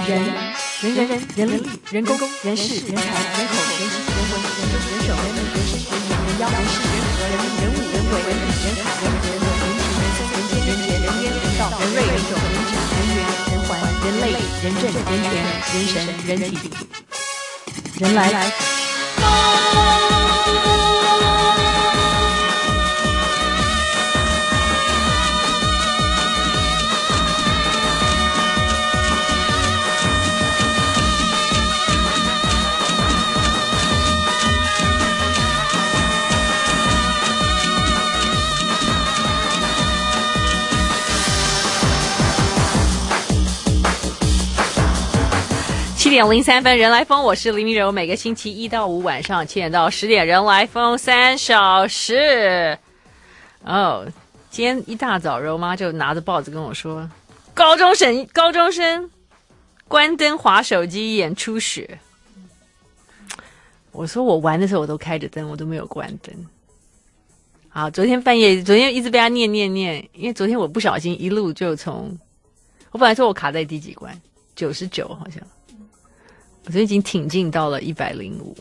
人力、人工、人事、人才、人口、人心、人文、人生、人手、人民、人事、人民、人妖、人事、人和、人民、人物、人为、人理、人海、人和、人种、人情、人松、人间、人杰、人烟、人道、人瑞、人种、人质、人缘、人环、人类、人政、人权、人神、人体，人来。7:03，人来疯，我是林明柔，每个星期1到5晚上7点到10点，人来疯3小时。今天一大早，柔妈就拿着报纸跟我说，高中生关灯滑手机眼出血。我说我玩的时候我都开着灯，我都没有关灯。好，昨天一直被他念，因为昨天我不小心一路就我本来说我卡在第几关，99好像。我已经挺进到了105，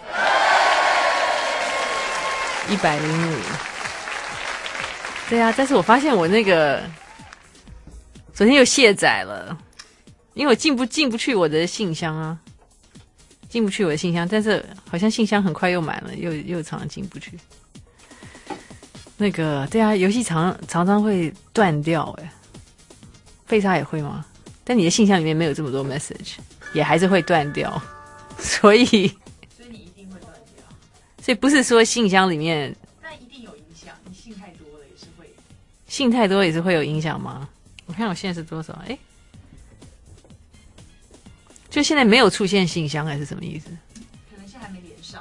对啊，但是我发现我那个昨天又卸载了，因为我进不去我的信箱啊，但是好像信箱很快又满了，又常常进不去。那个对啊，游戏常常会断掉，贝莎也会吗？但你的信箱里面没有这么多 message。也还是会断掉，所以你一定会断掉。 所以不是说信箱里面， 但一定有影响。你信太多了也是会。 信太多也是会有影响吗？我看我现在是多少？就现在没有出现信箱还是什么意思？ 可能现在还没连上。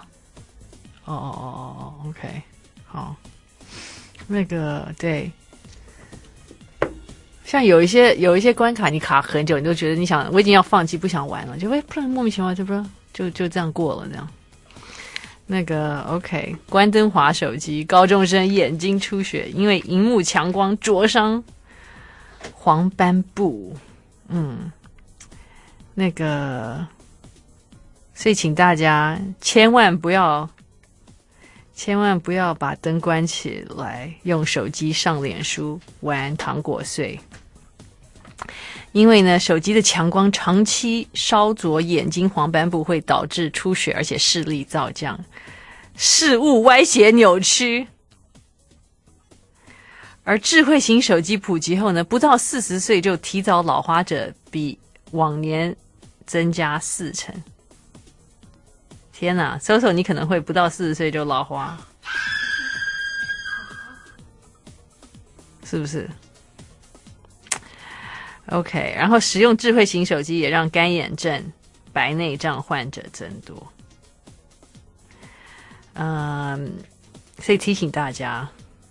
OK， 好，那个对。像有一些关卡你卡很久，你都觉得我已经要放弃不想玩了，就会突然莫名其妙就这样过了这样。那个 OK， 关灯滑手机，高中生眼睛出血，因为荧幕强光灼伤黄斑部。那个，所以请大家千万不要把灯关起来，用手机上脸书玩糖果碎。因为呢，手机的强光长期烧灼眼睛黄斑部，会导致出血，而且视力骤降，视物歪斜扭曲。而智慧型手机普及后呢，不到40岁就提早老花者比往年增加40%。天哪，搜搜你可能会不到40岁就老花，是不是？OK， 然后使用智慧型手机也让干眼症、白内障患者增多。所以提醒大家，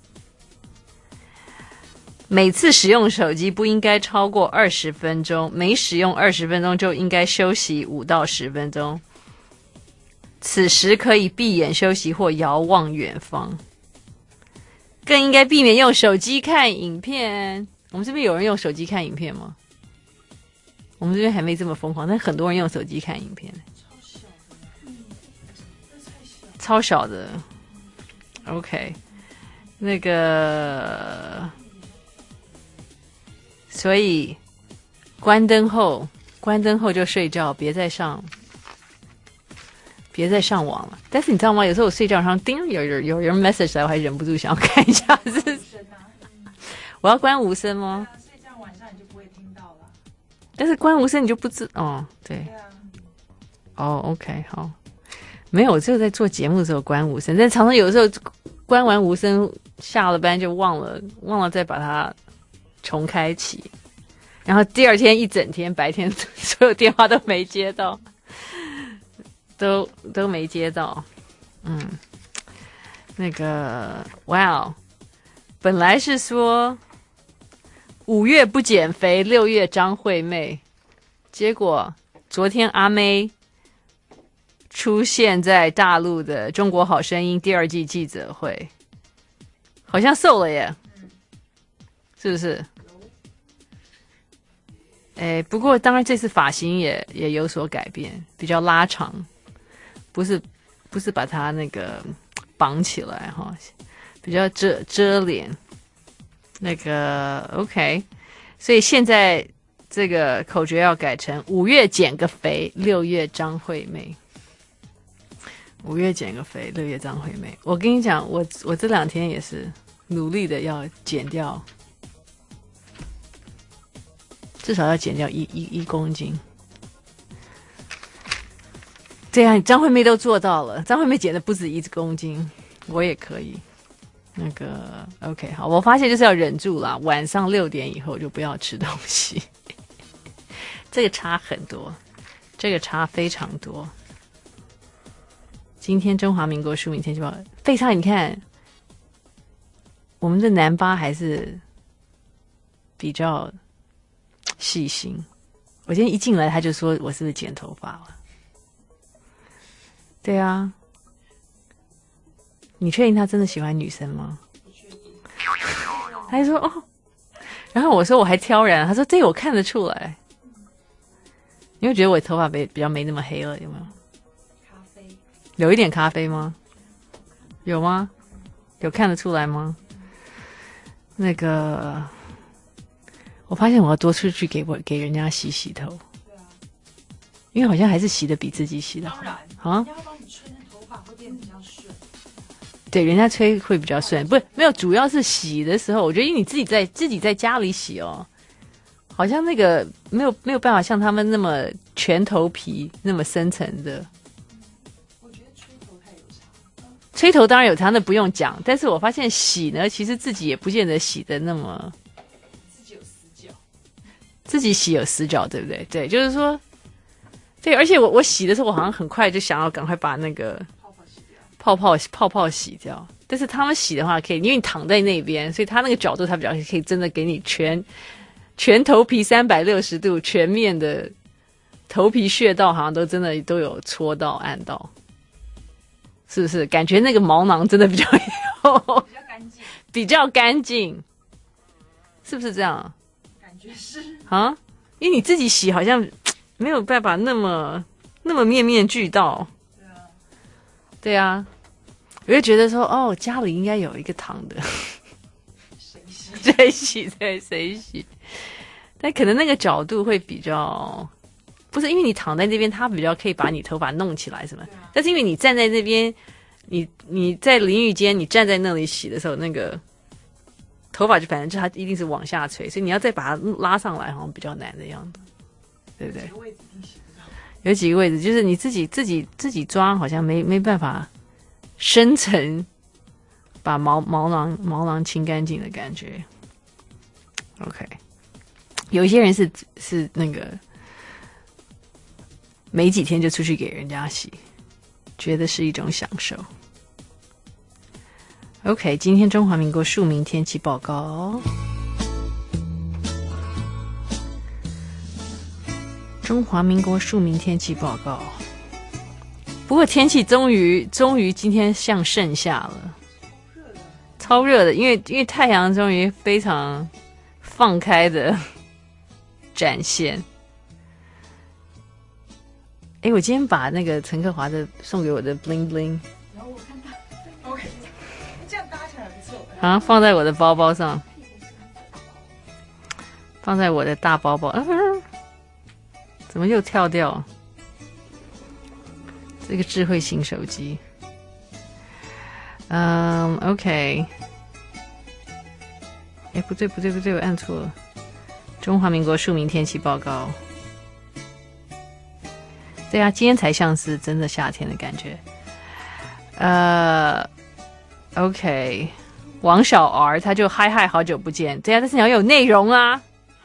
每次使用手机不应该超过20分钟，每使用20分钟就应该休息5到10分钟。此时可以闭眼休息或遥望远方，更应该避免用手机看影片。我们这边有人用手机看影片吗？我们这边还没这么疯狂，但很多人用手机看影片。超小的 OK， 那个所以关灯后就睡觉，别再上网了。但是你知道吗？有时候我睡觉上叮有人 message 来，我还忍不住想要看一下是我要关无声吗？ 所以这样晚上你就不会听到了。 但是关无声你就不知对。OK， 好，没有，我只有在做节目的时候关无声，但常常有时候关完无声，下了班就忘了再把它重开启，然后第二天一整天白天所有电话都没接到，都没接到。那个哇，本来是说5月不减肥，6月张惠妹，结果昨天阿妹出现在大陆的《中国好声音》第2季记者会，好像瘦了耶，是不是？ 不过当然这次发型也有所改变，比较拉长，不是把它那个绑起来哈，比较遮脸。那个 OK， 所以现在这个口诀要改成5月减个肥，6月张惠妹。5月减个肥，6月张惠妹。我跟你讲，我这2天也是努力的要减掉，至少要减掉1公斤。对啊，张惠妹都做到了，张惠妹减的不止1公斤，我也可以。那个 OK 好，我发现就是要忍住啦，晚上6点以后就不要吃东西。这个差很多，这个差非常多。今天中华民国书名天气报告，费昌，你看，我们的南巴还是比较细心。我今天一进来，他就说我是不是剪头发了？对啊。你确定他真的喜欢女生吗？ 不确定。 他就说哦，然后我说我还挑染，他说这我看得出来。你会觉得我头发比较没那么黑了，有没有？ 咖啡。 有一点咖啡吗？有吗？有看得出来吗？那个，我发现我要多出去给人家洗头。 对啊。 因为好像还是洗的比自己洗的好。 当然。 啊。 人家要帮你吹，那头发会变得比较顺。 对，人家吹会比较顺，不是没有，主要是洗的时候，我觉得因为你自己在家里洗哦，好像那个没有办法像他们那么全头皮那么深层的。 我觉得吹头太有差。 吹头当然有差，那不用讲，但是我发现洗呢，其实自己也不见得洗的那么。 自己有死角。 自己洗有死角，对不对？对，就是说，对，而且我洗的时候，我好像很快就想要赶快把那个泡泡洗掉，但是他们洗的话可以，因为你躺在那边，所以他那个角度他比较可以真的给你全头皮360度全面的头皮穴道，好像都真的都有戳到按到，是不是？感觉那个毛囊真的比较比较干净， 比较干净，是不是这样？ 感觉是啊，因为你自己洗好像没有办法那么面面俱到。 对啊。 对啊。我就觉得说，哦，家里应该有一个躺的， 谁洗？ 谁洗对谁洗，但可能那个角度会比较，不是因为你躺在那边，它比较可以把你头发弄起来什么， 啊、 但是因为你站在那边，你在淋浴间，你站在那里洗的时候，那个头发就反正就它一定是往下垂，所以你要再把它拉上来，好像比较难的样子，对不对？ 有几个位置一定洗不到。 有几个位置就是你自己抓，好像没办法。深层把毛囊清干净的感觉 ，OK。有一些人是那个没几天就出去给人家洗，觉得是一种享受。OK， 今天中华民国庶民天气报告。中华民国庶民天气报告。不过天气终于今天像盛夏了，超热的，因为太阳终于非常放开的展现。我今天把那个陈克华的送给我的 bling bling， 然后我看到 ，OK， 这样搭起来不错。 啊，放在我的包包上，放在我的大包包，怎么又跳掉？这个智慧型手机，OK， 不对，我按错了。中华民国庶民天气报告。对啊，今天才像是真的夏天的感觉。OK， 王小 R 他就嗨，好久不见。对啊，但是你要有内容啊。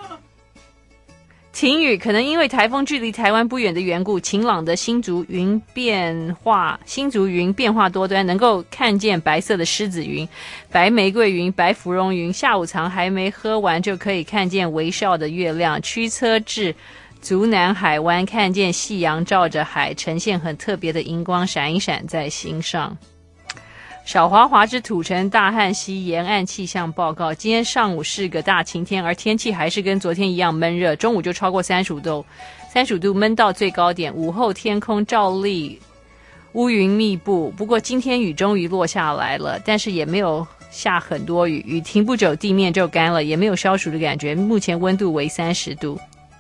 晴雨可能因为台风距离台湾不远的缘故，晴朗的新竹云变化多端，能够看见白色的狮子云、白玫瑰云、白芙蓉云。下午茶还没喝完就可以看见微笑的月亮。驱车至竹南海湾，看见夕阳照着海，呈现很特别的荧光，闪一闪在心上。 小华华之土城大汉溪沿岸气象报告，今天上午是个大晴天，而天气还是跟昨天一样闷热，中午就超过35度闷到最高点，午后天空照例乌云密布，不过今天雨终于落下来了，但是也没有下很多雨，雨停不久地面就干了，也没有消暑的感觉，目前温度为30度。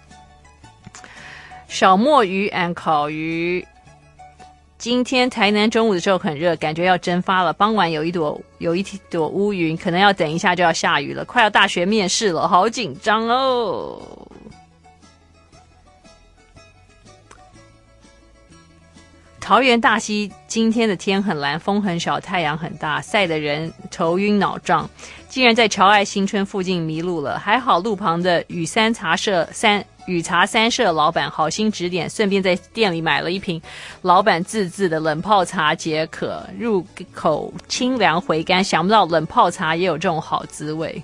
少墨鱼 and 烤鱼，今天台南中午的时候很热，感觉要蒸发了，傍晚有一朵乌云，可能要等一下就要下雨了，快要大学面试了，好紧张哦。桃园大溪今天的天很蓝，风很小，太阳很大，晒得人头晕脑胀，竟然在侨爱新村附近迷路了，还好路旁的雨茶三社老板好心指点，顺便在店里买了一瓶老板自制的冷泡茶解渴，入口清凉回甘，想不到冷泡茶也有这种好滋味。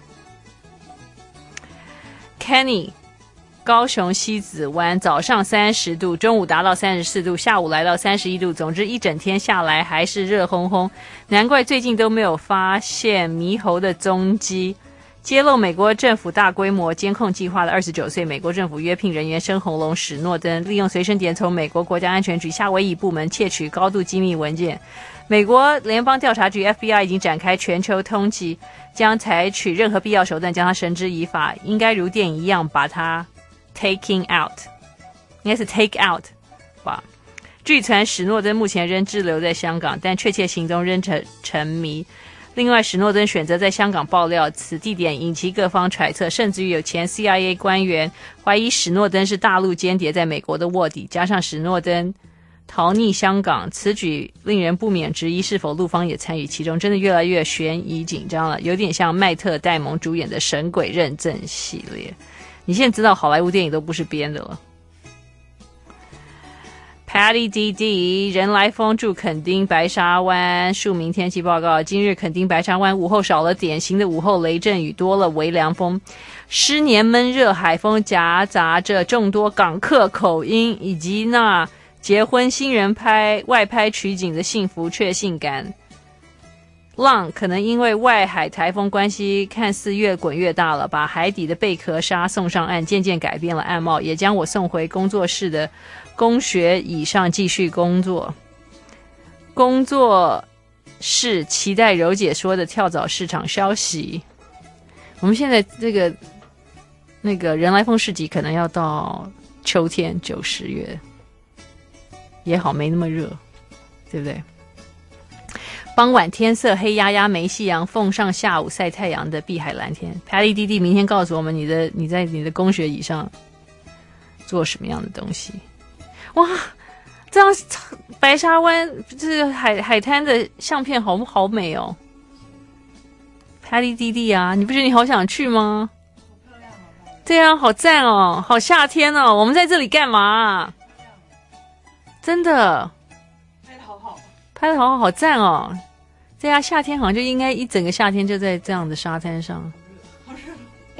Kenny高雄西子湾早上30度，中午达到34度，下午来到31度，总之一整天下来还是热烘烘，难怪最近都没有发现猕猴的踪迹。揭露美国政府大规模监控计划的29岁美国政府约聘人员深红龙史诺登，利用随身碟从美国国家安全局夏威夷部门窃取高度机密文件。美国联邦调查局 FBI 已经展开全球通缉，将采取任何必要手段将他绳之以法，应该如电影一样把他 taking out， 应该是 take out 吧。据传史诺登目前仍滞留在香港，但确切行踪仍成谜。另外，史诺登选择在香港爆料，此地点引起各方揣测，甚至于有前 CIA 官员怀疑史诺登是大陆间谍在美国的卧底，加上史诺登逃匿香港，此举令人不免质疑是否陆方也参与其中，真的越来越悬疑紧张了，有点像迈特·戴蒙主演的《神鬼认证》系列。你现在知道好莱坞电影都不是编的了。Patty DD 人来疯住垦丁白沙湾，庶民天气报告，今日垦丁白沙湾午后少了典型的午后雷阵雨，多了微凉风，湿黏闷热海风夹杂着众多港客口音，以及那结婚新人外拍取景的幸福却性感。浪可能因为外海台风关系看似越滚越大了，把海底的贝壳沙送上岸，渐渐改变了岸貌，也将我送回工作室的工学椅上继续工作。工作室期待柔姐说的跳蚤市场消息。我们现在那个人来疯市集可能要到秋天9、10月，也好没那么热，对不对？傍晚天色黑压压没夕阳，奉上下午晒太阳的碧海蓝天。Patty弟弟明天告诉我们你在你的工学椅上做什么样的东西。哇，这样白沙湾这个海滩的相片好美哦。Patty弟弟啊，你不觉得你好想去吗？ 好漂亮哦！ 对啊，好赞哦，好夏天哦。我们在这里干嘛啊？真的拍得好好， 拍得好赞哦。对啊，夏天好像就应该一整个夏天就在这样的沙滩上， 好热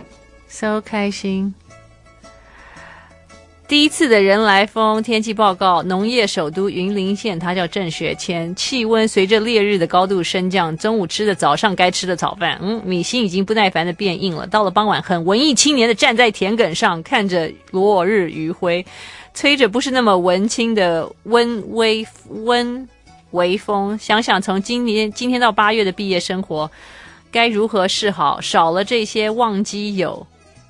，so 开心。第一次的人来疯天气报告，农业首都云林县，它叫郑学谦，气温随着烈日的高度升降，中午吃的早上该吃的早饭，米心已经不耐烦的变硬了。到了傍晚，很文艺青年的站在田埂上，看着落日余晖，吹着不是那么文青的温微风，想想从今天到8月的毕业生活该如何是好，少了这些忘机友，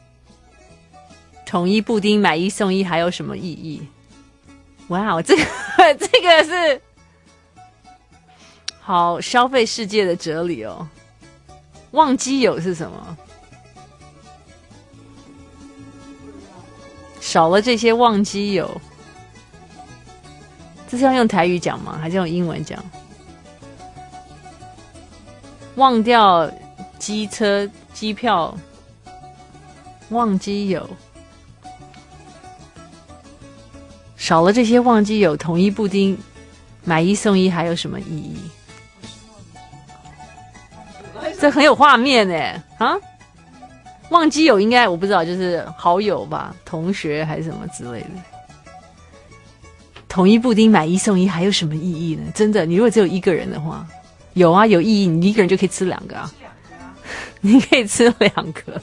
统一布丁买1送1还有什么意义？哇，这个是好消费世界的哲理哦。忘机友是什么？少了这些忘机友，这是要用台语讲吗？还是用英文讲？忘掉机车机票，忘机友，少了这些忘机友，统一布丁买1送1还有什么意义？这很有画面耶啊！忘机友应该我不知道，就是好友吧，同学还是什么之类的。统一布丁买1送1还有什么意义呢？真的，你如果只有一个人的话， 有啊，有意义，你一个人就可以吃2个啊，你可以吃2个。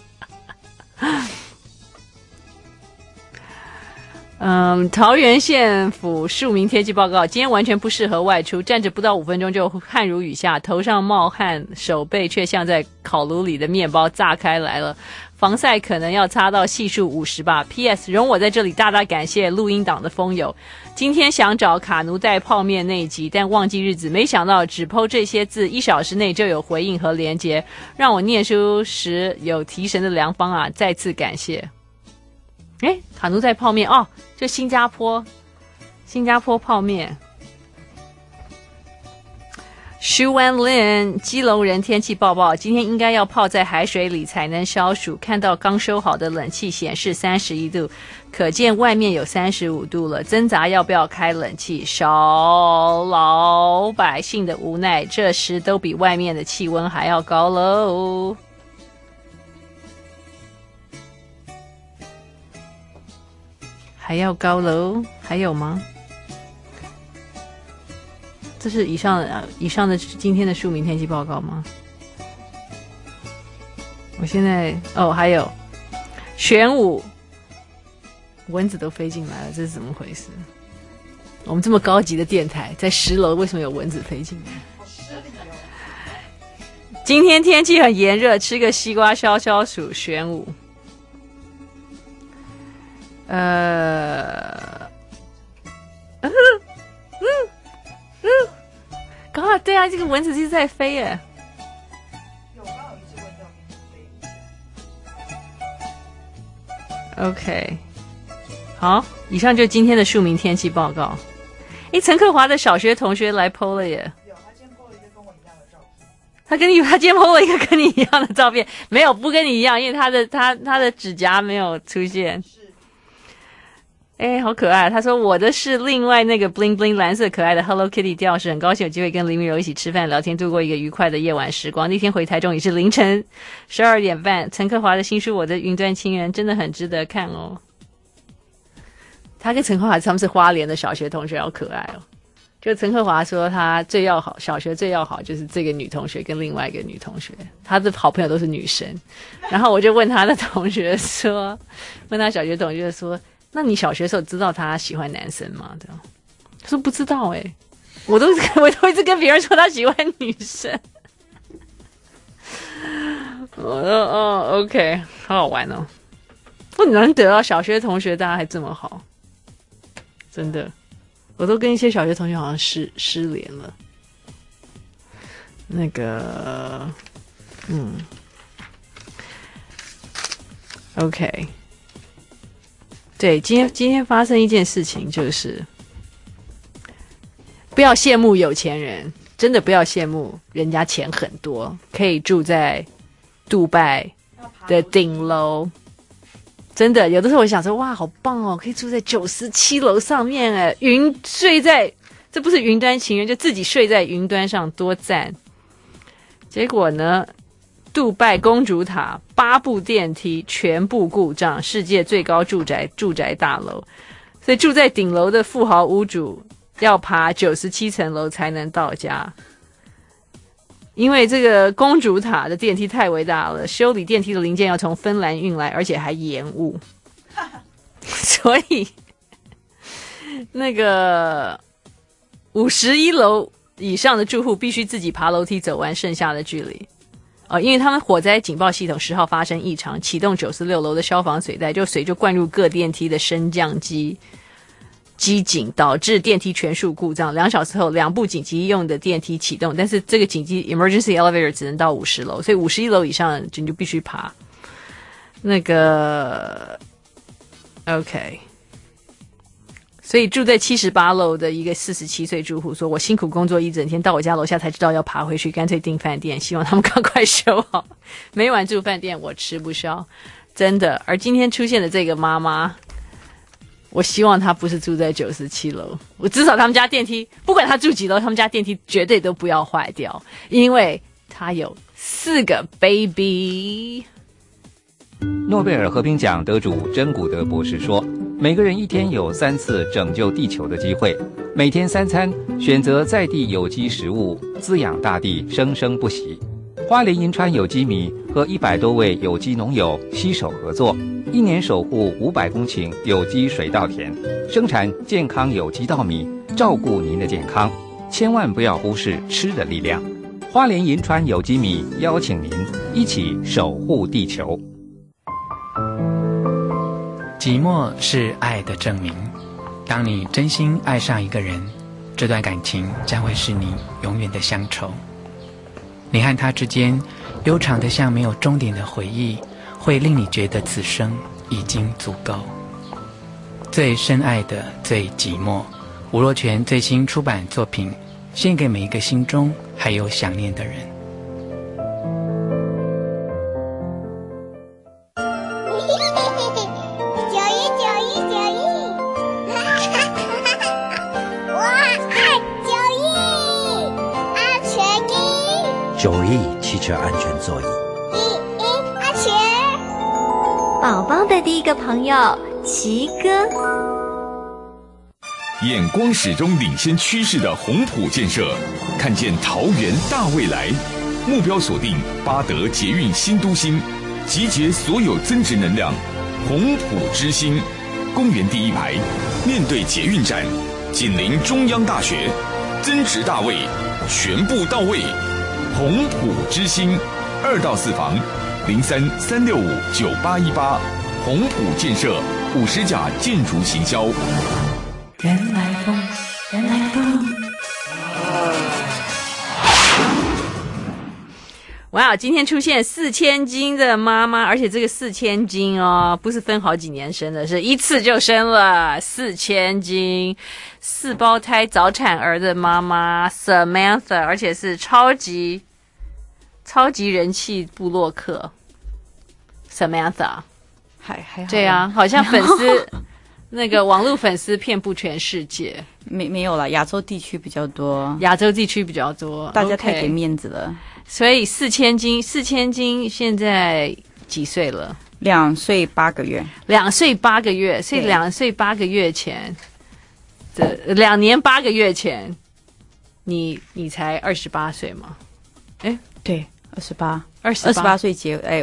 桃园县府庶民天气报告，今天完全不适合外出，站着不到5分钟就汗如雨下，头上冒汗，手背却像在烤炉里的面包炸开来了，防晒可能要擦到系数50吧。 PS 容我在这里大大感谢录音档的风友，今天想找卡奴带泡面那一集，但忘记日子，没想到只 po 这些字1小时内就有回应和连结，让我念书时有提神的良方啊，再次感谢。卡奴在泡面哦，就新加坡泡面。Shu Wan Lin 基隆人天气报报，今天应该要泡在海水里才能消暑，看到刚修好的冷气显示31度，可见外面有35度了，挣扎要不要开冷气，小老百姓的无奈，这时都比外面的气温还要高喽。还要高楼？还有吗？这是以上的今天的庶民天气报告吗？我现在还有玄武，蚊子都飞进来了，这是怎么回事？我们这么高级的电台，在10楼为什么有蚊子飞进来？ 好失礼哦。 今天天气很炎热，吃个西瓜消消暑。玄武。刚好对啊，这个蚊子一直在飞耶。 有刚好一只蚊子飞。 OK， 好，以上就是今天的庶民天气报告。陈克华的小学同学来 po 了耶。 有，他今天 po 了一个跟我一样的照片。 他今天 po 了一个跟你一样的照片，没有不跟你一样，因为他的指甲没有出现。好可爱。他说我的是另外那个 bling bling 蓝色可爱的 Hello Kitty 吊饰，很高兴有机会跟林明柔一起吃饭聊天，度过一个愉快的夜晚时光。那天回台中也是凌晨12点半。陈克华的新书《我的云端情人》真的很值得看哦。他跟陈克华他们是花莲的小学同学，好可爱哦。就陈克华说他最要好，小学最要好就是这个女同学跟另外一个女同学，他的好朋友都是女生。然后我就问他的同学说，问他小学同学说，那你小学的时候知道他喜欢男生吗？这样，他说不知道我都一直跟别人说他喜欢女生。我说OK， 好好玩哦，不难得啊，小学同学大家还这么好，真的，我都跟一些小学同学好像失联了。那个OK。对，今天发生一件事情，就是不要羡慕有钱人，真的不要羡慕人家钱很多，可以住在杜拜的顶楼。真的，有的时候我想说，哇，好棒哦，可以住在97楼上面睡在，这不是云端情人，就自己睡在云端上，多赞。结果呢，杜拜公主塔8部电梯全部故障，世界最高住宅大楼，所以住在顶楼的富豪屋主要爬97层楼才能到家。因为这个公主塔的电梯太伟大了，修理电梯的零件要从芬兰运来，而且还延误，所以那个51楼以上的住户必须自己爬楼梯走完剩下的距离。因为他们火灾警报系统10号发生异常，启动96楼的消防水带，水就灌入各电梯的升降机颈，导致电梯全数故障。2小时后，2部紧急用的电梯启动，但是这个紧急 emergency elevator 只能到50楼，所以51楼以上你就必须爬。那个 OK， 所以住在78楼的一个47岁住户说，我辛苦工作一整天，到我家楼下才知道要爬回去，干脆订饭店，希望他们赶快修好。每晚住饭店我吃不消，真的。而今天出现的这个妈妈，我希望她不是住在97楼，我至少他们家电梯，不管她住几楼，他们家电梯绝对都不要坏掉，因为她有4个 baby。 诺贝尔和平奖得主珍古德博士说， 每个人一天有3次拯救地球的机会，每天3餐，选择在地有机食物，滋养大地，生生不息。花莲银川有机米和100多位有机农友携手合作，1年守护500公顷有机水稻田，生产健康有机稻米，照顾您的健康。千万不要忽视吃的力量。花莲银川有机米邀请您一起守护地球。 寂寞是爱的证明。当你真心爱上一个人，这段感情将会是你永远的乡愁。你和他之间悠长的像没有终点的回忆，会令你觉得此生已经足够。最深爱的最寂寞，吴若权最新出版作品，献给每一个心中还有想念的人。 9E汽车安全座椅。 安全。宝宝的第一个朋友，奇哥。 眼光始终领先趋势的宏普建设，看见桃园大未来，目标锁定八德捷运新都心，集结所有增值能量，宏普之星，公园第一排，面对捷运站，紧邻中央大学，增值大位，全部到位。宏普之星，2到4房，03-365-9818，宏普建设50甲建筑行销。 人来疯，人来疯。 哇，今天出现4000斤的妈妈，而且这个4000斤哦，不是分好几年生的，是一次就生了4000斤，4胞胎早产儿的妈妈 Samantha， 而且是超级人气部落客 Samantha， 还好。 对啊，好像粉丝那个网络粉丝遍布全世界。 没有啦，亚洲地区比较多， 亚洲地区比较多， 大家太给面子了。 所以4000斤现在几岁了 ？2岁8个月。 2岁8个月，所以2岁8个月前的2年8个月前，你才28岁吗？哎， 对，28岁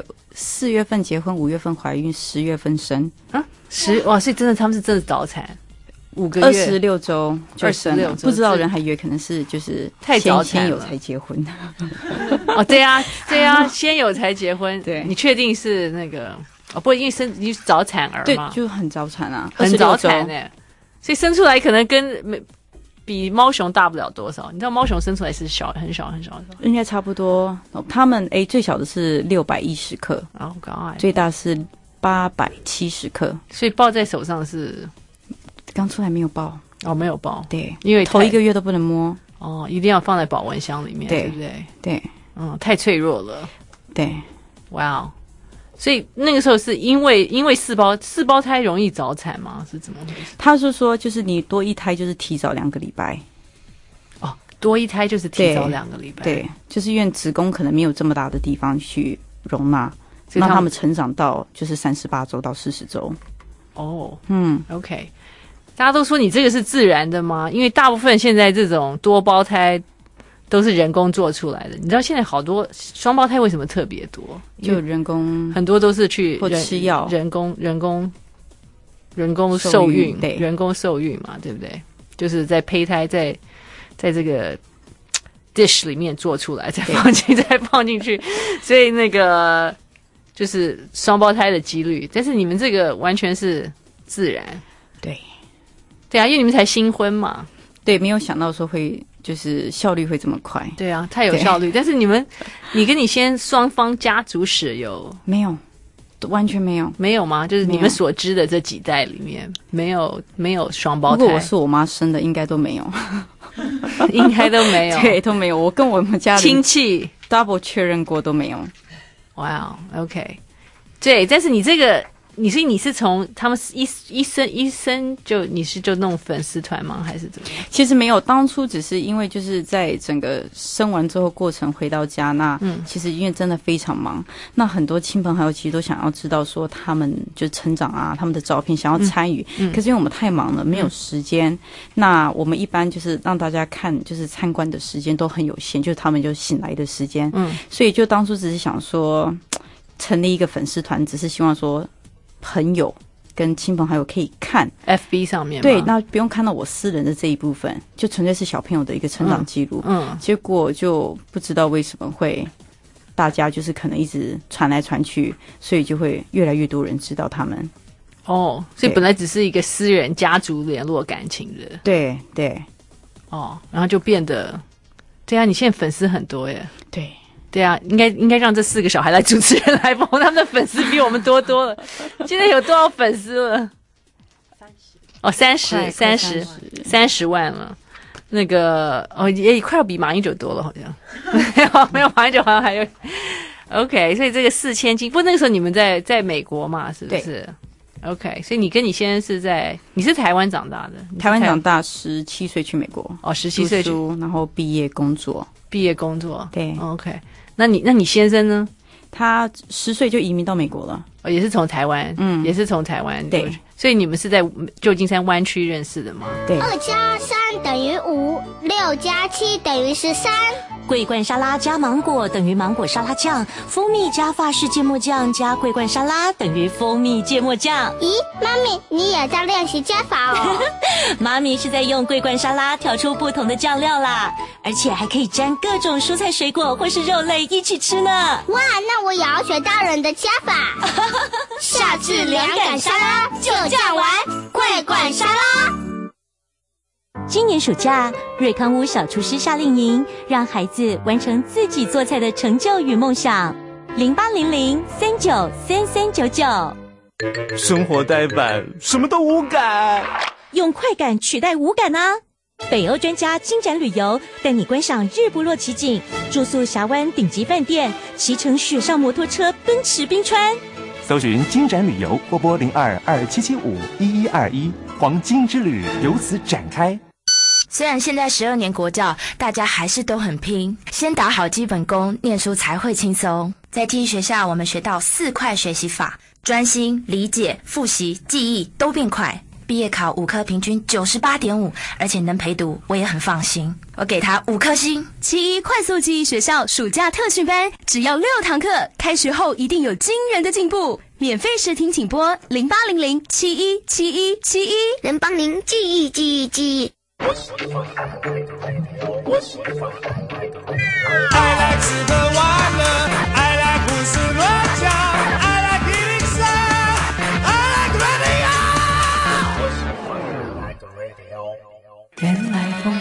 4月份结婚，5月份怀孕，10月份生啊哇，所以他们是真的早产。5个月 26周就生了，不知道人还以为可能是就是太早先有才结婚。 哦，对啊，先有才结婚。对，你确定是那个？哦，不，因为你是早产儿嘛， 对，就很早产啊， 很早产哎，所以生出来可能比猫熊大不了多少。你知道猫熊生出来是很小， 应该差不多。他们最小的是610克， 哦， 最大是870克， 所以抱在手上是。 刚出来没有抱哦，没有抱， 对， 因为头1个月都不能摸哦，一定要放在保温箱里面，对不对？ 对， 太脆弱了， 对， 哇哦，所以那个时候是因为四胞胎容易早产吗？是怎么回事？ 他是说，就是你多一胎就是提早2个礼拜， 哦，多一胎就是提早2个礼拜， 对，就是因为子宫可能没有这么大的地方去容纳，让他们成长到就是38周到40周。 哦，OK。大家都说你这个是自然的吗？因为大部分现在这种多胞胎都是人工做出来的。你知道现在好多双胞胎为什么特别多？ 就人工很多都是去或吃药， 人工受孕， 对， 人工受孕嘛，对不对？就是在胚胎在这个 dish 里面做出来，再放进去，所以那个就是双胞胎的几率。但是你们这个完全是自然，对啊，因为你们才新婚嘛， 对，没有想到说会就是效率会这么快， 对啊，太有效率。但是你跟你先双方家族史没有？完全没有吗？就是你们所知的这几代里面，没有双胞胎。 如果我是我妈生的，应该都没有， 应该都没有， 对，都没有。我跟我们家人亲戚 double 确认过都没有。 哇、wow, ，OK， 对，但是你这你是从他们一生就你是就弄粉丝团吗？还是怎么样？ 其实没有，当初只是因为就是在整个生完之后过程回到家，那其实因为真的非常忙，那很多亲朋好友其实都想要知道说他们就成长啊，他们的照片想要参与，可是因为我们太忙了，没有时间。那我们一般就是让大家看，就是参观的时间都很有限，就是他们就醒来的时间，所以就当初只是想说成立一个粉丝团，只是希望说朋友跟亲朋好友可以看 FB 上面吗？ 对，那不用看到我私人的这一部分，就纯粹是小朋友的一个成长记录。结果就不知道为什么会大家就是可能一直传来传去，所以就会越来越多人知道他们。 哦，所以本来只是一个私人家族联络感情的。 对对。 哦，然后就变得，对啊，你现在粉丝很多耶。 对。 对啊，应该让这4个小孩来主持人来疯，他们的粉丝比我们多了。现在有多少粉丝了？30万了。那个也快要比马英九多了，好像。没有马英九好像还有。OK， 所以这个4000金，不过那个时候你们在美国嘛，是不是？OK， 所以你跟你先生你是台湾长大的？ 台湾长大，17岁去美国。 17岁去， 然后毕业工作。 对。OK， 那你先生呢？ 他10岁就移民到美国了。 也是从台湾，也是从台湾。对，所以你们是在旧金山湾区认识的吗？ 对。 2加3等于5，6加7等于13。 桂冠沙拉加芒果等于芒果沙拉酱，蜂蜜加法式芥末酱加桂冠沙拉等于蜂蜜芥末酱。 咦，妈咪，你也在练习加法哦？ 妈咪是在用桂冠沙拉调出不同的酱料啦，而且还可以沾各种蔬菜水果或是肉类一起吃呢。 哇，那我也要学大人的加法。下至凉感沙拉就这样玩，桂冠沙拉。 今年暑假，瑞康屋小厨师夏令营让孩子完成自己做菜的成就与梦想。0800393399。 生活呆板，什么都无感， 用快感取代无感啊！北欧专家金展旅游带你观赏日不落奇景，住宿峡湾顶级饭店，骑乘雪上摩托车奔驰冰川。 搜寻金展旅游或拨0227751121，黄金之旅由此展开。 虽然现在12年国教，大家还是都很拼，先打好基本功，念书才会轻松。在T学校，我们学到4快学习法，专心、理解、复习、记忆都变快。毕业考5科平均98.5，而且能陪读，我也很放心。我给他5颗星。 71快速记忆学校暑假特训班，只要6堂课，开学后一定有惊人的进步。免费试听请拨0800717171， 能帮您记忆。 I like 吃喝玩乐 I like 胡思乱想 I like 音色 I like radio 原来风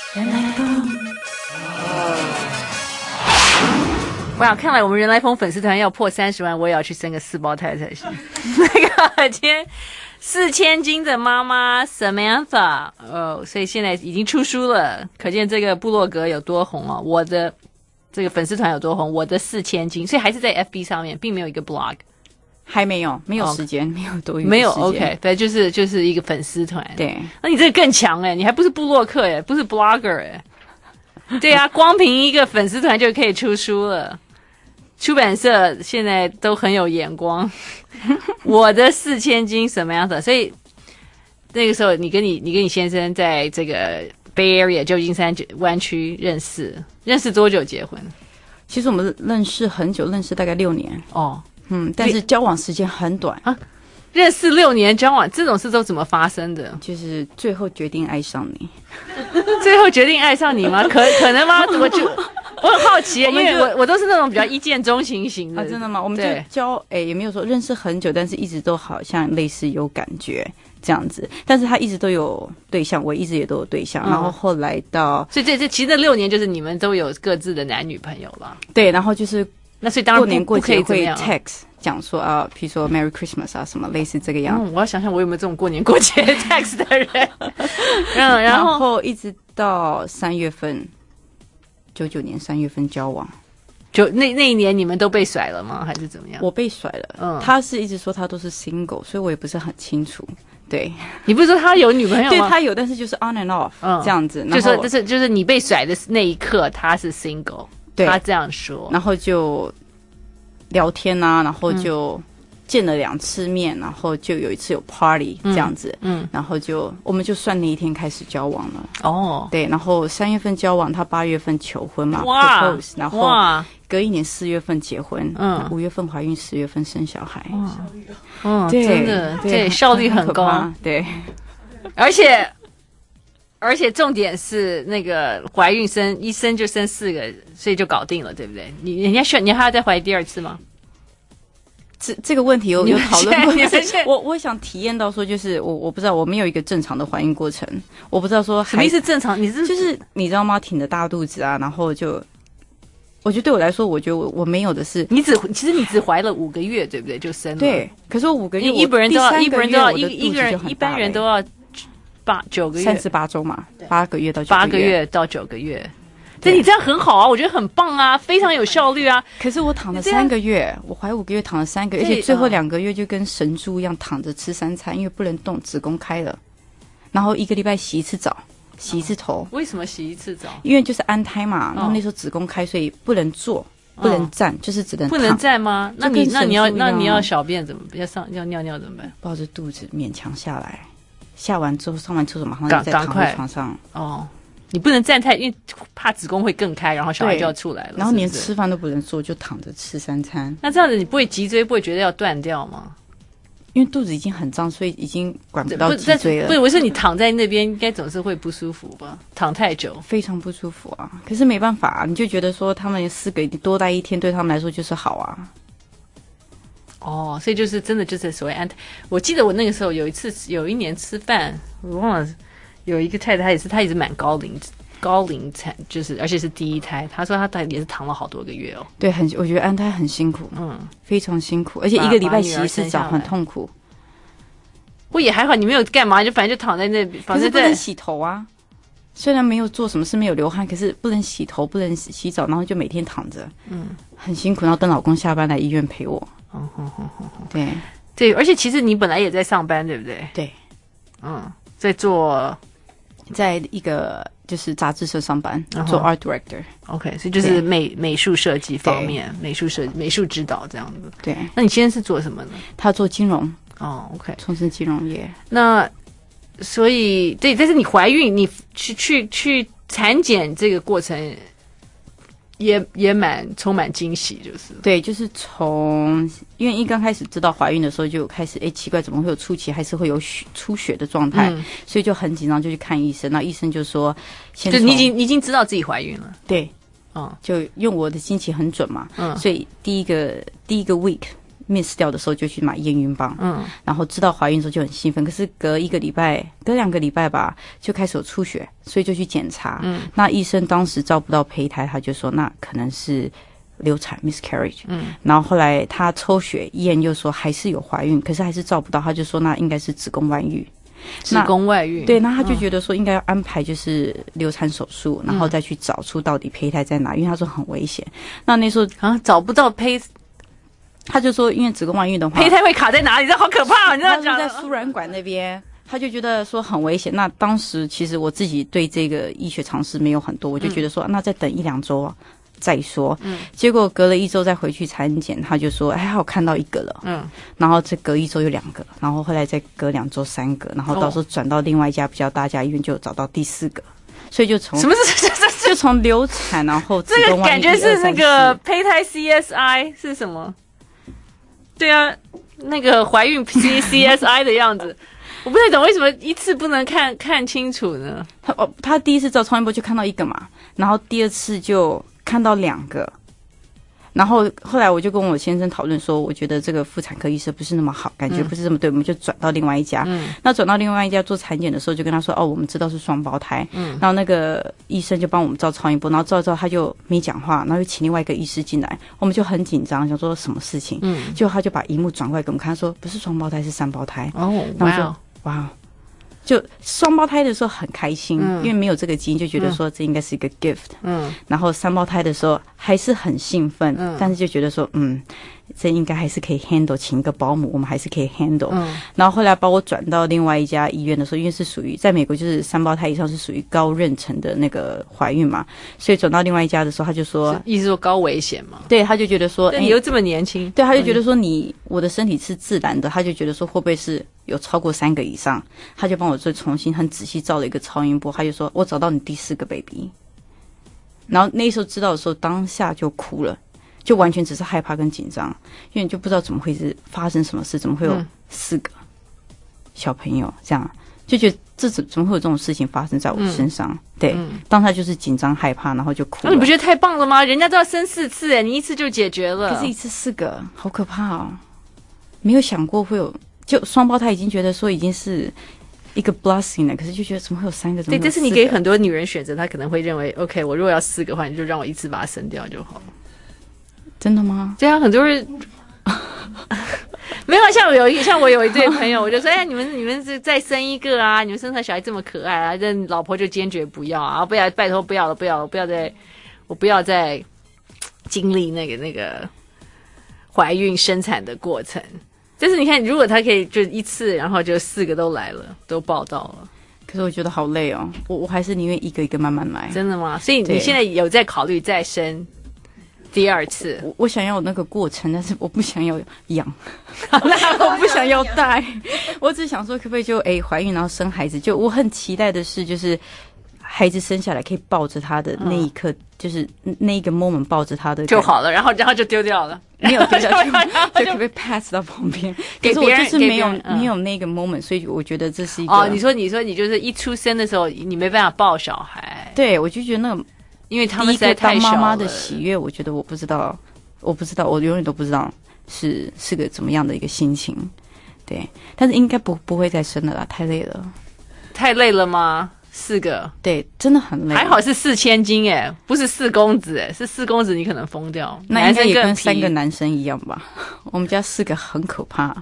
哇，看来我们人来疯粉丝团要破30万，我也要去生个4胞胎才行。那个今天4000金的妈妈 Samantha 所以现在已经出书了，可见这个部落格有多红哦，我的这个粉丝团有多红，我的4000金，所以还是在 FB 上面，并没有一个 blog， 还没有时间，没有多余的时间， 没有 OK， 对，就是一个粉丝团。 对， 那你这个更强你还不是部落客不是 blogger 对啊，光凭一个粉丝团就可以出书了。出版社现在都很有眼光，我的4000金什么样的？所以那个时候你跟你先生在这个 Bay Area 旧金山湾区认识多久结婚？ 其实我们认识很久，认识大概6年哦， 但是交往时间很短啊。认识6年交往这种事都怎么发生的？ 就是最后决定爱上你。 最后决定爱上你吗？可能吗？我很好奇，因为我都是那种比较一见钟情型的。 真的吗？我们就也没有说认识很久，但是一直都好像类似有感觉这样子。但是他一直都有对象，我一直也都有对象。然后后来到， 所以这其实这6年就是你们都有各自的男女朋友了。 对，然后就是那所以当然过年过节会 text 讲说比如说 Merry Christmas 什么类似这个样。 我要想想我有没有这种过年过节 text 的人。 然后一直到3月份。99年3月份交往， 就那一年你们都被甩了吗？还是怎么样？ 我被甩了，他是一直说他都是 single， 所以我也不是很清楚。对， 你不是说他有女朋友吗？ 对，他有，但是就是 on and off，这样子。 就说就是你被甩的那一刻，他是 single， 对， 他这样说， 然后就聊天啊，然后就见了2次面，然后就有一次有 party 这样子，然后我们就算那一天开始交往了。哦，对，然后3月份交往，他8月份求婚嘛 ，propose， 然后隔一年4月份结婚，5月份怀孕，10月份生小孩。 对，真的，对，效率很高， 对， 而且重点是那个怀孕一生就生4个，所以就搞定了，对不对？你还要再怀第2次吗？ 这个问题有讨论过，我想体验到说，就是我不知道，我没有一个正常的怀孕过程，我不知道说什么意思正常？ 就是你知道吗？挺着大肚子啊，然后我觉得对我来说，我觉得我没有的是， 其实你只怀了5个月，对不对？就生了。 对，可是我5个月， 一般人都要一般人都要9个月 ，38周嘛，8个月到 9个月。对，你这样很好啊，我觉得很棒啊，非常有效率啊。 可是我躺了3个月，我怀5个月躺了3个月，而且最后2个月就跟神猪一样躺着吃3餐，因为不能动，子宫开了，然后1个礼拜洗1次澡，洗1次头。 为什么洗1次澡？ 因为就是安胎嘛，然后那时候子宫开，所以不能坐，不能站，就是只能躺。 不能站吗？那你要小便怎么要尿尿怎么办？ 抱着肚子勉强下来，下完之后上完厕所马上再躺在床上。 哦。你不能站太，因为怕子宫会更开，然后小孩就要出来了。 然后连吃饭都不能做，就躺着吃3餐。 那这样子你不会脊椎不会觉得要断掉吗？ 因为肚子已经很胀，所以已经管不到脊椎了。 不是，我说你躺在那边应该总是会不舒服吧？躺太久非常不舒服啊。可是没办法啊，你就觉得说他们4个多待1天对他们来说就是好啊。 哦，所以就是真的就是所谓安胎。我记得我那个时候有一年吃饭，我忘了。有一个太太她也是蛮高龄产，就是而且是第1胎。她说她也是躺了好多个月哦。 对，我觉得安胎很辛苦，非常辛苦，而且1个礼拜洗1次澡很痛苦。 我也还好，你没有干嘛，就反正就躺在那边。 可是不能洗头啊，虽然没有做什么事，没有流汗，可是不能洗头，不能洗澡，然后就每天躺着，很辛苦。然后等老公下班来医院陪我。对， 而且其实你本来也在上班，对不对？ 对， 在一个就是杂志社上班，做 art director。 OK， 所以就是美术设计方面，美术指导这样子。 对， 那你现在是做什么呢？ 他做金融。 哦 ，OK， 从事金融业。 那所以对，但是你怀孕，你去产检这个过程。也充满惊喜，就是对，就是因为一刚开始知道怀孕的时候就开始奇怪，怎么会有初期还是会有出血的状态，所以就很紧张，就去看医生。那医生就说， 就你已经知道自己怀孕了， 对，就用我的经期很准嘛，所以第一个 week miss 掉的时候就去买验孕棒，然后知道怀孕的时候就很兴奋，可是隔2个礼拜吧，就开始有出血，所以就去检查，那医生当时照不到胚胎，他就说那可能是流产 miscarriage，然后后来他抽血验又说还是有怀孕，可是还是照不到，他就说那应该是子宫外孕。 子宫外孕， 对，那他就觉得说应该要安排就是流产手术，然后再去找出到底胚胎在哪，因为他说很危险。那时候找不到他就说因为子宫外孕的话， 胚胎会卡在哪里？这好可怕，你知道讲在输卵管那边。他就觉得说很危险。那当时其实我自己对这个医学常识没有很多，我就觉得说那再等1-2周再说。结果隔了1周再回去产检，他就说还好看到1个了。然后再隔1周有2个，然后后来再隔2周3个，然后到时候转到另外一家比较大家医院就找到第4个。所以就从什么是就从流产，然后这个感觉是那个胚胎 CSI 是什么？对啊，那个怀孕 CSI 的样子。我不太懂为什么一次不能看清楚呢？ 他第一次照超音波就看到1个嘛，然后第2次就看到2个，然后后来我就跟我先生讨论说，我觉得这个妇产科医生不是那么好，感觉不是这么对，我们就转到另外一家。那转到另外一家做产检的时候，就跟他说我们知道是双胞胎。然后那个医生就帮我们照超音波，然后照他就没讲话，然后又请另外一个医师进来，我们就很紧张，想说什么事情。结果他就把荧幕转过来给我们看，他说不是双胞胎是3胞胎。然后就哇， 就双胞胎的时候很开心，因为没有这个基因，就觉得说这应该是一个 gift。然后三胞胎的时候还是很兴奋，但是就觉得说，这应该还是可以 handle， 请一个保姆，我们还是可以 handle。然后后来把我转到另外一家医院的时候，因为是属于在美国就是三胞胎以上是属于高妊娠的那个怀孕嘛，所以转到另外一家的时候，他就说， 意思说高危险嘛？ 对，他就觉得说， 你又这么年轻， 对，他就觉得说我的身体是自然的，他就觉得说会不会是有超过3个以上，他就帮我再重新很仔细照了一个超音波，他就说我找到你第4个 baby。然后那时候知道的时候，当下就哭了，就完全只是害怕跟紧张，因为你就不知道怎么会是发生什么事，怎么会有4个小朋友这样，就觉得这怎么会有这种事情发生在我身上？对，当下就是紧张害怕，然后就哭了。 你不觉得太棒了吗？人家都要生4次，哎，你1次就解决了， 可是1次4个，好可怕哦！没有想过会有，就双胞胎已经觉得说已经是一个 blessing 了，可是就觉得怎么会有3个？ 对，这是你给很多女人选择，她可能会认为 ，OK， 我如果要4个的话，你就让我1次把它生掉就好。 真的吗？ 这样很多人没有像我有一对朋友，我就说，哎，你们再生1个啊，你们生出来小孩这么可爱啊，这老婆就坚决不要啊，不要，拜托不要了，我不要再经历那个怀孕生产的过程。但是你看，如果他可以就1次，然后就4个都来了，都报到了。 可是我觉得好累哦，我还是宁愿一个一个慢慢来。 真的吗？所以你现在有在考虑再生第2次？ 我想要有那个过程，但是我不想要养，我不想要带，我只想说可不可以就怀孕然后生孩子。就我很期待的是，就是孩子生下来可以抱着他的那一刻，就是那一个 moment 抱着他的就好了，然后就丢掉了。 没有丢掉，就可不可以 pass 到旁边？可是我就是没有那个 moment， 所以我觉得这是一个。 你说你就是一出生的时候，你没办法抱小孩。 对，我就觉得那个， 因为他们实在太小了。 当妈妈的喜悦，我觉得我不知道，我永远都不知道是个怎么样的一个心情。对，但是应该不会再生了啦，太累了。 太累了吗？4个， 对，真的很累。 还好是4000斤哎，不是4公子哎，是4公子你可能疯掉。 那应该也跟3个男生一样吧？我们家4个很可怕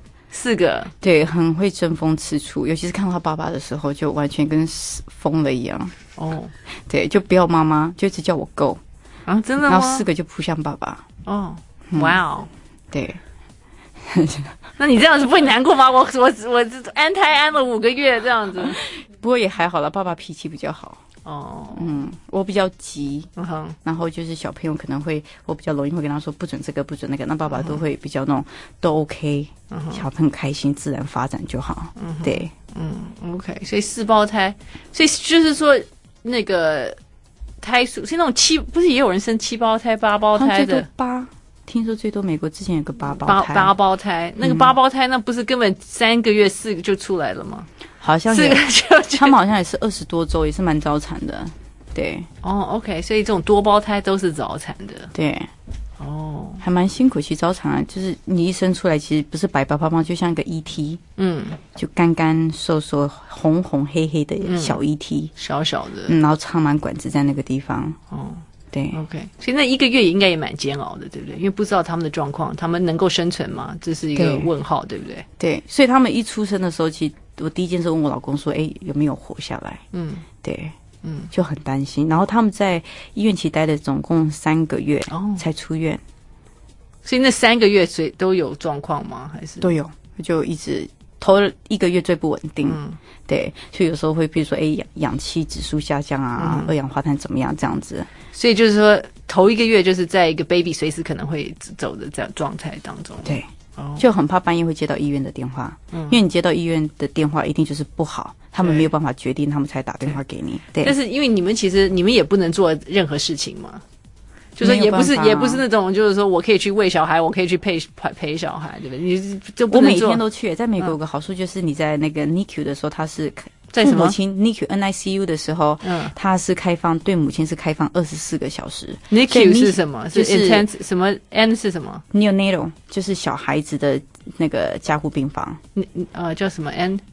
，4个对，很会争风吃醋，尤其是看到他爸爸的时候，就完全跟疯了一样。哦，对，就不要妈妈，就一直叫我go 啊，真的吗？ 然后4个就扑向爸爸。 哦，哇哦， 对。 那你这样子不会难过吗？我安胎安了5个月这样子， 不过也还好了。爸爸脾气比较好哦，我比较急，然后就是小朋友可能会，我比较容易会跟他说不准这个不准那个，那爸爸都会比较那种都 OK，小朋友开心自然发展就好。对 ，OK， 所以4胞胎，所以就是说那个胎数是那种不是也有人生7胞胎、8胞胎的 ？8。听说最多美国之前有个8胞胎 ，8胞胎，那个8胞胎那不是根本3个月4个就出来了吗？ 好像4个就他们好像也是20多周，也是蛮早产的。对， 哦 ，OK， 所以这种多胞胎都是早产的。 对，哦，还蛮辛苦。其实早产啊，就是你一生出来，其实不是白白胖胖，就像一个 ET， 就干干瘦瘦、红红黑黑的小 ET， 小小的， 然后插满管子在那个地方。哦。对 ，OK， 所以那1个月也应该也蛮煎熬的，对不对？因为不知道他们的状况，他们能够生存吗？这是一个问号，对不对？ 对，所以他们一出生的时候，其实我第一件事问我老公说：“有没有活下来？”对，就很担心。然后他们在医院其实待了总共3个月才出院， 所以那3个月都有状况吗？还是都有？就一直头1个月最不稳定。对，所以有时候会比如说氧气指数下降啊，二氧化碳怎么样这样子。 所以就是说头1个月就是在一个 baby 随时可能会走的这样状态当中。 对，就很怕半夜会接到医院的电话，因为你接到医院的电话一定就是不好，他们没有办法决定，他们才打电话给你。对， 但是因为你们也不能做任何事情嘛。就是也不是那种，就是说我可以去喂小孩，我可以去陪小孩，对不对？你就不能做。 我每天都去。在美国有个好处就是你在那个 NICU 的时候，它是在父母亲 NICU NICU 的时候，它是开放对母亲是开放24个小时。 NICU 是什么？是 intense 什么 N 是什么 ？Neonatal 就是小孩子的那个加护病房。 叫什么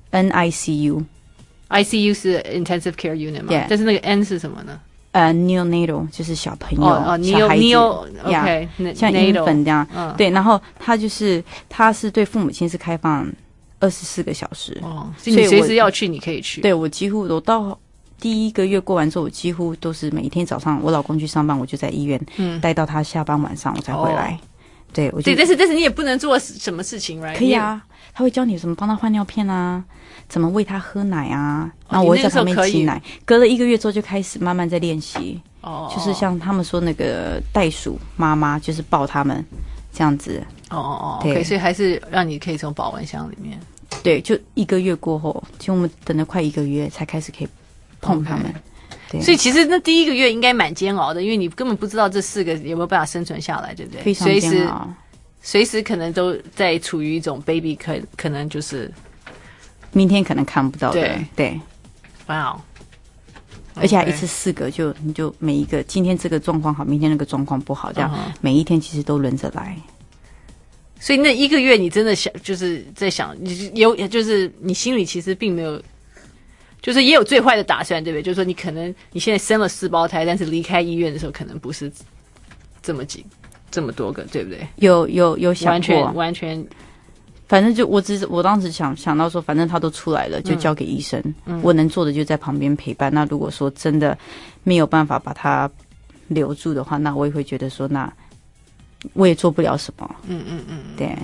NICU？ICU 是 intensive care unit 嘛？但是那个 N 是什么呢 ？neonatal 就是小朋友，小孩子 ，OK， 像婴粉这样，对，然后它是对父母亲是开放 24个小时。 所以你随时要去你可以去。 对，我几乎我到第1个月过完之后，我几乎都是每一天早上我老公去上班，我就在医院待到他下班晚上我才回来。对，我就对，但是你也不能做什么事情 ，right？ 可以啊，他会教你怎么帮他换尿片啊，怎么喂他喝奶啊，然后我会在旁边挤奶。隔了1个月之后就开始慢慢在练习，就是像他们说那个袋鼠妈妈，就是抱他们这样子。 对，所以还是让你可以从保温箱里面。 对，就1个月过后，其实我们等了快1个月才开始可以碰他们。 所以其实那第1个月应该蛮煎熬的，因为你根本不知道这4个有没有办法生存下来，对不对？ 非常煎熬， 随时可能都在处于一种 baby 可能就是明天可能看不到的。对， 哇， 而且还一次4个，你就每一个今天这个状况好，明天那个状况不好，这样每一天其实都轮着来。 所以那1个月你真的想就是在想，就是你心里其实并没有。就是也有最坏的打算，对不对？就是说你可能你现在生了4胞胎，但是离开医院的时候可能不是这么多个，对不对？ 有想过， 完全， 反正就我当时想到说，反正他都出来了，就交给医生。我能做的就在旁边陪伴。那如果说真的没有办法把他留住的话，那我也会觉得说，那我也做不了什么。对。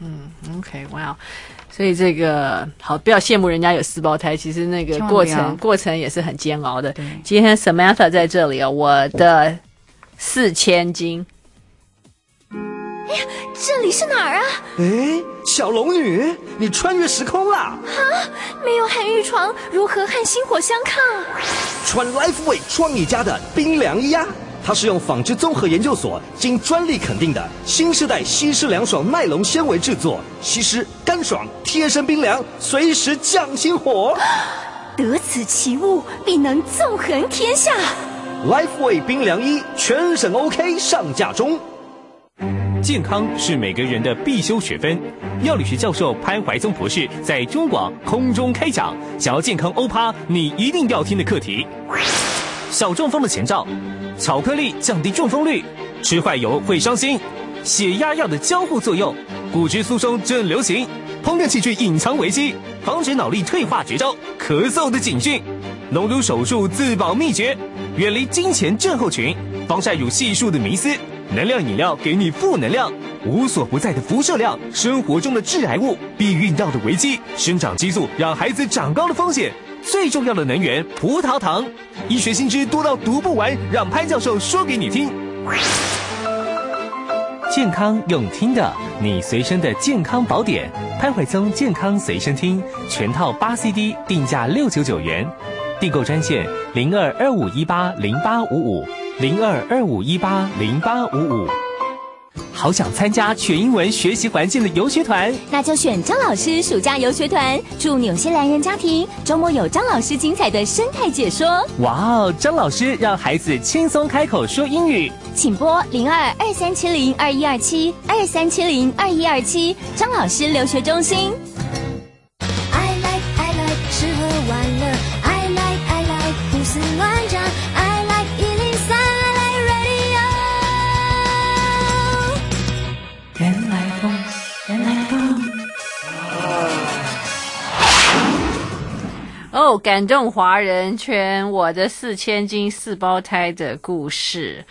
OK， 哇，所以这个好，不要羡慕人家有4胞胎，其实那个过程也是很煎熬的。今天 Samantha 在这里我的4000斤。 哎呀，这里是哪儿啊？ 小龙女，你穿越时空啦！ 没有寒玉床，如何和星火相抗？ 穿 Lifeway 创意家的冰凉衣啊！它是用纺织综合研究所经专利肯定的新世代吸湿凉爽耐绒纤维制作，吸湿干爽，贴身冰凉，随时降心火。 得此其物，必能纵横天下。 Lifeway 冰凉衣全省 OK 上架中。 健康是每个人的必修学分。药理学教授潘怀宗博士在中广空中开讲，想要健康欧趴，你一定要听的课题。小中风的前兆，巧克力降低中风率，吃坏油会伤心，血压药的交互作用，骨质疏松正流行，烹饪器具隐藏危机，防止脑力退化绝招，咳嗽的警讯，隆乳手术自保秘诀，远离金钱症候群，防晒乳系数的迷思，能量饮料给你负能量，无所不在的辐射量，生活中的致癌物，避孕药的危机，生长激素让孩子长高的风险，最重要的能源葡萄糖，医学新知多到读不完，让潘教授说给你听。健康用听的，你随身的健康宝典，潘怀宗健康随身听，全套8 CD， 定价699元，订购专线0225180855，0225180855。好想参加全英文学习环境的游学团， 那就选张老师暑假游学团，住纽西兰人家庭，周末有张老师精彩的生态解说。 哇哦，张老师让孩子轻松开口说英语， 请拨0223702127，23702127，张老师留学中心。 I like 吃喝玩乐 I like 胡思乱想 I like 103 I like radio。 原来风哦，感动华人圈，我的4000斤4胞胎的故事。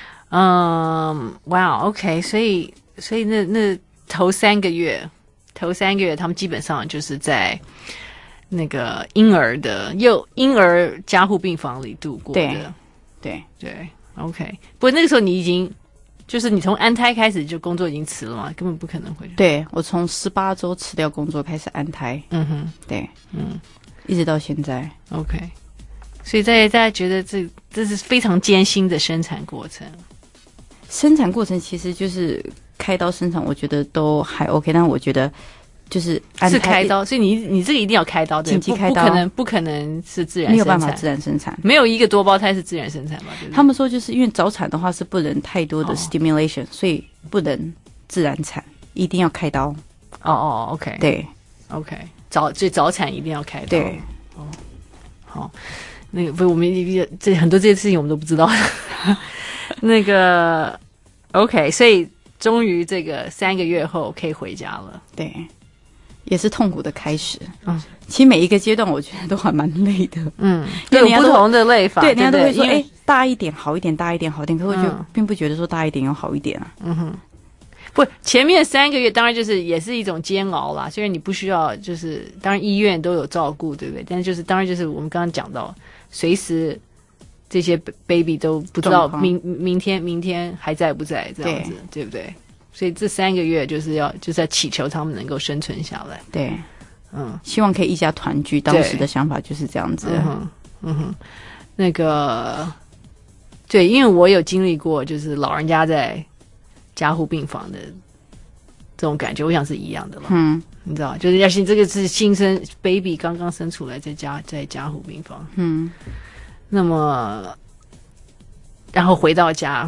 哇 OK， 所以那头三个月他们基本上就是在那个婴儿加护病房里度过的。 对 OK。 不过那个时候你已经就是你从安胎开始就工作已经辞了嘛，根本不可能回去。 对，我从18周辞掉工作开始安胎。对，一直到现在。 OK， 所以大家觉得这是非常艰辛的生产过程。 生产过程其实就是开刀生产，我觉得都还 OK， 但我觉得就是安胎是开刀，所以你这个一定要开刀， 紧急开刀， 不可能是自然生产， 没有办法自然生产， 没有一个多胞胎是自然生产嘛？对不对？ 他们说就是因为早产的话是不能太多的 stimulation，所以不能自然产，一定要开刀。 OK， 对 ，OK， 早产一定要开刀。 对， 好，那个不，我们很多这些事情我们都不知道。那个 OK， 所以终于这个3个月后可以回家了。 对， 也是痛苦的开始。其实每一个阶段我觉得都还蛮累的。 都有不同的累法。 对，人家都会说， 因为大一点好一点，大一点好一点。可是我就并不觉得说大一点有好一点啊。 不，前面3个月当然就是也是一种煎熬啦。虽然你不需要，就是当然医院都有照顾，对不对？但是就是当然就是我们刚刚讲到，随时这些 baby 都不知道明天还在不在这样子，对不对？所以这3个月就是在祈求他们能够生存下来。 对。希望可以一家团聚，当时的想法就是这样子。 那个，对，因为我有经历过，就是老人家在加护病房的这种感觉，我想是一样的了。你知道，就是要是这个是新生 baby 刚刚生出来，在加护病房。那么，然后回到家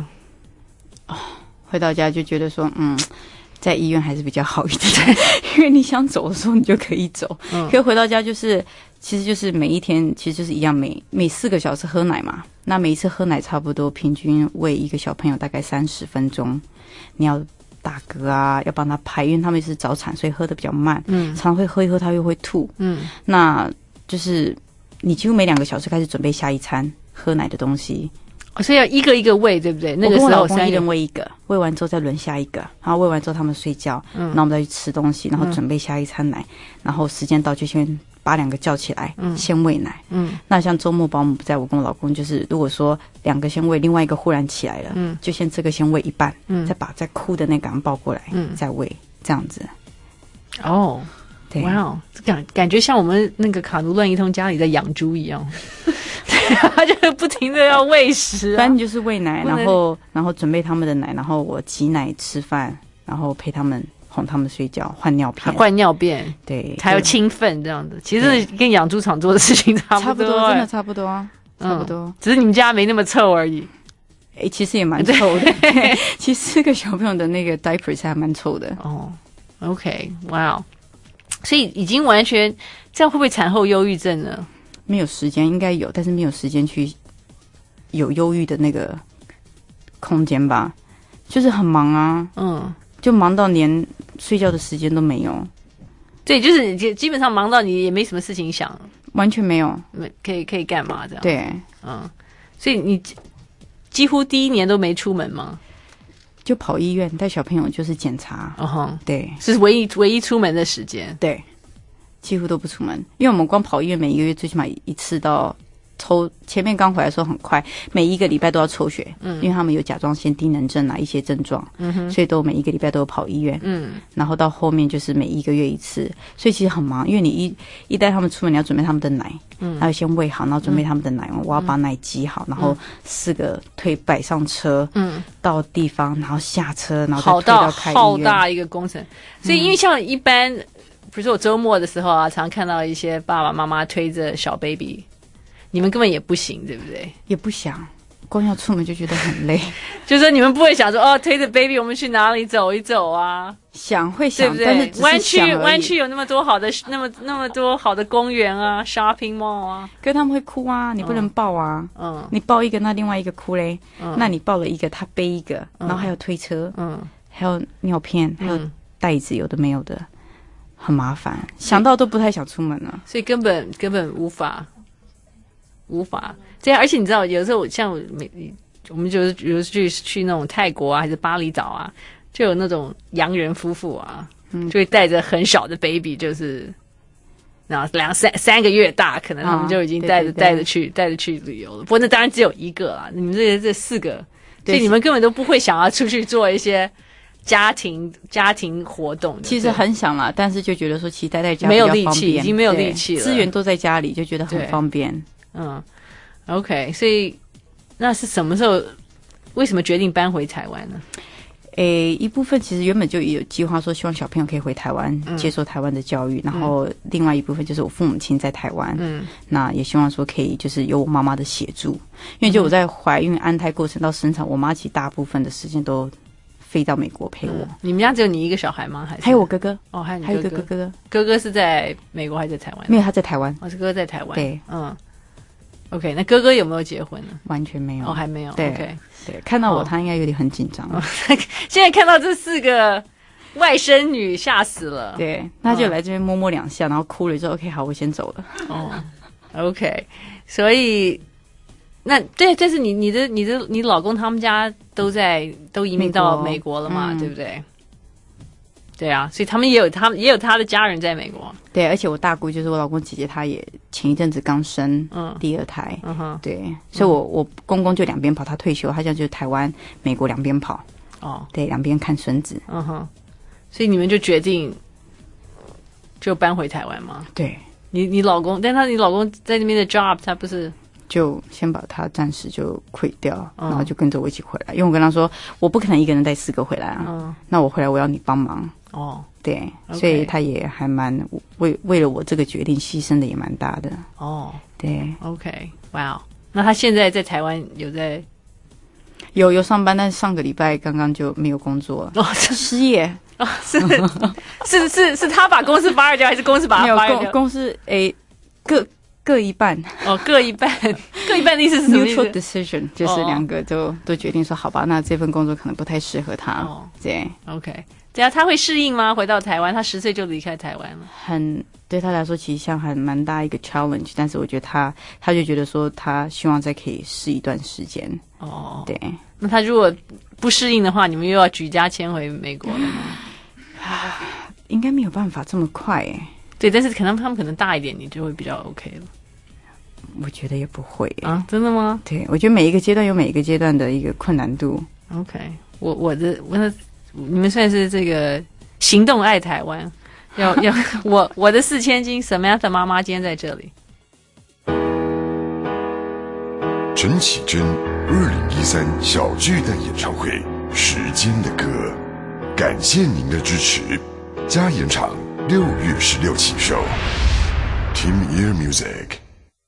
就觉得说，在医院还是比较好一点，因为你想走的时候你就可以走。可是回到家就是其实就是每一天其实就是一样，每4个小时喝奶嘛，那每一次喝奶差不多平均喂一个小朋友大概30分钟，你要打嗝啊，要帮他排，因为他们是早产，所以喝得比较慢，常会喝一喝他又会吐，那就是你几乎每2个小时开始准备下一餐喝奶的东西。 所以要一个一个喂，对不对？那个时候我跟我老公一人喂一个，喂完之后再轮下一个，然后喂完之后他们睡觉，然后我们再去吃东西，然后准备下一餐奶，然后时间到就先把2个叫起来，先喂奶。那像周末保姆不在，我跟我老公就是如果说2个先喂，另外一个忽然起来了，就先这个先喂一半，再把在哭的那个人抱过来，再喂，这样子。对， 哇，感觉像我们那个卡奴乱一通家里在养猪一样。他就不停的要喂食， 反正就是喂奶，然后准备他们的奶，然后我挤奶吃饭，然后陪他们哄他们睡觉，换尿片，对， 还有清粪这样子，其实跟养猪场做的事情差不多， 真的差不多， 只是你们家没那么臭而已。 其实也蛮臭的。其实4个小朋友的那个 diapers 还蛮臭的。 OK， 哇，所以已经完全这样，会不会产后忧郁症呢？ 没有时间，应该有，但是没有时间去有忧郁的那个空间吧，就是很忙啊，就忙到连睡觉的时间都没有。 对，就是基本上忙到你也没什么事情想， 完全没有， 可以干嘛这样？ 对， 所以你几乎第1年都没出门吗？ 就跑医院带小朋友，就是检查。对， 是唯一出门的时间。 对。几乎都不出门，因为我们光跑医院每1个月最起码1次到抽，前面刚回来的时候很快，每1个礼拜都要抽血，因为他们有甲状腺低能症啊一些症状，所以都每1个礼拜都有跑医院，然后到后面就是每1个月1次，所以其实很忙，因为你一带他们出门，你要准备他们的奶，然后先喂好，然后准备他们的奶，我要把奶挤好，然后4个摆上车，到地方，然后下车，然后再推到开医院， 浩大一个工程。所以因为像一般。比如说我周末的时候啊，常看到一些爸爸妈妈推着小 baby， 你们根本也不行，对不对？ 也不想，光要出门就觉得很累。 就是说你们不会想说推着 baby 我们去哪里走一走啊？ 会想，对不对？ 但是湾区有那么多好的那么多好的公园啊 ，shopping mall 啊， 可是他们会哭啊，你不能抱啊，你抱一个，那另外一个哭嘞，那你抱了一个，他背一个，然后还有推车，还有尿片，还有袋子，有的没有的。很麻烦，想到都不太想出门了， 所以根本无法这样。而且你知道，有时候像我们就是比如去那种泰国啊，还是巴厘岛啊，就有那种洋人夫妇啊，就会带着很小的 baby， 就是然后3个月大，可能他们就已经带着去旅游了。不过那当然只有1个啦，你们这4个，所以你们根本都不会想要出去做一些。家庭活动其实很想啦，但是就觉得说其实待在家没有力气，已经没有力气了， 资源都在家里，就觉得很方便。 OK， 所以那是什么时候？为什么决定搬回台湾呢？ 一部分其实原本就有计划说，希望小朋友可以回台湾接受台湾的教育，然后另外一部分就是我父母亲在台湾，那也希望说可以就是有我妈妈的协助，因为就我在怀孕安胎过程到生产，我妈其实大部分的时间都。飞到美国陪我。 你们家只有你一个小孩吗？还有我哥哥？ 还有你哥哥。 哥哥是在美国还是在台湾？ 没有，他在台湾。 是哥哥在台湾。 对 ，OK， 那哥哥有没有结婚呢？ 完全没有。 还没有。 对 ，OK， 对，看到我他应该有点很紧张。 现在看到这4个外甥女吓死了。 对，他就来这边摸摸2下，然后哭了之后 OK 好，我先走了。 哦 OK， 所以那对，但是你老公他们家都移民到美国了嘛，对不对？对啊，所以他们也有他的家人在美国。 对，而且我大姑就是我老公姐姐，她也前一阵子刚生第2胎。对，所以我公公就两边跑，他退休，他现在就是台湾、美国两边跑。对，两边看孙子。 所以你们就决定就搬回台湾吗？ 对， 你老公，但你老公在那边的 job， 他不是就先把他暂时就quit掉，然后就跟着我一起回来，因为我跟他说我不可能一个人带4个回来啊。那我回来我要你帮忙。对，所以他也还蛮为了我这个决定牺牲的也蛮大的。对 ，OK， 哇，那他现在在台湾有上班，但是上个礼拜刚刚就没有工作了，失业。 是他把公司 fire 掉，还是公司把他 fire 掉？ 没有，公司各一半。各一半的意思是什么意思 ？Mutual decision， 就是2个都决定说好吧，那这份工作可能不太适合他。对 ，OK。对啊，他会适应吗？回到台湾，他10岁就离开台湾了， 对他来说其实像还蛮大一个 challenge， 但是我觉得他就觉得说他希望再可以试一段时间。对。 那他如果不适应的话，你们又要举家迁回美国了吗？ 应该没有办法这么快对，但是他们可能大一点，你就会比较 OK 了。 我觉得也不会啊，真的吗？ 对，我觉得每一个阶段有每一个阶段的一个困难度。 OK， 你们算是这个行动爱台湾，我的4000金 Samantha 妈妈今天在这里。 陈绮贞2013小巨蛋演唱会《时间的歌》，感谢您的支持。加演场6月16起售。Team Ear Music。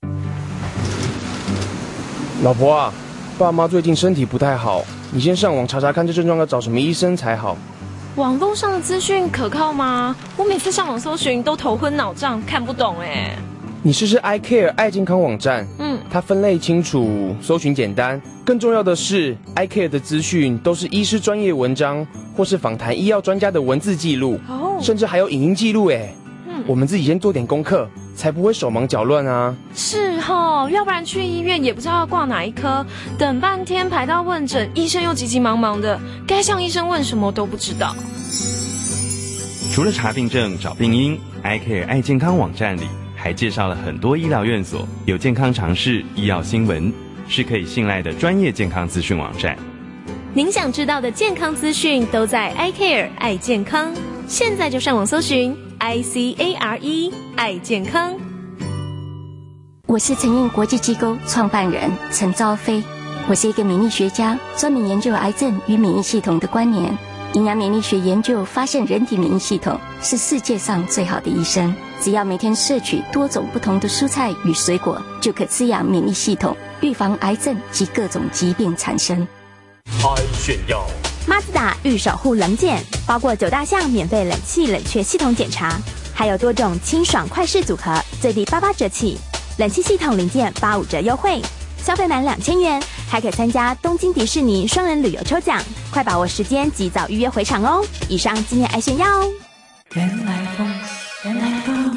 老婆啊，爸妈最近身体不太好，你先上网查查看这症状要找什么医生才好。 网络上的资讯可靠吗？我每次上网搜寻都头昏脑胀，看不懂哎。 你试试 iCare 爱健康网站，它分类清楚，搜寻简单，更重要的是 iCare 的资讯都是医师专业文章或是访谈医药专家的文字记录，甚至还有影音记录哎。我们自己先做点功课，才不会手忙脚乱啊。 是齁，要不然去医院也不知道要挂哪一科，等半天排到问诊，医生又急急忙忙的，该向医生问什么都不知道。 除了查病症、找病因 ，iCare 爱健康网站里还介绍了很多医疗院所，有健康常识、医药新闻，是可以信赖的专业健康资讯网站。 您想知道的健康资讯都在 iCare 爱健康，现在就上网搜寻 ICARE 爱健康。 我是成印国际机构创办人陈昭飞，我是一个免疫学家，专门研究癌症与免疫系统的关联。营养免疫学研究发现，人体免疫系统是世界上最好的医生。只要每天摄取多种不同的蔬菜与水果，就可滋养免疫系统，预防癌症及各种疾病产生。 爱炫耀马自达预守护冷检，包括9大项免费冷气冷却系统检查，还有多种清爽快适组合，最低88折起，冷气系统零件85折优惠，消费满2000元还可参加东京迪士尼双人旅游抽奖，快把握时间，及早预约回场哦！以上今天爱炫耀哦。 原来风，原来风。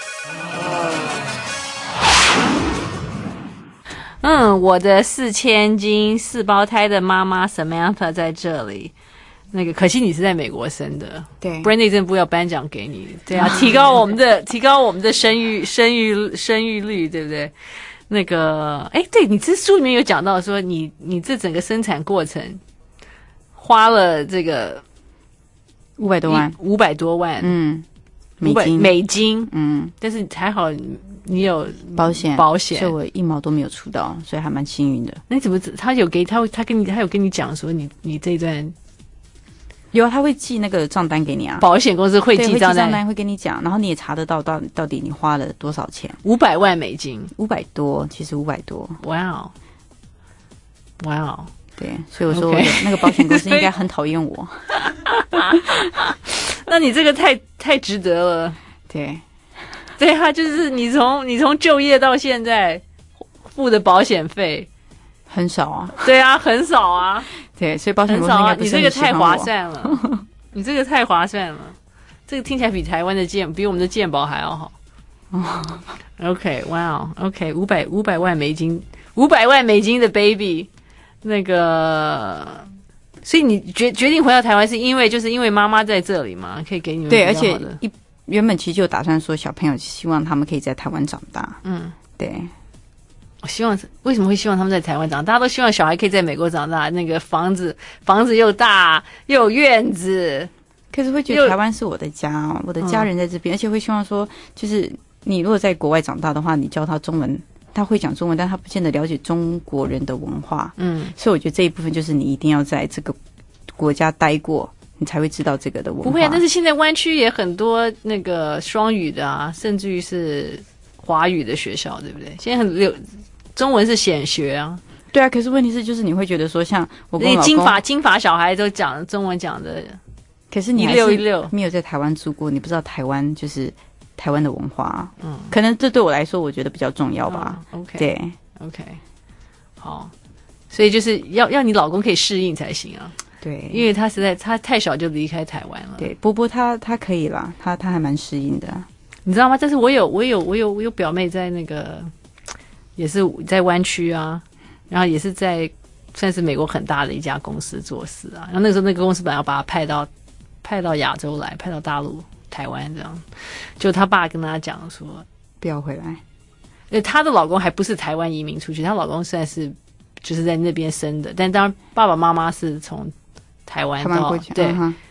我的4000斤4胞胎的妈妈 Samantha 在这里。那个可惜你是在美国生的， 对， 不然内政部要颁奖给你，对啊，提高我们的生育率，对不对？那个，对，你这书里面有讲到说你这整个生产过程花了这个 500多万， 美金，但是还好你有保险， 所以我1毛都没有出到，所以还蛮幸运的。 那怎么他有跟你讲说你这一段？ 有啊，他会寄那个账单给你啊。 保险公司会寄账单， 会跟你讲，然后你也查得到到底你花了多少钱。 500万美金 ，500多，其实500多。 哇哦， 对，所以我说那个保险公司应该很讨厌我。 那你这个太值得了。对啊，就是你从就业到现在付的保险费很少啊。 对啊，很少啊。 对，所以保险公司应该不是很喜欢我。 你这个太划算了。 你这个太划算了，这个听起来比台湾的比我们的健保还要好。OK， 哇 ，OK， 500万美金，500万美金的 baby， 那个，所以你决定回到台湾是因为妈妈在这里嘛，可以给你们对， 比较好的而且原本其实就打算说小朋友希望他们可以在台湾长大。对。 我希望为什么会希望他们在台湾长大？大家都希望小孩可以在美国长大，那个房子又大又有院子， 可是会觉得台湾是我的家，我的家人在这边，而且会希望说，就是你如果在国外长大的话，你教他中文，他会讲中文，但他不见得了解中国人的文化。所以我觉得这一部分就是你一定要在这个国家待过，你才会知道这个的文化。 不会啊，但是现在湾区也很多那个双语的啊，甚至于是华语的学校，对不对？现在中文是显学啊。 对啊，可是问题是，就是你会觉得说，像我跟我老公金发小孩都讲中文讲的， 可是你还是没有在台湾住过，你不知道台湾就是台湾的文化。可能这对我来说，我觉得比较重要吧。 OK， 对 ，OK， 好，所以就是要你老公可以适应才行啊。 对， 因为他太小就离开台湾了。 对，波波他可以啦，他还蛮适应的。 你知道吗？但是我有表妹在那个。也是在湾区啊，然后也是在算是美国很大的一家公司做事啊。然后那个时候那个公司本来要把他派到亚洲来，派到大陆、台湾这样。就他爸跟他讲说不要回来。 她的老公还不是台湾移民出去，她老公算是就是在那边生的，但当然爸爸妈妈是从台湾到对。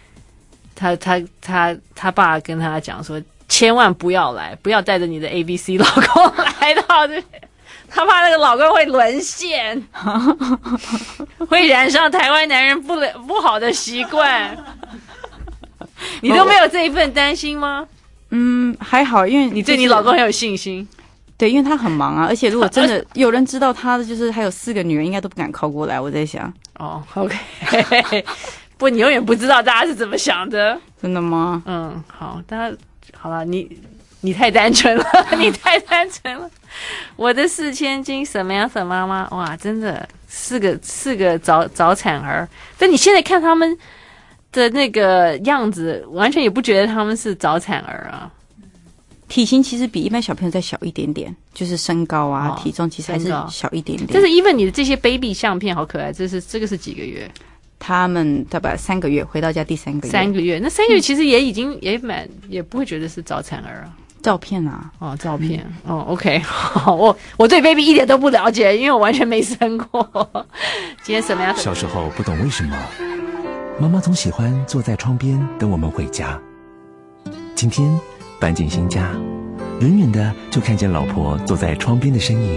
他爸跟他讲说，千万不要来，不要带着你的 ABC 老公来到这。他怕那个老公会沦陷，会染上台湾男人不好的习惯。你都没有这一份担心吗？ 还好，因为你对你老公很有信心。 对，因为他很忙啊，而且如果真的有人知道他的，就是还有4个女人，应该都不敢靠过来。我在想， OK， 不，你永远不知道大家是怎么想的。 真的吗？ 好，大家好了，你太单纯了，你太单纯了。我的4千金什么样什么妈妈，哇，真的四个早产儿。但你现在看他们的那个样子，完全也不觉得他们是早产儿啊。 体型其实比一般小朋友再小一点点，就是身高啊、体重其实还是小一点点。 但是因为你的这些 baby 相片好可爱，这个是几个月？ 他们大概3个月，回到家第3个月。 3个月，那3个月其实也不会觉得是早产儿啊。 照片啊， 照片，OK， 好，我对 baby 一点都不了解，因为我完全没生过。今天什么样？ 小时候不懂为什么，妈妈总喜欢坐在窗边等我们回家。今天搬进新家，远远的就看见老婆坐在窗边的身影。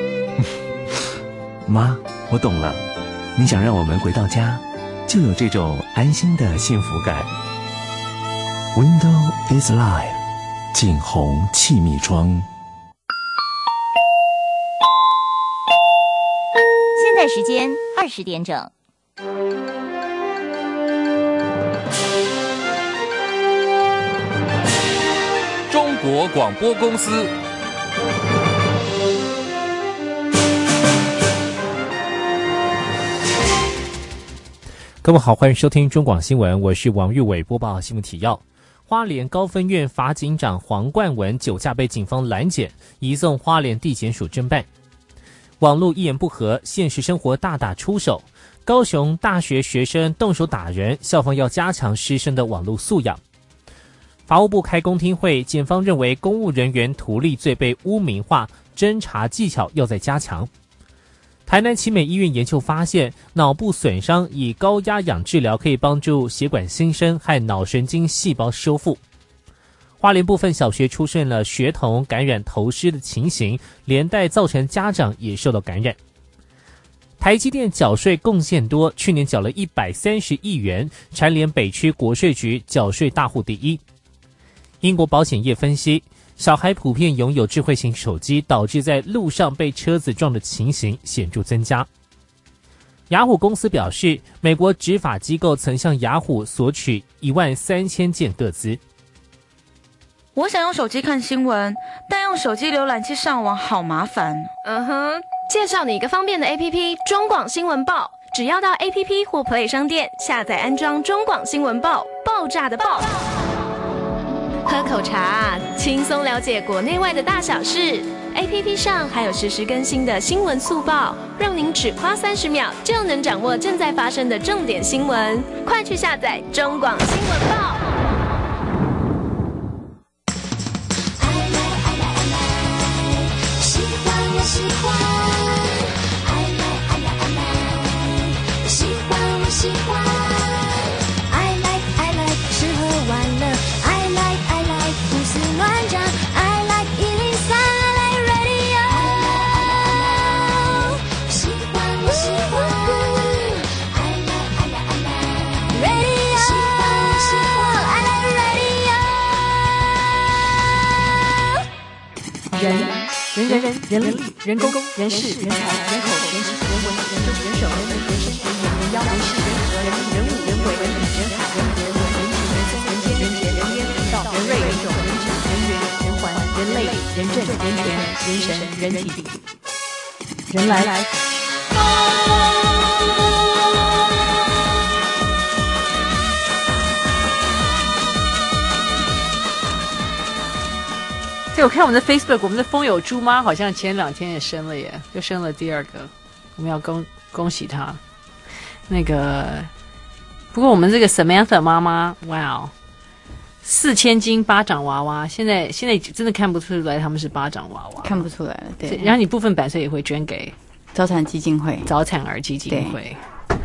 妈，我懂了，你想让我们回到家，就有这种安心的幸福感。Window is life。景洪气密窗。 现在时间20点整。 中国广播公司。各位好，欢迎收听中广新闻，我是王玉伟，播报新闻提要。花莲高分院法警长黄冠文酒驾被警方拦检，移送花莲地检署侦办。网络一言不合，现实生活大打出手。高雄大学学生动手打人，校方要加强师生的网络素养。法务部开公听会，检方认为公务人员图利罪被污名化，侦查技巧要再加强。台南奇美医院研究发现，脑部损伤以高压氧治疗可以帮助血管新生和脑神经细胞修复。花莲部分小学出现了学童感染头虱的情形，连带造成家长也受到感染。台积电缴税贡献多，去年缴了130亿元，蝉联北区国税局缴税大户第一。英国保险业分析，小孩普遍拥有智慧型手机，导致在路上被车子撞的情形显著增加。雅虎公司表示，美国执法机构曾向雅虎索取13000件个资。 我想用手机看新闻，但用手机浏览器上网好麻烦。 介绍你一个方便的 APP 中广新闻报，只要到 APP 或 Play 商店下载安装中广新闻报， 爆炸的爆。喝口茶，轻松了解国内外的大小事。APP 上还有实时更新的新闻速报，让您只花30秒就能掌握正在发生的重点新闻。快去下载中广新闻报。 喜欢我喜欢 I like 喜欢我喜欢 I like 吃喝玩乐 I like 胡思乱想 I like 103 I like radio 喜欢我喜欢 I like radio 喜欢我喜欢 I like radio 人力人工人事人才人口人情人文人中人手人民人生人眼人妖人事人和人物人鬼人理人海人和人情人松人间人杰人烟人道人瑞人种人质人缘人环人类人政人权人神人体人来。对，我看我们的 Facebook， 我们的风友猪妈好像前2天也生了耶，又生了第2个，我们要恭喜她。那个，不过我们这个 Samantha 妈妈，哇哦，4000斤巴掌娃娃，现在真的看不出来他们是巴掌娃娃， 看不出来了。对， 然后你部分版税也会捐给早产基金会、 早产儿基金会。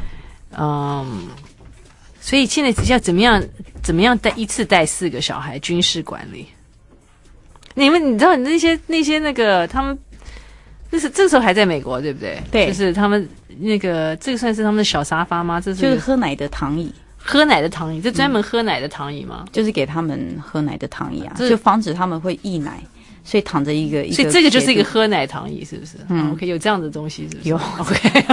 所以现在要怎么样一次带4个小孩，军事管理。你知道那些那个他们，这个时候还在美国对不对？ 对， 就是他们那个这个算是他们的小沙发吗？这是就是喝奶的躺椅， 喝奶的躺椅，这专门喝奶的躺椅吗？ 就是给他们喝奶的躺椅啊，就防止他们会溢奶，所以躺着一个。 所以这个就是一个喝奶躺椅，是不是？OK， 有这样的东西是不是？ 有 OK，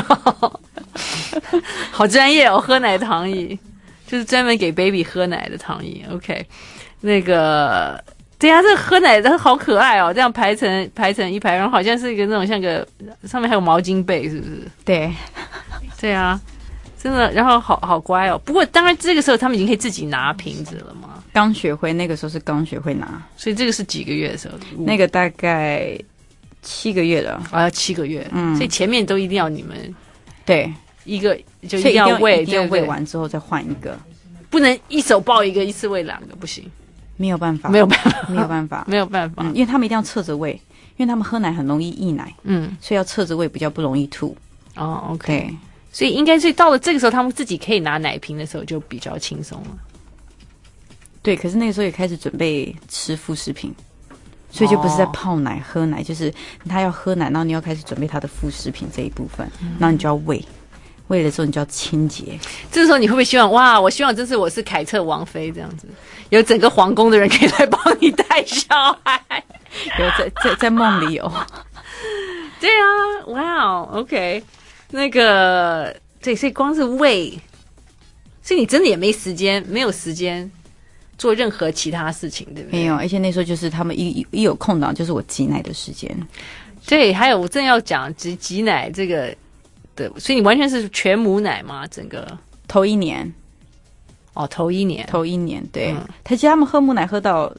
好专业哦，喝奶躺椅就是专门给 baby 喝奶的躺椅。OK， 那个。对啊，这个喝奶的好可爱哦，这样排成一排，然后好像是一个那种像个上面还有毛巾被，是不是？ 对， 对啊，真的，然后好乖哦。不过当然这个时候他们已经可以自己拿瓶子了嘛。 刚学会，那个时候是刚学会拿， 所以这个是几个月的时候？ 那个大概7个月了。 啊，7个月，所以前面都一定要你们对一个就一定要喂， 一定要喂完之后再换一个， 不能一手抱一个，一次喂2个，不行。 没有办法， 没有办法， 因为他们一定要侧着喂，因为他们喝奶很容易溢奶，所以要侧着喂比较不容易吐。 哦 ，OK， 所以应该是到了这个时候，他们自己可以拿奶瓶的时候就比较轻松了。 对，可是那个时候也开始准备吃副食品，所以就不是在泡奶喝奶，就是他要喝奶，然后你要开始准备他的副食品这一部分，然后你就要喂。喂了之后你就要清洁， 这时候你会不会希望哇？我希望我是凯特王妃这样子，有整个皇宫的人可以来帮你带小孩。 有在梦里有。 对啊，哇哦 ，OK， 那个对，所以光是喂，所以你真的也没有时间做任何其他事情，对不对？ 没有，而且那时候就是他们一有空档，就是我挤奶的时间。 对，还有我正要讲挤奶这个。所以你完全是全母奶吗？整个头1年， 头一年， 对。其实他们喝母奶喝到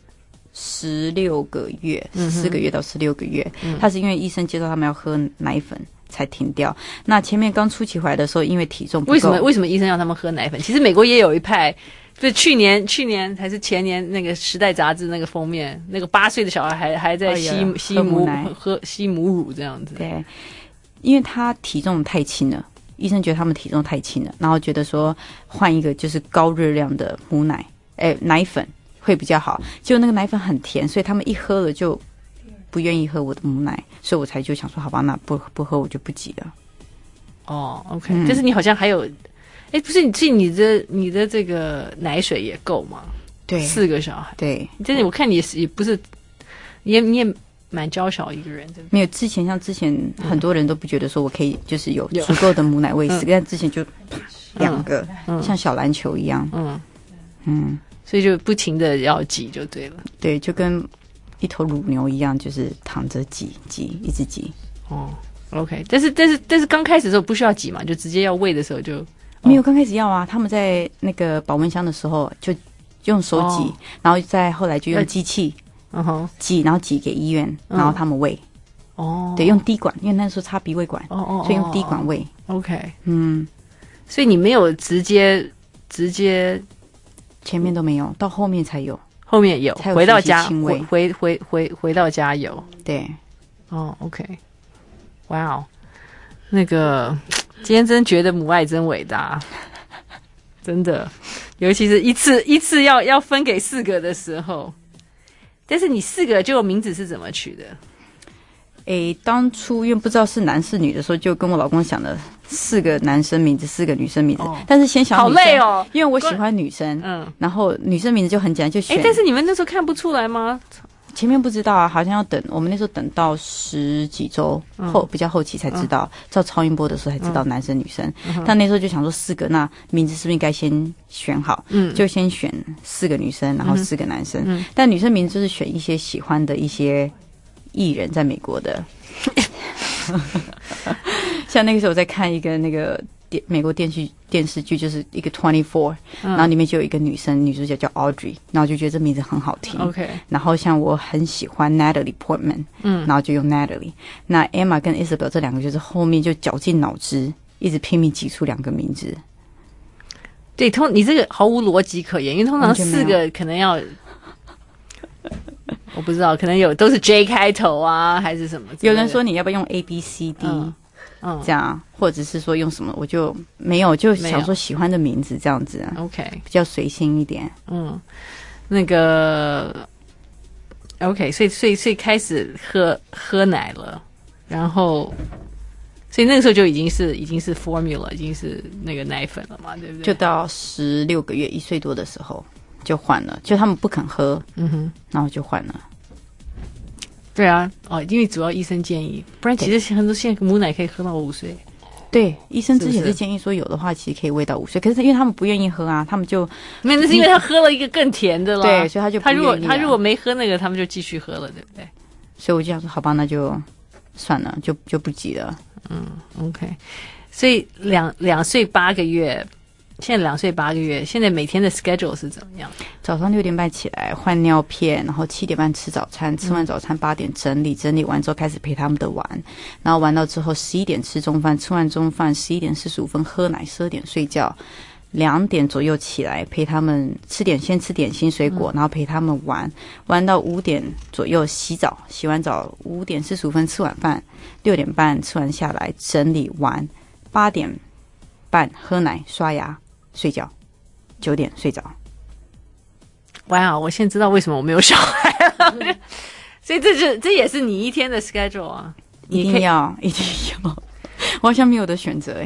16个月，4个月到16个月，他是因为医生介绍他们要喝奶粉才停掉。那前面刚初期回来的时候，因为体重不够， 为什么医生让他们喝奶粉？其实美国也有一派，就去年还是前年那个《时代》杂志那个封面，那个8岁的小孩还在吸母乳这样子， 对。因为他体重太轻了，医生觉得他们体重太轻了，然后觉得说换一个就是高热量的母奶，奶粉会比较好。结果那个奶粉很甜，所以他们一喝了就不愿意喝我的母奶，所以我才就想说，好吧，那不喝我就不挤了。 哦 ，OK， 但是你好像还有，不是你的这个奶水也够吗？ 对 ，4个小孩， 对， 但是我看你也不是，你也。蛮娇小一个人，对不对？ 没有之前很多人都不觉得说我可以就是有足够的母奶喂4个，但之前就2个，像小篮球一样， 所以就不停的要挤就对了， 对，就跟一头乳牛一样，就是躺着挤，一直挤。 哦 ，OK， 但是刚开始的时候不需要挤嘛，就直接要喂的时候就没有，刚开始要啊，他们在那个保温箱的时候就用手挤，然后再后来就用机器挤，然后挤给医院，然后他们喂。对，用滴管，因为那时候插鼻胃管，所以用滴管喂。 OK， 所以你没有直接前面都没有，到后面才有， 后面有，回到家回到家有。 对， OK， 哇哦，那个今天真觉得母爱真伟大，真的，尤其是一次要分给4个的时候，但是你4个就名字是怎么取的？ 当初因为不知道是男是女的时候，就跟我老公想了4个男生名字，4个女生名字，但是先想女生，好累哦，因为我喜欢女生，然后女生名字就很简单，就选。 但是你们那时候看不出来吗？ 前面不知道啊，好像要等，我们那时候等到10几周比较后期才知道，照超音波的时候才知道男生女生。但那时候就想说4个，那名字是不是应该先选好？就先选4个女生，然后4个男生。但女生名字就是选一些喜欢的一些艺人，在美国的，像那个时候我在看一个那个美国电视剧，就是一个 24，然后里面就有一个女生，女主角叫 Audrey， 然后就觉得这名字很好听。 OK， 然后像我很喜欢 Natalie Portman，然后就用 Natalie。那 Emma 跟 Isabel 这2个就是后面就绞尽脑汁，一直拼命挤出2个名字。 对，你这个毫无逻辑可言，因为通常4个可能要。我不知道，可能都是 J 开头啊，还是什么？ 有人说你要不要用 ABCD，这样，或者是说用什么？我就没有，就想说喜欢的名字这样子。 OK， 比较随心一点。 那个 OK， 所以开始喝奶了，然后，所以那个时候就已经是 formula， 已经是那个奶粉了嘛，对不对？ 就到16个月，1岁多的时候。就换了，就他们不肯喝，然后就换了。 对啊，因为主要医生建议，不然其实很多现在母奶可以喝到5岁。 对，医生之前是建议说有的话其实可以喂到5岁，可是因为他们不愿意喝啊，他们就没有，那是因为他喝了一个更甜的了， 对，所以他就不愿意他如果没喝那个，他们就继续喝了，对不对？ 所以我就想说，好吧，那就算了，就不急了。 OK， 所以2岁8个月。现在2岁8个月，现在每天的 schedule 是怎么样？ 早上6点半起来换尿片，然后7点半吃早餐，吃完早餐8点整理完之后开始陪他们的玩，然后玩到之后11点吃中饭，吃完中饭11点45分喝奶，12点睡觉，2点左右起来陪他们先吃点心水果，然后陪他们玩到5点左右洗澡，洗完澡5点45分吃晚饭，6点半吃完下来整理玩，8点半喝奶刷牙睡觉，9点睡着。 哇，我现在知道为什么我没有小孩了。所以这也是你一天的 schedule 啊， 一定要。我好像没有的选择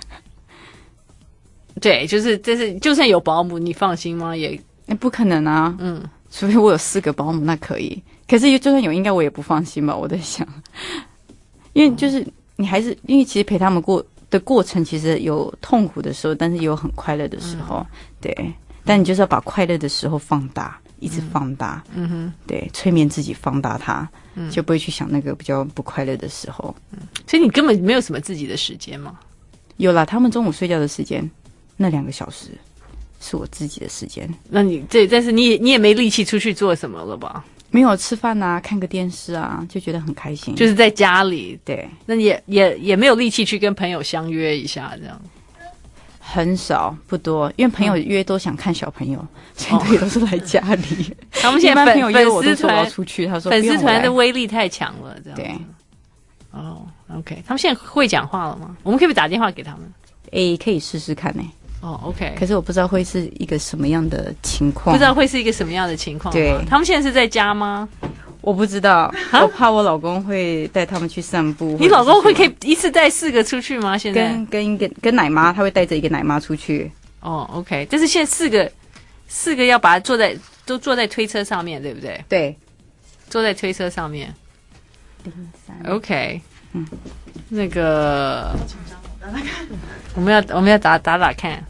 对，就算有保姆，你放心吗？也不可能啊。除非我有4个保姆，那可以。可是就算有，应该我也不放心吧？我在想，因为就是你还是因为其实陪他们的过程其实有痛苦的时候，但是也有很快乐的时候，对。但你就是要把快乐的时候放大，一直放大，对，催眠自己放大它，就不会去想那个比较不快乐的时候。 所以你根本没有什么自己的时间吗？ 有啦，他们中午睡觉的时间，那2个小时是我自己的时间。 那但是你也没力气出去做什么了吧？ 没有，吃饭啊，看个电视啊，就觉得很开心。 就是在家里， 对。 那也没有力气去跟朋友相约一下，这样。 很少，不多，因为朋友约都想看小朋友，所以都是来家里。 他们现在朋友约我都说我要出去，他说粉丝团的威力太强了，这样。 对。 OK， 他们现在会讲话了吗？我们可以不可以打电话给他们？ 可以试试看 OK。 可是我不知道会是一个什么样的情况。 不知道会是一个什么样的情况？ 对。 他们现在是在家吗？ 我不知道，我怕我老公会带他们去散步。 你老公可以一次带4个出去吗？现在跟奶妈，他会带着一个奶妈出去。 OK。但是现在4个要把它都坐在推车上面，对不对？ 对， 坐在推车上面。OK。那个，我们要打看，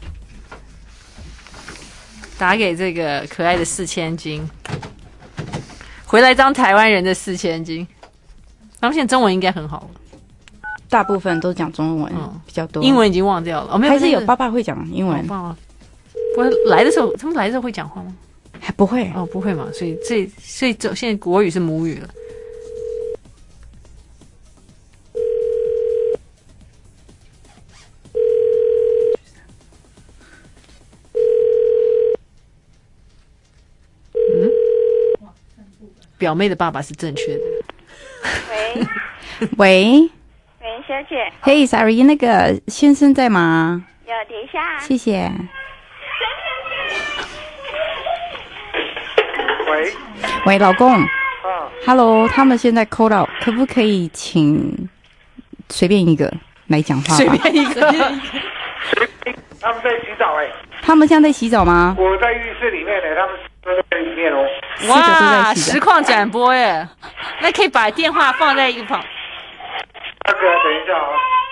打给这个可爱的4000金。回来当台湾人的4000金，他们现在中文应该很好了。 大部分都讲中文比较多， 英文已经忘掉了。哦，没有， 还是有爸爸会讲英文。 爸爸，不过来的时候，他们来的时候会讲话吗？ 还不会哦，不会嘛。所以现在国语是母语了。表妹的爸爸是正确的。 喂， 小姐。 嘿 ，sorry， 那个先生在吗？ 有，等一下。 谢谢。喂，老公。Hello， 他们现在 call out， 可不可以请随便一个来讲话？ 随便一个。 他们在洗澡他们现在在洗澡吗？ 我在浴室里面他们都在里面哦。 哇，实况转播耶！那可以把电话放在一旁。 那个，等一下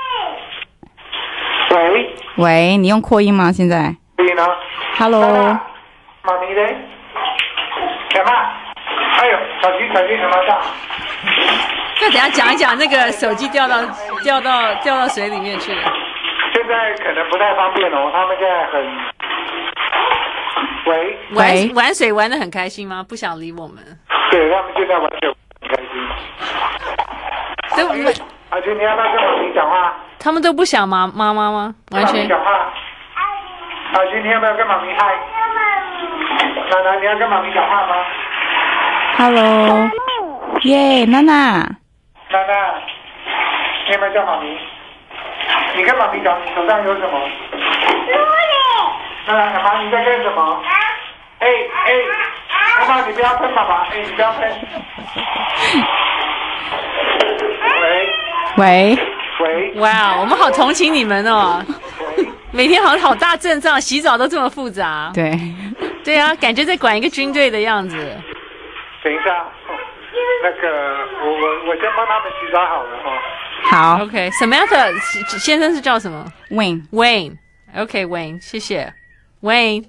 喂，你用扩音吗？现在？ 可以呢。 Hello。 妈咪嘞？干嘛？哎呦，小鸡什么大？ 就等一下讲一讲那个手机掉到水里面去了。 现在可能不太方便哦，他们现在很。 玩水玩得很开心吗？不想理我们。 对，他们现在玩水很开心。阿君，你要不要跟妈咪讲话？ 他们都不想妈妈吗？完全。 讲话。阿君，你要不要跟妈咪嗨？奶奶，你要跟妈咪讲话吗 ？Hello。耶，娜娜。 娜娜，你有没有叫妈咪？你跟妈咪讲，你手上有什么？那妈，你在干什么？妈，你不要喷爸爸，你不要喷。 喂， 哇，我们好同情你们哦。每天好大阵仗，洗澡都这么复杂。对啊，感觉在管一个军队的样子。 等一下，那个我先帮他们洗澡好了哈。 好 ，OK。Samantha 先生是叫什么 ？Wayne。OK， Wayne， 谢谢 Wayne。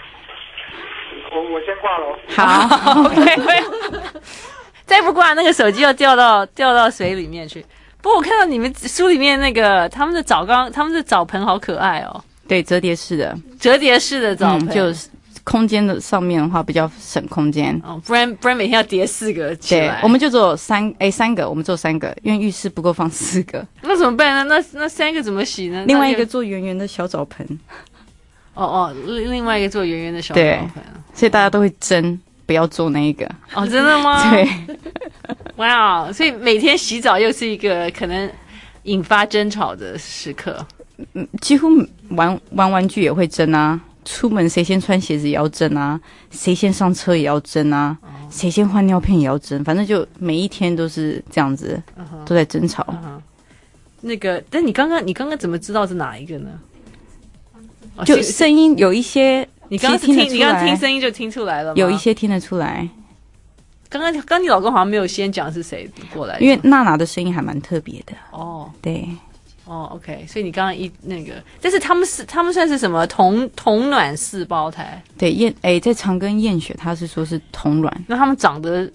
我先挂了。 好 ，OK。再不挂，那个手机要掉到水里面去。不过我看到你们书里面那个他们的澡盆好可爱哦。 对，折叠式的澡盆， 就是空间的上面的话比较省空间。 哦，不然每天要叠4个起来。 对，我们就只有3个，我们只有3个，因为浴室不够放4个。 那怎么办呢？那3个怎么洗呢？ 另外一个做圆圆的小澡盆。 另外一个做圆圆的小澡盆。 所以大家都会争，不要做那一个。 哦，真的吗？ 对。 哇，所以每天洗澡又是一个可能引发争吵的时刻。 几乎玩玩具也会争啊，出门谁先穿鞋子也要争啊，谁先上车也要争啊，谁先换尿片也要争，反正就每一天都是这样子，都在争吵。 那个，但你刚刚怎么知道是哪一个呢？ 就声音有一些， 你刚刚听声音就听出来了吗？ 有一些听得出来。 刚你老公好像没有先讲是谁过来的， 因为娜娜的声音还蛮特别的。 哦， 对。 OK， 所以你刚刚但是他们算是什么同卵4胞胎？ 对，在长庚验血，他是说是同卵。 那他们长得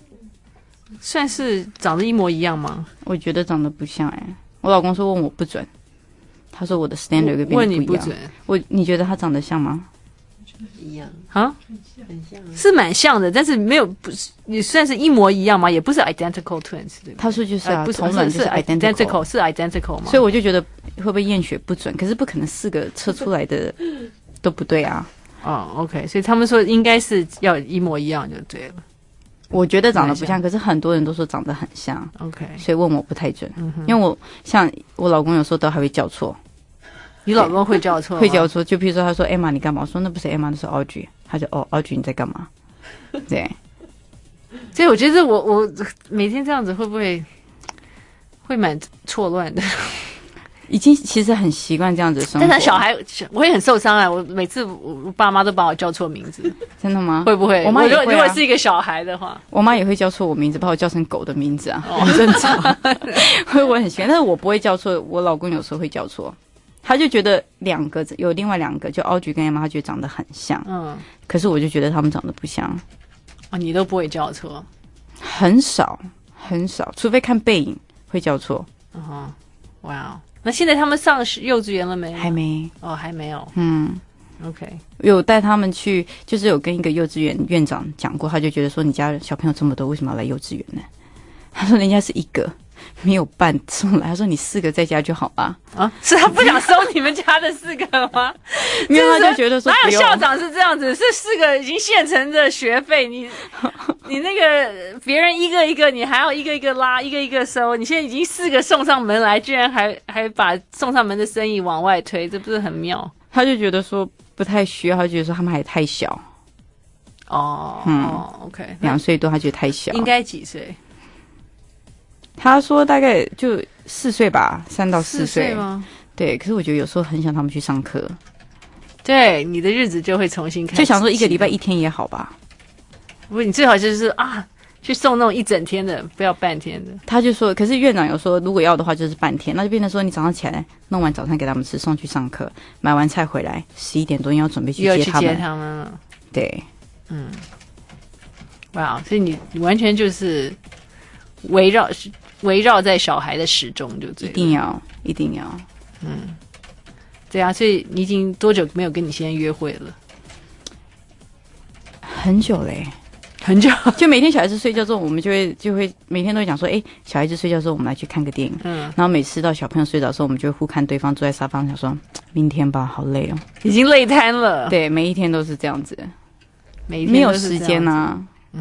一模一样吗？ 我觉得长得不像我老公说问我不准，他说我的 standard 跟别人不一样。 问你不准， 你觉得他长得像吗？ 一样啊，很像，是蛮像的，但是没有不是，也算是一模一样吗？也不是 identical twins， 对吧？ 他说就是不是同卵就是 identical， 是 identical 吗？ 所以我就觉得会不会验血不准？可是不可能4个测出来的都不对啊。 OK， 所以他们说应该是要一模一样就对了。 我觉得长得不像，可是很多人都说长得很像。 OK， 所以问我不太准，因为像我老公有时候都还会叫错。 你老公会叫错？ 会叫错，就比如说他说 Emma 你干嘛？我说那不是 Emma， 那是 Audrey。他就Audrey 你在干嘛？对， 所以我觉得我每天这样子会不会蛮错乱的？ 已经其实很习惯这样子的生活。 但是小孩我会很受伤我每次我爸妈都把我叫错名字。 真的吗？ 会不会？ 我妈也会如果是一个小孩的话， 我妈也会叫错我名字，把我叫成狗的名字啊，很正常。我很喜欢，但是我不会叫错。我老公有时候会叫错。他就觉得有另外2个，就 Audrey 跟 Emma， 他觉得长得很像。可是我就觉得他们长得不像。 你都不会叫错？ 很少，除非看背影会叫错。 哇，那现在他们上幼稚园了没？ 还没。 哦，还没有。OK， 有带他们去，就是有跟一个幼稚园院长讲过，他就觉得说你家小朋友这么多，为什么要来幼稚园呢？他说人家是一个，没有伴送来，他说你4个在家就好吧。 啊，是他不想收你们家的4个吗？ 因为他就觉得说哪有校长是这样子，是4个已经现成的学费，你那个别人一个一个，你还要一个一个拉，一个一个收，你现在已经4个送上门来，居然还把送上门的生意往外推，这不是很妙？ 他就觉得说不太需要，他觉得说他们还太小。 OK， 2岁多，他觉得太小。 应该几岁？ 他说大概就4岁吧，3到4岁吗？ 对，可是我觉得有时候很想他们去上课。 对，你的日子就会重新开始， 就想说1个礼拜1天也好吧。 不，你最好就是去送那种1整天的，不要半天的。 他就说，可是院长有说，如果要的话就是半天，那就变成说你早上起来弄完早餐给他们吃，送去上课，买完菜回来11点多要准备去接他们。 接他们了。 对， 哇，所以你完全就是围绕在小孩的始终就对了。 一定要。 对啊，所以你已经多久没有跟你先生约会了？ 很久嘞。 很久， 就每天小孩子睡觉之后，我们就会每天都会讲说，小孩子睡觉之后，我们来去看个电影。然后每次到小朋友睡着的时候，我们就会互看对方，坐在沙发上想说，明天吧，好累哦， 已经累瘫了。 对，每一天都是这样子， 每一天没有时间啊。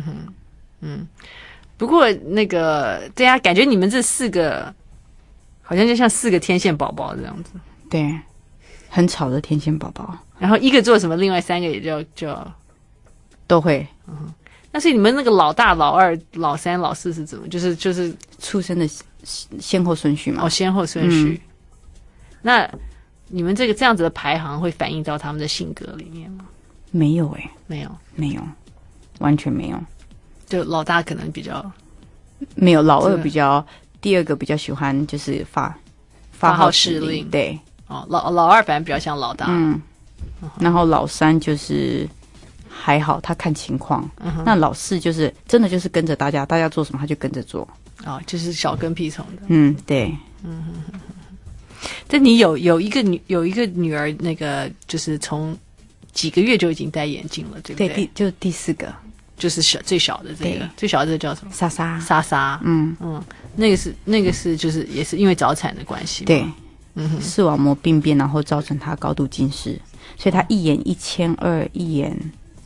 不过那个，对啊，感觉你们这4个好像就像4个天线宝宝这样子。 对，很吵的天线宝宝。 然后一个做什么，另外3个也就都会。 那所以你们那个老大、老二、老三、老四是怎么？就是出生的先后顺序嘛？ 先后顺序。那你们这样子的排行会反映到他们的性格里面吗？ 没有没有， 完全没有。 就老大可能比较没有，老二比较，第2个比较喜欢就是发号施令。对， 老二反正比较像老大。 然后老3就是还好，他看情况。那老4就是真的就是跟着大家做什么他就跟着做。 就是小跟屁虫的。 对。 但你有一个女儿，那个就是从几个月就已经戴眼镜了，对不对？ 对，就第4个， 就是最小的这个，最小的这个叫什么？ 莎莎。 那个是就是也是因为早产的关系。 对。视网膜病变，然后造成他高度近视，所以他一眼1200，一眼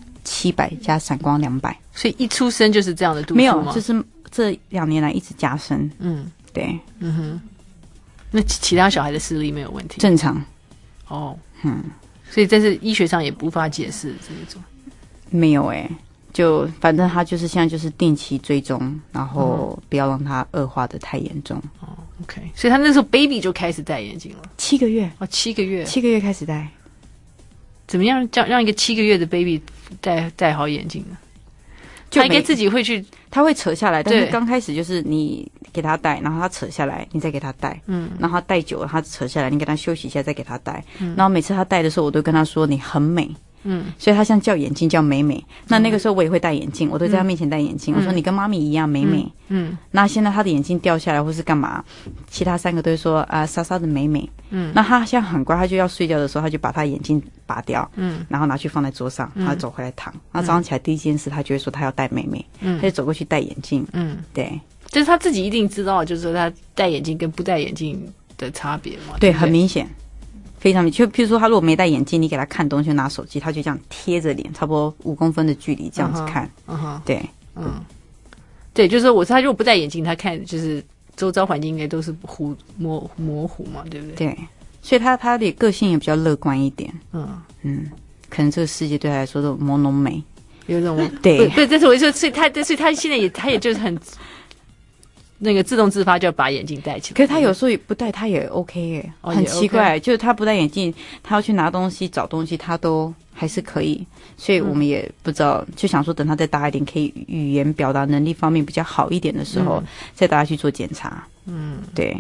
700加散光200， 所以一出生就是这样的度数吗？ 没有，就是这2年来一直加深。对。 那其他小孩的视力没有问题？ 正常。 所以在这医学上也无法解释这种。 没有就反正他就是现在就是定期追踪，然后不要让他恶化的太严重。 OK， 所以他那时候 baby 就开始戴眼镜了 ，7个月。 7个月 ，7个月开始戴。 怎么样让一个7个月的 baby 戴好眼镜呢？他应该自己会去， 他会扯下来，但是刚开始就是你给他戴，然后他扯下来，你再给他戴，然后他戴久了，他扯下来，你给他休息一下，再给他戴，然后每次他戴的时候，我都跟他说你很美。所以他像叫眼镜叫美美。那个时候我也会戴眼镜，我都在他面前戴眼镜。我说你跟妈咪一样美美。那现在他的眼镜掉下来或是干嘛，其他3个都会说莎莎的美美。那他现在很乖，他就要睡觉的时候，他就把他眼镜拔掉，然后拿去放在桌上，他走回来躺。然后早上起来第一件事，他就会说他要戴美美，他就走过去戴眼镜。对， 就是他自己一定知道，就是说他戴眼镜跟不戴眼镜的差别嘛。 对，很明显。非常，就譬如说他如果没戴眼镜，你给他看东西拿手机，他就这样贴着脸，差不多5公分的距离这样子看。对， 对，就是说他如果不戴眼镜，他看就是周遭环境应该都是模糊嘛，对不对？ 对，所以他的个性也比较乐观一点。可能这个世界对他来说都朦胧美， 有这种对， 但是我就所以他现在他也就是很。那个自动自发就要把眼镜戴起来， 可是他有时候也不戴，他也 OK 很奇怪，就是他不戴眼镜，他要去拿东西、找东西，他都还是可以。所以我们也不知道，就想说等他再大一点，可以语言表达能力方面比较好一点的时候，再带他去做检查。对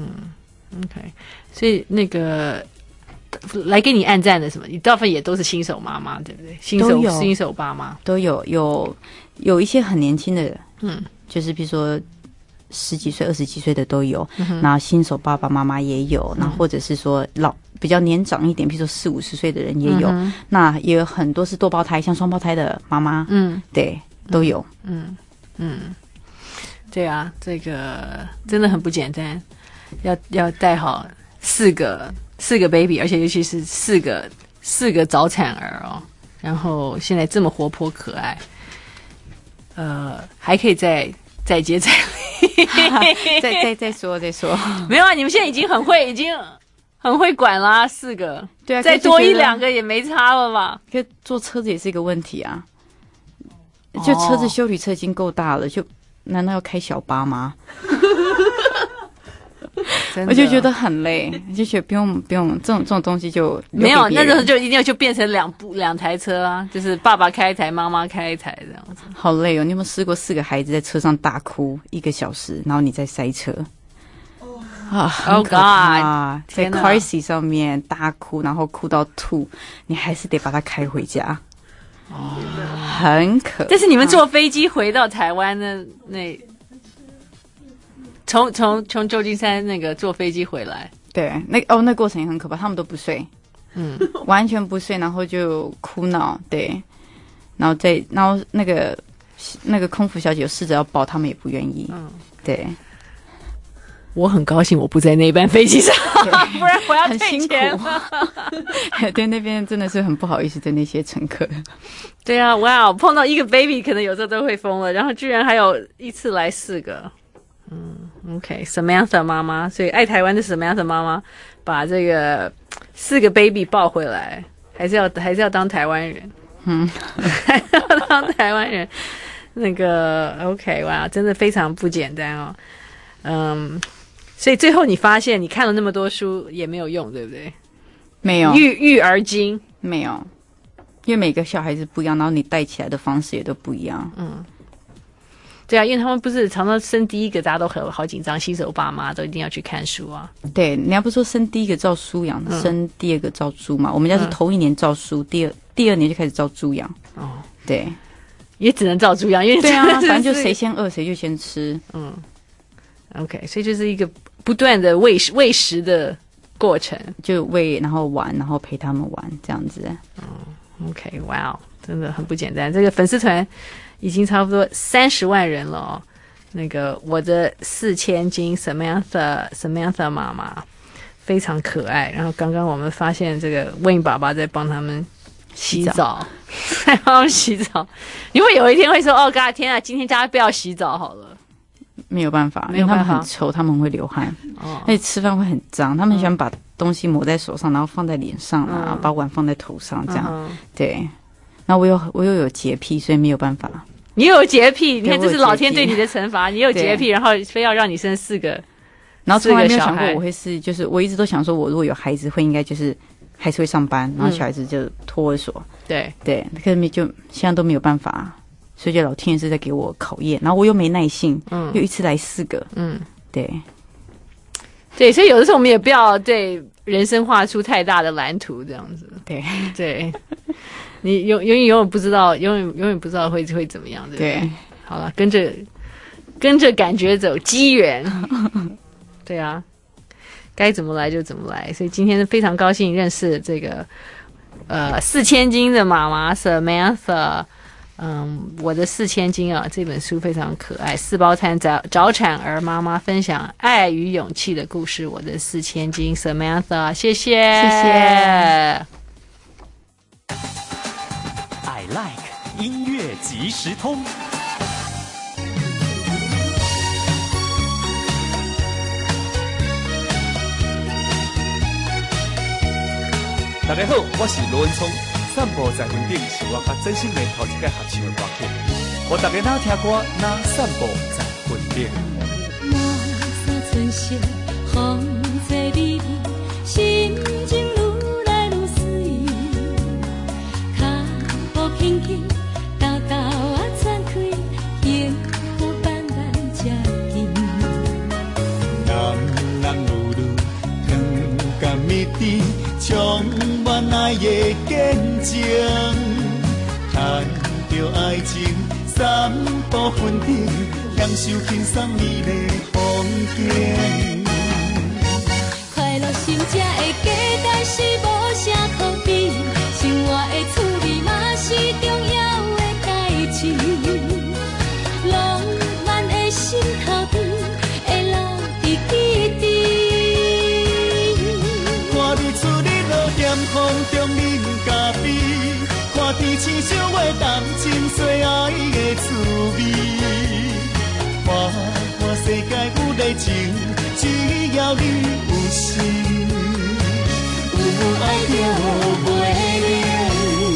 ，OK。所以那个来给你按赞的什么，你大部分也都是新手妈妈，对不对？新手爸妈都有一些很年轻的，就是比如说 10几岁、20几岁的都有，然后新手爸爸妈妈也有，然后或者是说比较年长一点，比如说40、50岁的人也有，那也有很多是多胞胎，像双胞胎的妈妈，对，都有， 对啊，这个真的很不简单，要带好四个 baby， 而且尤其是四个早产儿哦，然后现在这么活泼可爱，还可以再接再厉， 再说， 没有啊，你们现在已经很会管啦，4个， 对啊， 再多1、2个也没差了吧？ 可坐车子也是一个问题啊，就车子休旅车已经够大了，就难道要开小巴吗？我就觉得很累，就觉得不用这种东西就没有，那种就一定要就变成两台车啊，就是爸爸开一台，妈妈开一台这样子。 好累哦！你有没有试过4个孩子在车上大哭1个小时，然后你再塞车？ Oh God！ 在 car seat 上面大哭，然后哭到吐，你还是得把他开回家。很可怕。 但是你们坐飞机回到台湾的从旧金山那个坐飞机回来， 对，那过程也很可怕，他们都不睡，完全不睡，然后就哭闹，对，然后那个空服小姐有试着要抱，他们也不愿意，对。 我很高兴我不在那班飞机上，不然我要退钱了。 对，那边真的是很不好意思对那些乘客。 对啊，哇，碰到一个 baby 可能有时候都会疯了，然后居然还有一次来4个。OK，Samantha 妈妈，所以爱台湾的 Samantha 妈妈把这个4个 baby 抱回来，还是要当台湾人，还是要当台湾人。那个 OK， 哇，真的非常不简单哦。所以最后你发现你看了那么多书也没有用，对不对？ 没有育儿经没有，因为每个小孩子不一样，然后你带起来的方式也都不一样。 对啊，因为他们不是常常生第一个大家都好紧张，新手爸妈都一定要去看书啊。 对，人家不是说生第一个照书养，生第2个照猪嘛？我们家是头1年照书，第二年就开始照猪养。对， 也只能照猪养，因为对啊，反正就谁先饿谁就先吃。 OK， 所以就是一个不断的喂食的过程， 就喂，然后玩，然后陪他们玩这样子。 OK， 哇，真的很不简单。这个粉丝团已经差不多30万人了哦。那个我的4000斤 Samantha 妈妈非常可爱。然后刚刚我们发现这个 Wayne 爸爸在帮他们洗澡，在帮他们洗澡。你会有一天会说：“哦 God， 天啊，今天大家不要洗澡好了。” 没有办法，因为他们很臭，他们会流汗，而且吃饭会很脏。他们喜欢把东西抹在手上，然后放在脸上啊，把碗放在头上，这样。对。那我又有洁癖，所以没有办法。 你有洁癖，你看这是老天对你的惩罚。你有洁癖，然后非要让你生4个， 然后从来没有想过我会是，就是我一直都想说，我如果有孩子，会应该就是还是会上班，然后小孩子就托儿所。 对， 可是就现在都没有办法。所以就老天爷是在给我考验，然后我又没耐性，又一次来4个， 对，所以有的时候我们也不要对人生画出太大的蓝图，这样子，对，你永远不知道，永远不知道会怎么样，对不对？好了，跟着感觉走，机缘，对啊，该怎么来就怎么来。所以今天非常高兴认识这个4000斤的妈妈 Samantha。我的4000斤啊，这本书非常可爱。4胞胎早产儿妈妈分享爱与勇气的故事。我的4000斤 Samantha， 谢谢。 I like 音乐即时通。 大家好，我是罗文聪。散步在云顶是我较真心的头一个合唱的歌曲，我大家哪听歌哪散步在云顶。 满山春色，风吹美丽，心情愈来愈水。脚步轻轻，豆豆啊喘开，幸福慢慢接近。 男人女女，糖甲蜜甜，充满爱的坚情，谈着爱情，3步分顶， 享受轻松美丽风景。 快乐心才会加，但是无啥可比。生活的趣味嘛是重要的代志，浪漫的心头边会留伫记忆。 看日出日落，踮风中饮咖啡，看天星相话谈情说爱的滋味。看世界有热情，只要你有心，有爱就袂冷。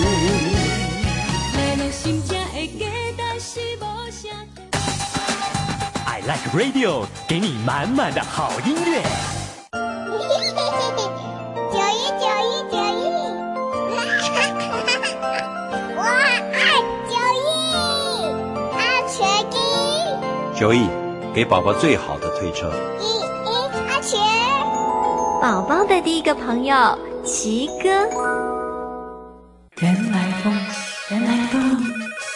快乐心才会加，但是无啥可比。 I Like Radio 给你满满的好音乐。 9亿给宝宝最好的推车。 宝宝的第一个朋友奇哥。 原来风，原来风。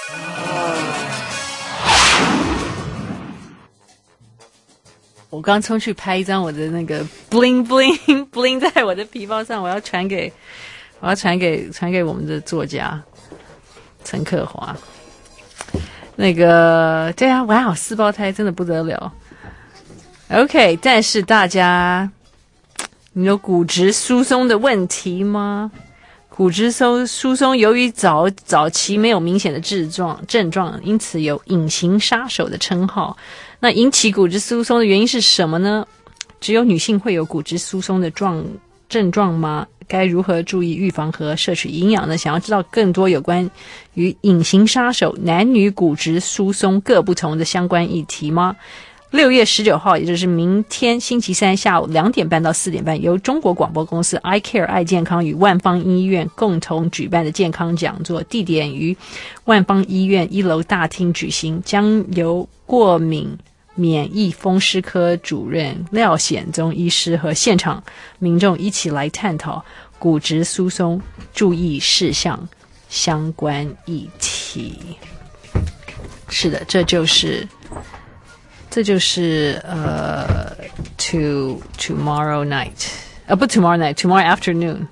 我刚冲去拍一张我的那个 bling bling bling 在我的皮包上，我要传给我们的作家陈克华。那个对啊，哇，4胞胎真的不得了。OK， 但是大家，你有骨质疏松的问题吗？骨质疏松由于早期没有明显的症状，因此有隐形杀手的称号。那引起骨质疏松的原因是什么呢？只有女性会有骨质疏松的症状吗？该如何注意预防和摄取营养呢？想要知道更多有关于隐形杀手、男女骨质疏松各不同的相关议题吗？6月19号，也就是明天星期三下午2点半到4点半，由中国广播公司 iCare 爱健康与万芳医院共同举办的健康讲座，地点于万芳医院1楼大厅举行，将由过敏免疫风湿科主任廖显宗医师和现场民众一起来探讨骨质疏松注意事项相关议题。是的，这就是tomorrow night， 不 tomorrow night， tomorrow afternoon，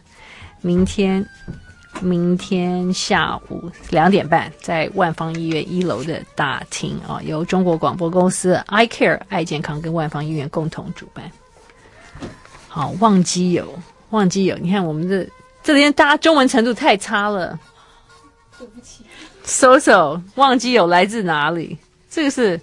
明天下午2点半，在万芳医院1楼的大厅啊，由中国广播公司 iCare 爱健康跟万芳医院共同主办。好，忘机友，你看我们这边大家中文程度太差了。 对不起。 搜忘机友来自哪里？这个是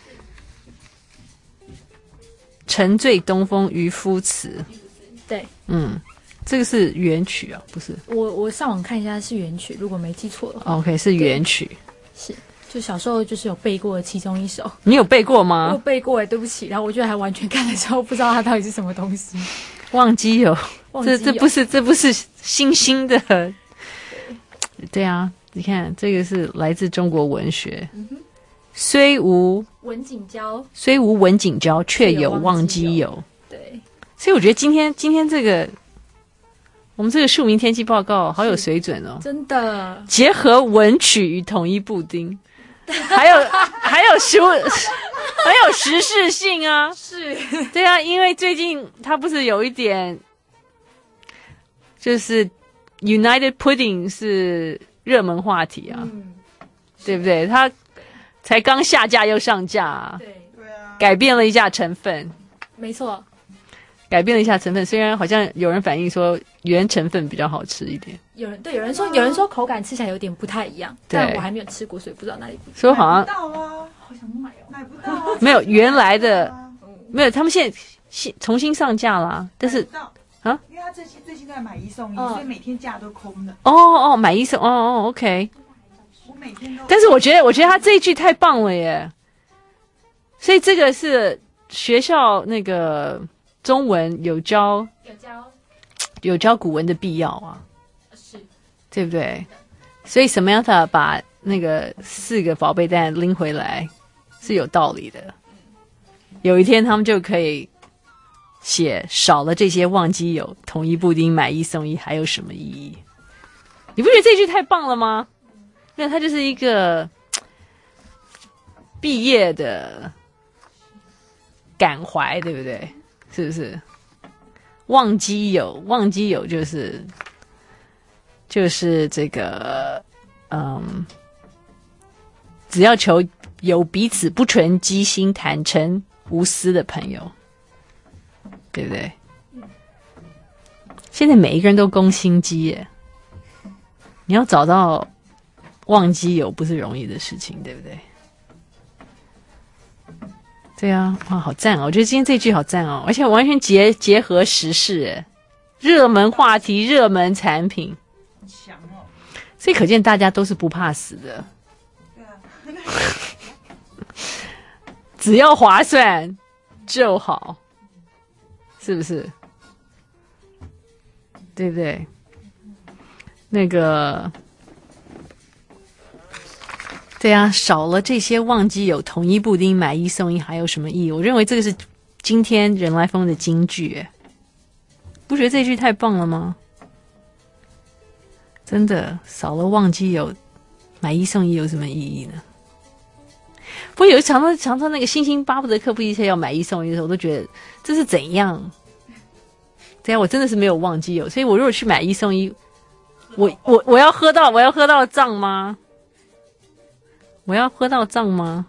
沉醉东风渔夫词。 对。 这个是原曲啊，不是？ 我上网看一下是原曲，如果没记错的话。 OK， 是原曲。 是，就小时候就是有背过的其中一首。 你有背过吗？ 我有背过对不起。然后我觉得还完全看的时候不知道它到底是什么东西。 忘机友，这不是新兴的。对啊，你看这个是来自中国文学。虽无文景交， 却有忘机友。 对， 所以我觉得今天这个我们这个庶民天气报告好有水准哦， 真的结合文曲与统一布丁，还有很有时事性啊。 是， 对啊，因为最近它不是有一点，就是 United Pudding 是热门话题啊，对不对？它才刚下架又上架啊， 对啊， 改变了一下成分， 没错， 改变了一下成分。虽然好像有人反映说原成分比较好吃一点， 有人说口感吃起来有点不太一样，但我还没有吃过，所以不知道哪里不一样。 说好像买不到啊，好想买哦，买不到啊， 没有原来的，没有，他们现在重新上架啦，但是啊，因为他最近在买1送1，所以每天架都空的。 哦，买1送，OK。 我每天都。 但是我觉得他这一句太棒了耶！所以这个是学校那个中文有教古文的必要啊， 是， 对不对？所以 Samantha 把那个4个宝贝蛋拎回来是有道理的。有一天他们就可以写少了这些忘机友，统一布丁买1送1还有什么意义？你不觉得这句太棒了吗？那它就是一个毕业的感怀，对不对？是不是？忘基友就是这个，只要求有彼此不存机心、坦诚无私的朋友，对不对？现在每一个人都攻心机耶，你要找到忘基友不是容易的事情，对不对？对啊，哇，好赞哦！我觉得今天这句好赞哦，而且完全结合时事耶，热门话题、热门产品，强哦！所以可见大家都是不怕死的，对啊，只要划算就好，是不是？对不对？那个，对啊，少了这些忘基友，统一布丁买一送一还有什么意义？我认为这个是今天人来疯的金句，不觉得这句太棒了吗？真的，少了忘基友，买一送一有什么意义呢？不过有常常那个星星巴不得科布一切要买一送一的时候，我都觉得这是怎样？对啊，我真的是没有忘基友，所以我如果去买一送一，我要喝到胀吗？我要喝到胀吗？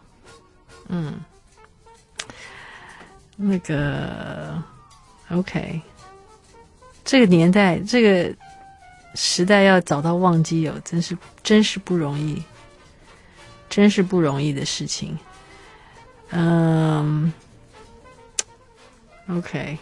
那个 OK， 这个年代这个时代要找到忘基友，真是不容易，真是不容易的事情。OK。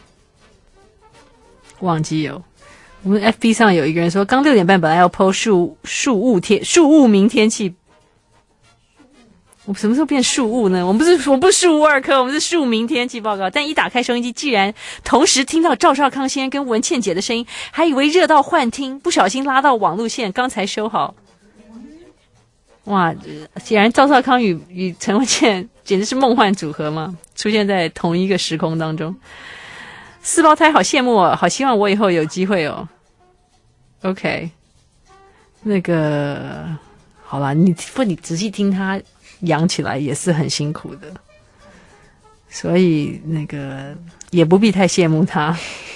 忘基友，我们 FB 上有一个人说，刚6点半本来要 po 树雾明天气，我什么时候变树雾呢？我不是树雾2科，我们是树明天气报告。但一打开收音机，既然同时听到赵少康先生跟文倩姐的声音，还以为热到幻听，不小心拉到网路线，刚才修好。哇，显然赵少康与陈文倩简直是梦幻组合嘛，出现在同一个时空当中。4胞胎好羡慕哦，好希望我以后有机会哦。OK， 那个好啦，你仔细听他养起来也是很辛苦的，所以那个也不必太羡慕他。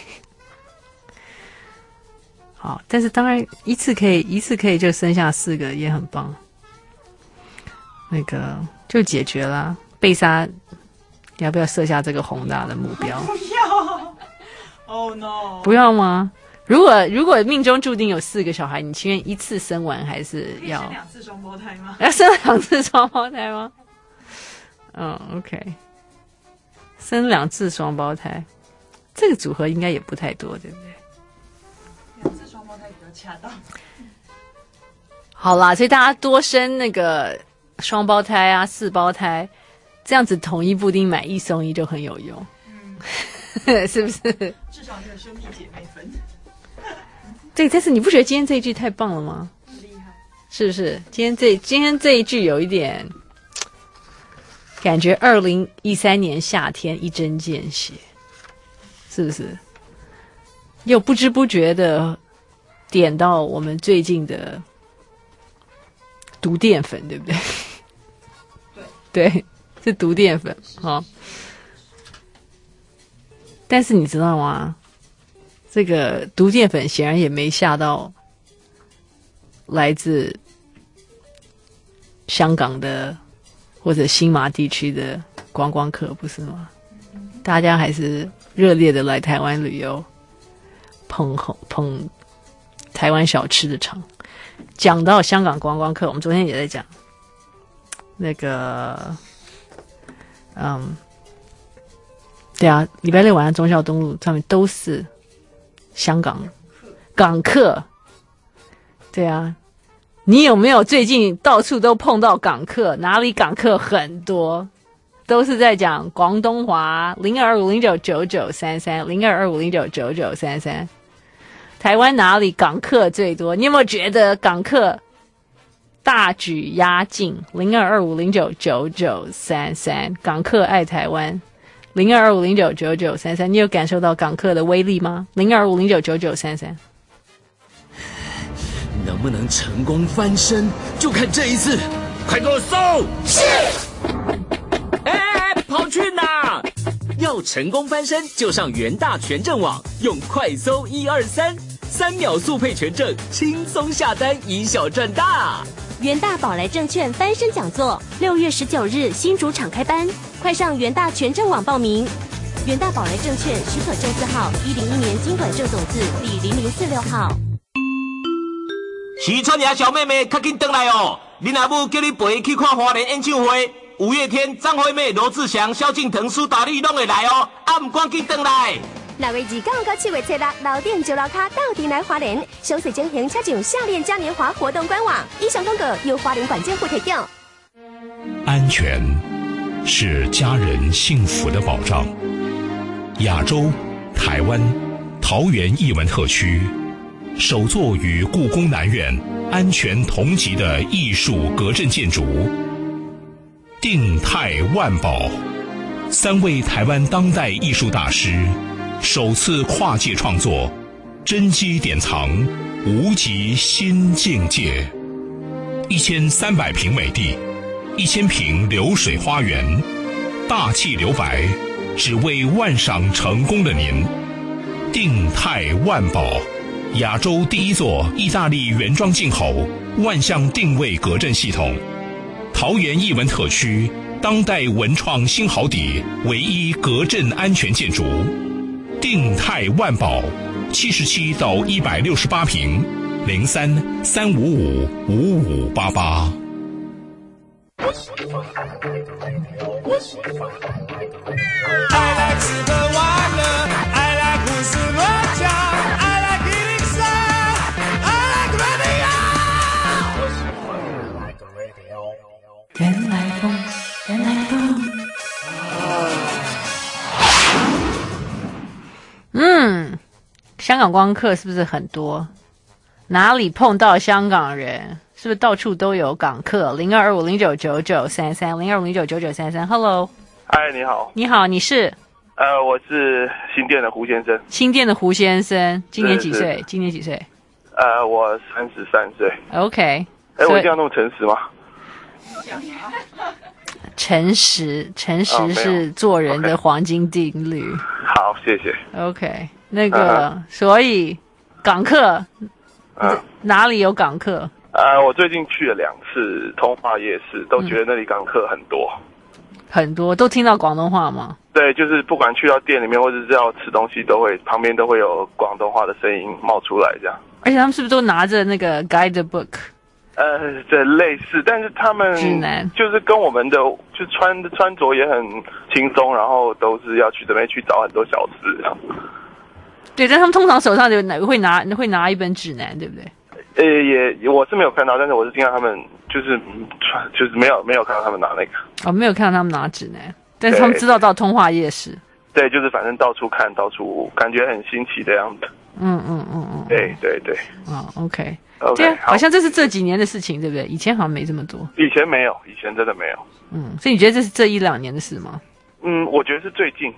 好，但是当然一次可以就生下4个也很棒，那个就解决了。贝莎，你要不要设下这个宏大的目标？ 不要。Oh no！ 不要吗？如果命中注定有4个小孩，你情愿一次生完，还是要生2次双胞胎吗？ 要生2次双胞胎吗？OK， 生2次双胞胎，这个组合应该也不太多，对不对 ？2次双胞胎比较恰当。 好啦，所以大家多生那个双胞胎啊、4胞胎，这样子统一布丁买1送1就很有用。是不是？ 至少你有兄弟姐妹分。 对，但是你不觉得今天这一句太棒了吗？ 厉害， 是不是？今天这一句有一点感觉2013年夏天一针见血，是不是？又不知不觉的点到我们最近的毒淀粉，对不对？对，是毒淀粉啊。但是你知道吗？这个毒淀粉显然也没吓到来自香港的或者新马地区的观光客，不是吗？大家还是热烈的来台湾旅游，捧台湾小吃的场。讲到香港观光客，我们昨天也在讲那个，对啊，礼拜6晚上忠孝东路上面都是香港港客。对啊，你有没有最近到处都碰到港客？哪里港客很多，都是在讲广东话。0250999933，0225099933。台湾哪里港客最多？你有没有觉得港客大举压境？0225099933，港客爱台湾。0225099933，你有感受到港客的威力吗？0225099933， 能不能成功翻身，就看这一次。快给我搜！是。 券呐！要成功翻身，就上元大权证网，用快搜123，3秒速配权证，轻松下单，以小赚大。 元大宝来证券翻身讲座6月19日新竹场开班，快上元大权证网报名。元大宝来证券许可证字号101年金管证总字第0046号。 徐川爷小妹妹，快紧回来哦！恁阿母叫你陪去看花莲演唱会，五月天、张惠妹、罗志祥、萧敬腾、苏打绿拢会来哦，唔赶紧回来。 6月29到7月7日，6点就楼卡到底来花莲，详细情形请上夏恋嘉年华活动官网。以上广告由花莲管政府提供。 安全是家人幸福的保障。亚洲、台湾、桃园艺文特区首座与故宫南院安全同级的艺术隔震建筑定泰万宝，3位台湾当代艺术大师首次跨界创作，真机典藏，无极新境界。1300平美地，1000平流水花园，大气留白，只为万赏成功的您。定泰万宝，亚洲第一座意大利原装进口万向定位隔震系统，桃园艺文特区当代文创新豪邸唯一隔震安全建筑。定泰万宝，77到168平，03-355-5588。 I like 吃喝玩乐 I like 胡思乱想 I like eating sad I like radio 原来风香港观光客是不是很多？哪里碰到香港人？是不是到处都有港客？0250999933 Hello， 嗨，你好。 你好，你是？ 我是新店的胡先生。 新店的胡先生，今年几岁？今年几岁？ 我33岁。 OK。 我一定要那么诚实吗？ 诚实是做人的黄金定律。 好，谢谢。 OK， 那个，所以港客，哪里有港客？ 我最近去了2次通化夜市，都觉得那里港客很多。 很多都听到广东话吗？ 对，就是不管去到店里面或者是要吃东西，旁边都会有广东话的声音冒出来，这样。 而且他们是不是都拿着那个 guidebook？ 对，类似，但是他们指南就是跟我们的就穿着也很轻松，然后都是要去这边去找很多小吃这样。 对，但他们通常手上会拿一本指南，对不对？ 我是没有看到，但是我是听到他们就是没有看到他们拿那个。没有看到他们拿指南，但是他们知道到通化夜市。 对，就是反正到处看，到处感觉很新奇的样子。对。 OK。 对， 好像这是这几年的事情，对不对？以前好像没这么多。 以前没有，以前真的没有。 所以你觉得这是这1-2年的事吗？ 我觉得是最近，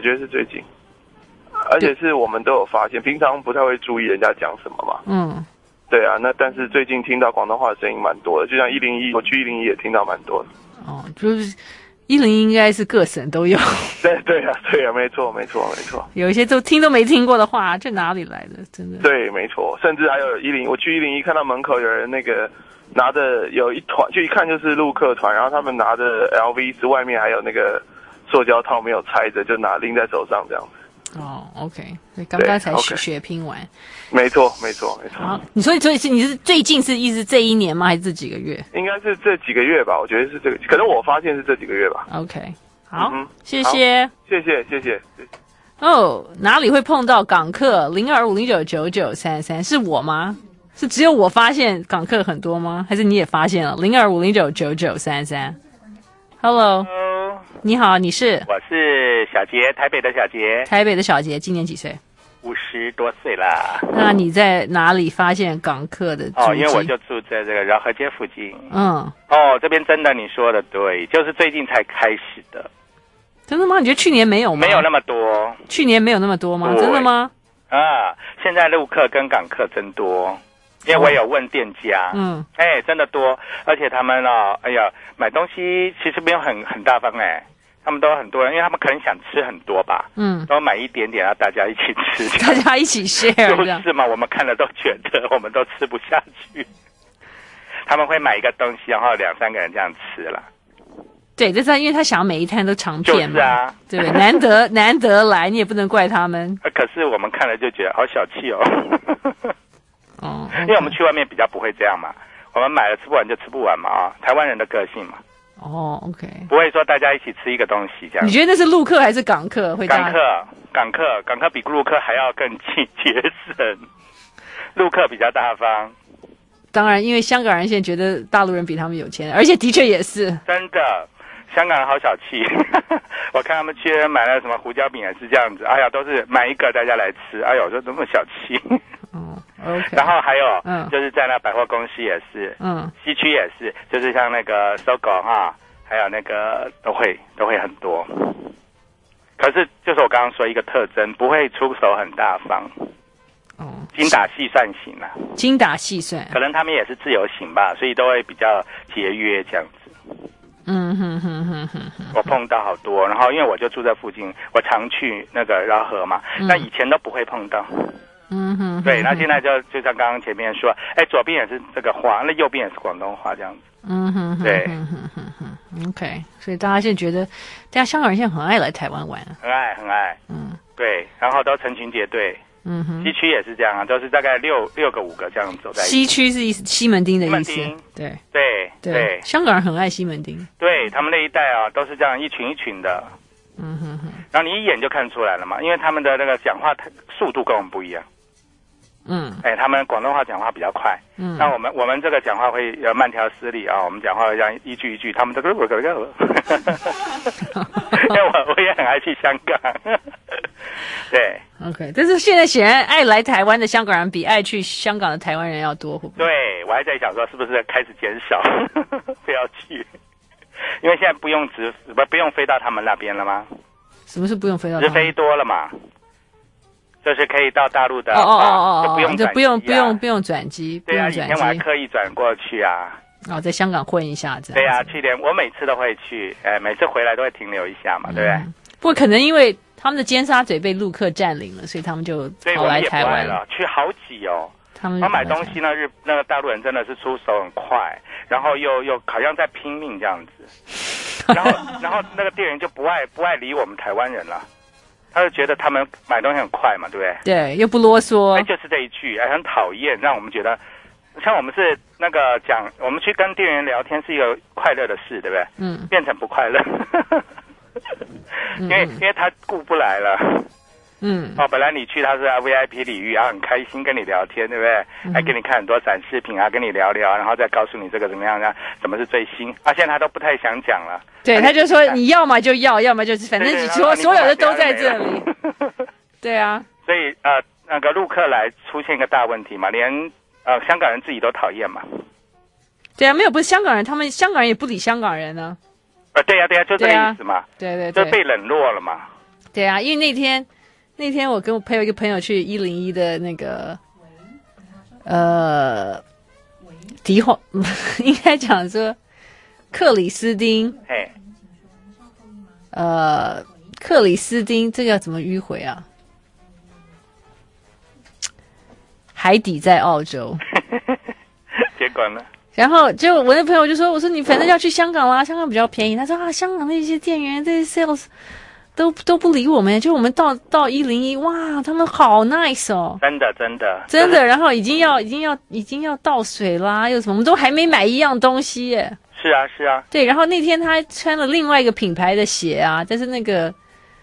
而且是我们都有发现，平常不太会注意人家讲什么嘛。对啊，那但是最近听到广东话的声音蛮多的，就像101，我去101也听到蛮多的。 就是101应该是各省都有。 对啊，没错。 有一些都没听过的话，这哪里来的？真的。 对，没错，甚至还有101，我去101看到门口有人那个拿着有一团，就一看就是陆客团，然后他们拿着 LV 是外面还有那个塑胶套没有拆着，就拎在手上这样子。 OK， 刚刚才血拼完。 没错。 好，你说你是最近是一直这1年吗？还是这几个月？ 应该是这几个月吧，我觉得是这个，可能我发现是这几个月吧。 OK， 好，谢谢。哪里会碰到港客？0250999933是我吗？是只有我发现港客很多吗？还是你也发现了？0250999933 Hello， 你好，你是？ 我是小杰，台北的小杰。 台北的小杰，今年几岁 ？50多岁啦。 那你在哪里发现港客的足迹？ 因为我就住在这个饶河街附近。这边真的你说的对，就是最近才开始的。 真的吗？你觉得去年没有吗？ 没有那么多。 去年没有那么多吗？真的吗？ 现在陆客跟港客真多。因为我有问店家，真的多，而且他们买东西其实没有很大方他们都很多人，因为他们可能想吃很多吧，都买一点点，让大家一起吃， 大家一起 share， 就是嘛，我们看了都觉得我们都吃不下去。他们会买一个东西，然后2-3个人这样吃啦。 对，这是因为他想要每一摊都尝遍嘛， 就是啊， 对，难得来，你也不能怪他们。 可是我们看了就觉得好小气哦。 哦， 因为我们去外面比较不会这样嘛，我们买了吃不完就吃不完嘛啊，台湾人的个性嘛。 哦 ，OK， 不会说大家一起吃一个东西这样。 你觉得那是陆客还是港客？ 港客比陆客还要更节省，陆客比较大方。 当然，因为香港人现在觉得大陆人比他们有钱，而且的确也是真的。香港人好小气，我看他们去买了什么胡椒饼也是这样子，哎呀，都是买一个大家来吃，哎呦，说这么小气。 OK， 然后还有，就是在那百货公司也是，西区也是，就是像那个SOGO哈，还有那个都会很多。可是就是我刚刚说一个特征，不会出手很大方，精打细算型啦。 精打细算， 可能他们也是自由行吧，所以都会比较节约这样子。我碰到好多，然后因为我就住在附近，我常去那个饶河嘛，那以前都不会碰到。对，那现在就像刚刚前面说，左边也是这个话，那右边也是广东话这样子。对 ，OK， 所以大家现在觉得，大家香港人现在很爱来台湾玩， 很爱，对，然后都成群结队。西区也是这样啊，都是大概6个5个这样走在一起。 西区是西门町的意思，对，香港人很爱西门町， 对他们那一带啊，都是这样一群一群的。然后你一眼就看出来了嘛，因为他们的那个讲话速度跟我们不一样。他们广东话讲话比较快，那我们这个讲话会慢条斯理啊，我们讲话会这样一句一句，他们这个因为我也很爱去香港。对 ，OK， 但是现在显然爱来台湾的香港人比爱去香港的台湾人要多，会不会？ 对，我还在想说是不是开始减少，不要去，因为现在不用飞到他们那边了吗？ 什么是不用飞到？ 直飞多了嘛，就是可以到大陆的就不用转机， 对啊，以前我还刻意转过去啊。 在香港混一下子。 对啊，我每次都会去，每次回来都会停留一下嘛，对不对？ 不过可能因为他们的尖沙咀被陆客占领了，所以他们就跑来台湾了，去好几哦。他们买东西呢，那个大陆人真的是出手很快，然后又好像在拼命这样子，然后那个店员就不爱理我们台湾人了，他就觉得他们买东西很快嘛，对不对？ 对，又不啰嗦， 就是这一句，很讨厌，让我们觉得，像我们是那个讲，我们去跟店员聊天是一个快乐的事，对不对？变成不快乐，因为他顾不来了。本来你去他是 VIP 礼遇啊，很开心跟你聊天，对不对？还给你看很多展示品啊，跟你聊聊，然后再告诉你这个怎么样呢？什么是最新啊？现在他都不太想讲了。 对，他就说你要么就要么就是反正所有的都在这里。对啊， 所以那个陆客来出现一个大问题嘛，连香港人自己都讨厌嘛。 对啊，没有不是香港人，他们香港人也不理香港人呢。 对呀，就这个意思嘛。 对， 就被冷落了嘛。 对啊，因为那天我跟我陪有一个朋友去101的那个迪化，应该讲说克里斯汀，克里斯汀这个要怎么迂回啊？海底在澳洲， 结果呢？ 然后就我那朋友就说：“我说你反正要去香港啦，香港比较便宜。”他说：“香港那些店员这些 sales 都不理我们，就我们到101，哇，他们好 nice 哦， 真的。 然后已经要倒水啦，又什么，我们都还没买一样东西耶。 是啊。 对，然后那天他穿了另外一个品牌的鞋啊，但是那个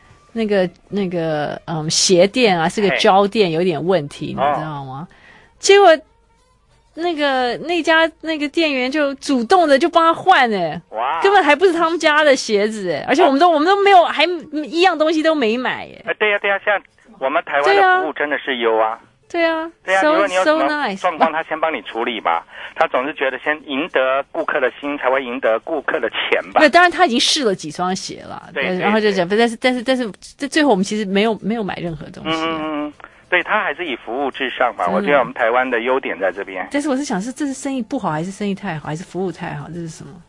鞋垫啊是个胶垫，有点问题，你知道吗？结果那家那个店员就主动的就帮他换哇， 根本还不是他们家的鞋子而且我们都没有，还一样东西都没买对呀，像我们台湾的服务真的是优啊。 对啊， 如果你有什么状况，他先帮你处理嘛。他总是觉得先赢得顾客的心，才会赢得顾客的钱吧。 对，当然他已经试了几双鞋了， 对， 然后就讲，但是最后我们其实没有买任何东西。 对，他还是以服务至上嘛。我觉得我们台湾的优点在这边。 但是我是想，这是生意不好，还是生意太好，还是服务太好？这是什么？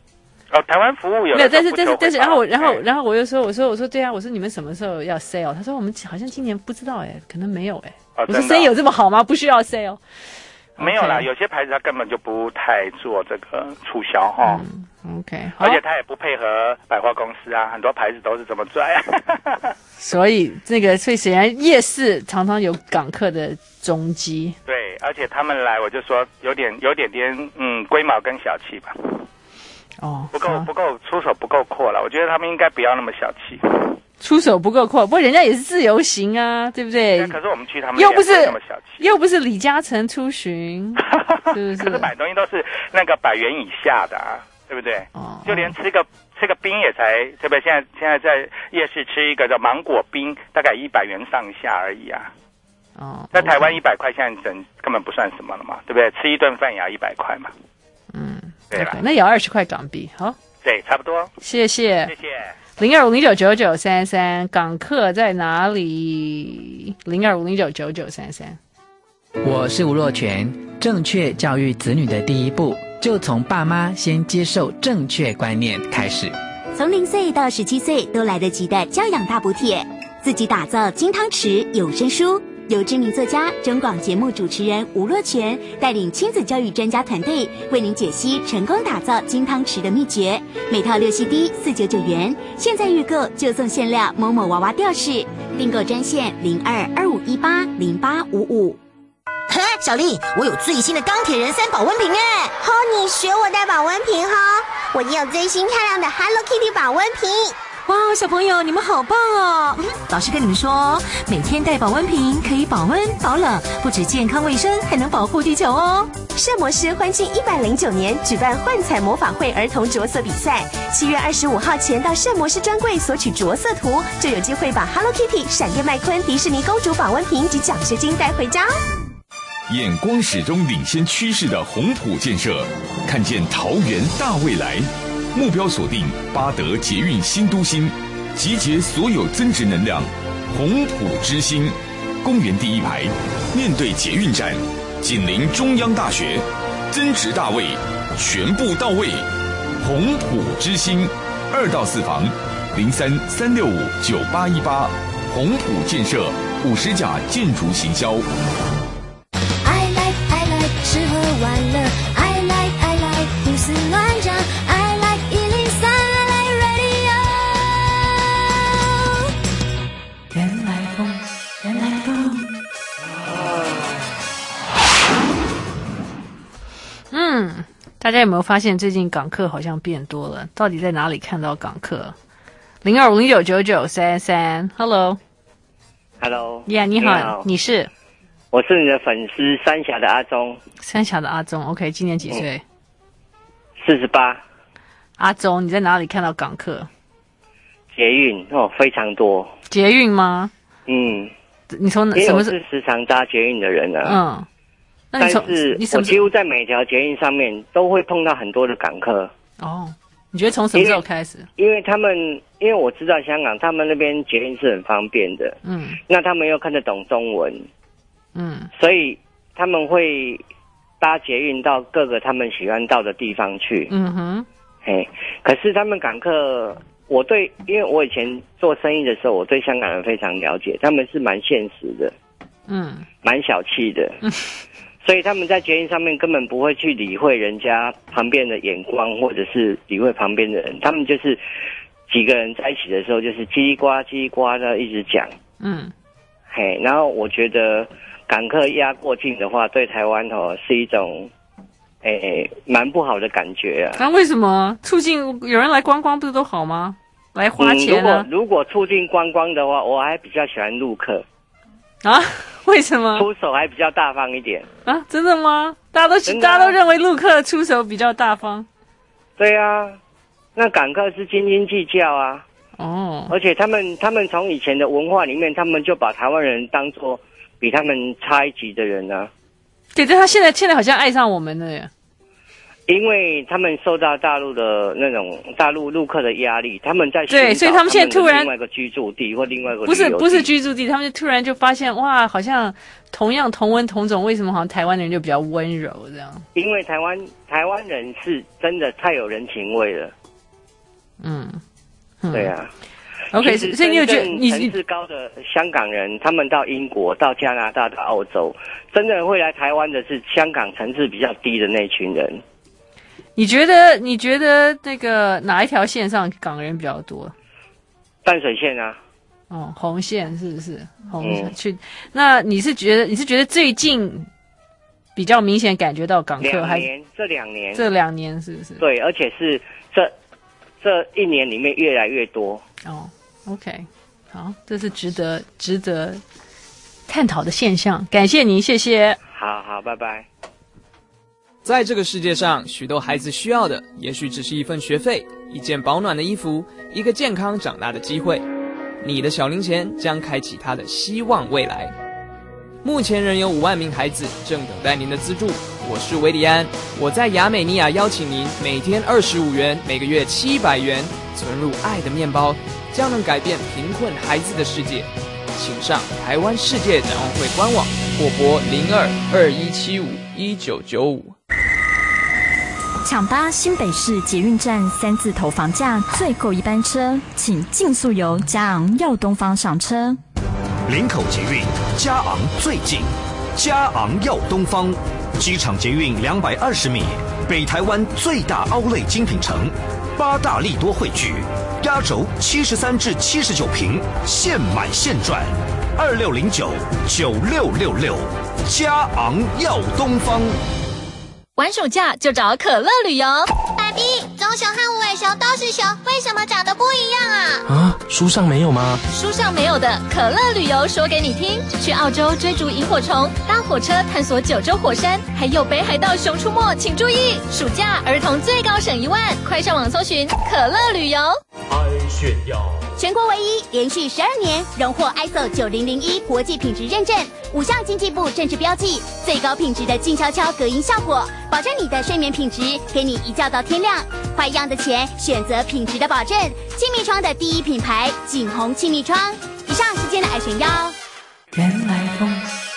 台湾服务有没有，但是，然后我又说，我说对啊，我说你们什么时候要 sale？ 他说我们好像今年不知道可能没有我说生意有这么好吗？不需要 sale。 没有啦，有些牌子它根本就不太做这个促销哈。 OK， 而且它也不配合百货公司啊，很多牌子都是这么拽啊。 所以显然夜市常常有港客的踪迹。 对，而且他们来，我就说有点龟毛跟小气吧。不够出手不够阔了，我觉得他们应该不要那么小气。 出手不够阔，不过人家也是自由行啊，对不对？ 可是我们去他们又不是那么小气， 又不是李嘉诚出巡，是不是？ 可是买东西都是那个100元以下的啊，对不对？就连吃个冰也才，对不对？现在在夜市吃一个叫芒果冰，大概100元上下而已啊。在台湾100块，现在根本不算什么了嘛，对不对？吃一顿饭也要100块嘛。对了， 那也要20块港币，好。 对，差不多。 谢谢。0250999933，港客在哪里？0250999933。 我是吴若权。正确教育子女的第一步，就从爸妈先接受正确观念开始。 从0岁到17岁都来得及的教养大补帖，自己打造金汤匙有声书，由知名作家、中广节目主持人吴若权带领亲子教育专家团队，为您解析成功打造金汤匙的秘诀。每套6 CD 499元，现在预购就送限量某某娃娃吊饰，订购专线0225180855。 嘿，小丽，我有最新的钢铁人3保温瓶吼，你学我带保温瓶哈，我也有最新漂亮的 Hello Kitty 保温瓶。 哇，小朋友，你们好棒哦！老师跟你们说，每天带保温瓶可以保温保冷，不止健康卫生，还能保护地球哦。 摄魔师欢庆109年举办幻彩魔法会儿童着色比赛，7月25号前到摄魔师专柜索取着色图，就有机会把 Hello Kitty、闪电麦昆、迪士尼公主保温瓶及奖学金带回家哦。 眼光始终领先趋势的宏普建设，看见桃园大未来，目标锁定八德捷运新都心，集结所有增值能量，宏普之星。公园第一排，面对捷运站，紧邻中央大学，增值大位，全部到位。宏普之星，2到4房，03-365-9818，宏普建设50甲建筑行销。 吃喝玩乐 I like 胡思乱想 I like 103 I like radio 原来风大家有没有发现最近港客好像变多了？到底在哪里看到港客？0250999933 Hello 你好，你是？ 我是你的粉丝，三峡的阿忠。 三峡的阿忠 OK 今年几岁 ？48。 阿忠，你在哪里看到港客？ 捷运非常多。 捷运吗？你从什么是时常搭捷运的人呢？ 那但是我几乎在每条捷运上面都会碰到很多的港客。 你觉得从什么时候开始？ 因为我知道香港他们那边捷运是很方便的，那他们又看得懂中文，所以他们会搭捷运到各个他们喜欢到的地方去。可是他们港客，因为我以前做生意的时候，我对香港人非常了解，他们是蛮现实的，蛮小气的，所以他们在捷运上面根本不会去理会人家旁边的眼光，或者是理会旁边的人，他们就是几个人在一起的时候，就是叽里呱叽里呱的一直讲，然后我觉得港客压过境的话，对台湾是一种蛮不好的感觉啊。 那为什么促进有人来观光不是都好吗？来花钱啊。 如果促进观光的话，我还比较喜欢陆客啊。为什么？ 出手还比较大方一点啊？真的吗？大家都认为陆客出手比较大方。 对啊，那港客是斤斤计较啊。而且他们从以前的文化里面，他们就把台湾人当作比他们差一级的人啊。 对，但他现在好像爱上我们了耶。 因为他们受到大陆的那种大陆陆客的压力，他们在对，所以他们现在突然另外一个居住地或另外一个不是居住地，他们就突然就发现哇，好像同样同文同种，为什么好像台湾人就比较温柔这样？ 因为台湾人是真的太有人情味了。 对啊。 OK， 所以你有觉得你层次高的香港人，他们到英国、到加拿大、到澳洲，真正会来台湾的是香港层次比较低的那群人。 你觉得那个哪一条线上港人比较多？ 淡水线啊。 哦，红线是不是？红线去。那你是觉得最近比较明显感觉到港客还这两年是不是？ 对，而且是这一年里面越来越多。 哦 ，OK， 好，这是值得探讨的现象。感谢您，谢谢。 好，拜拜。 在这个世界上，许多孩子需要的，也许只是一份学费、一件保暖的衣服、一个健康长大的机会。你的小零钱将开启他的希望未来。目前仍有5万名孩子正等待您的资助。我是维里安，我在亚美尼亚邀请您每天25元，每个月700元，存入爱的面包，将能改变贫困孩子的世界。请上台湾世界展望会官网或拨02-2175-1995。 抢搭新北市捷运站3字头房价最后一班车，请尽速由嘉昂耀东方上车。 林口捷运嘉昂最近，嘉昂耀东方，机场捷运220米，北台湾最大outlet精品城，8大利多汇聚，压轴73至79坪，现买现赚，2609-9666，嘉昂耀东方。 玩暑假就找可乐旅游。 爸比，棕熊和无尾熊都是熊，为什么长得不一样啊？ 啊，书上没有吗？ 书上没有的，可乐旅游说给你听。去澳洲追逐萤火虫，搭火车探索9州火山，还有北海道熊出没，请注意！暑假儿童最高省1万，快上网搜寻可乐旅游。 爱炫耀，全国唯一连续12年荣获 ISO 9001国际品质认证，5项经济部正式标记，最高品质的静悄悄隔音效果，保证你的睡眠品质，给你一觉到天亮。花一样的钱，选择品质的保证，气密窗的第一品牌景宏气密窗。以上是今天的爱炫耀。 原来风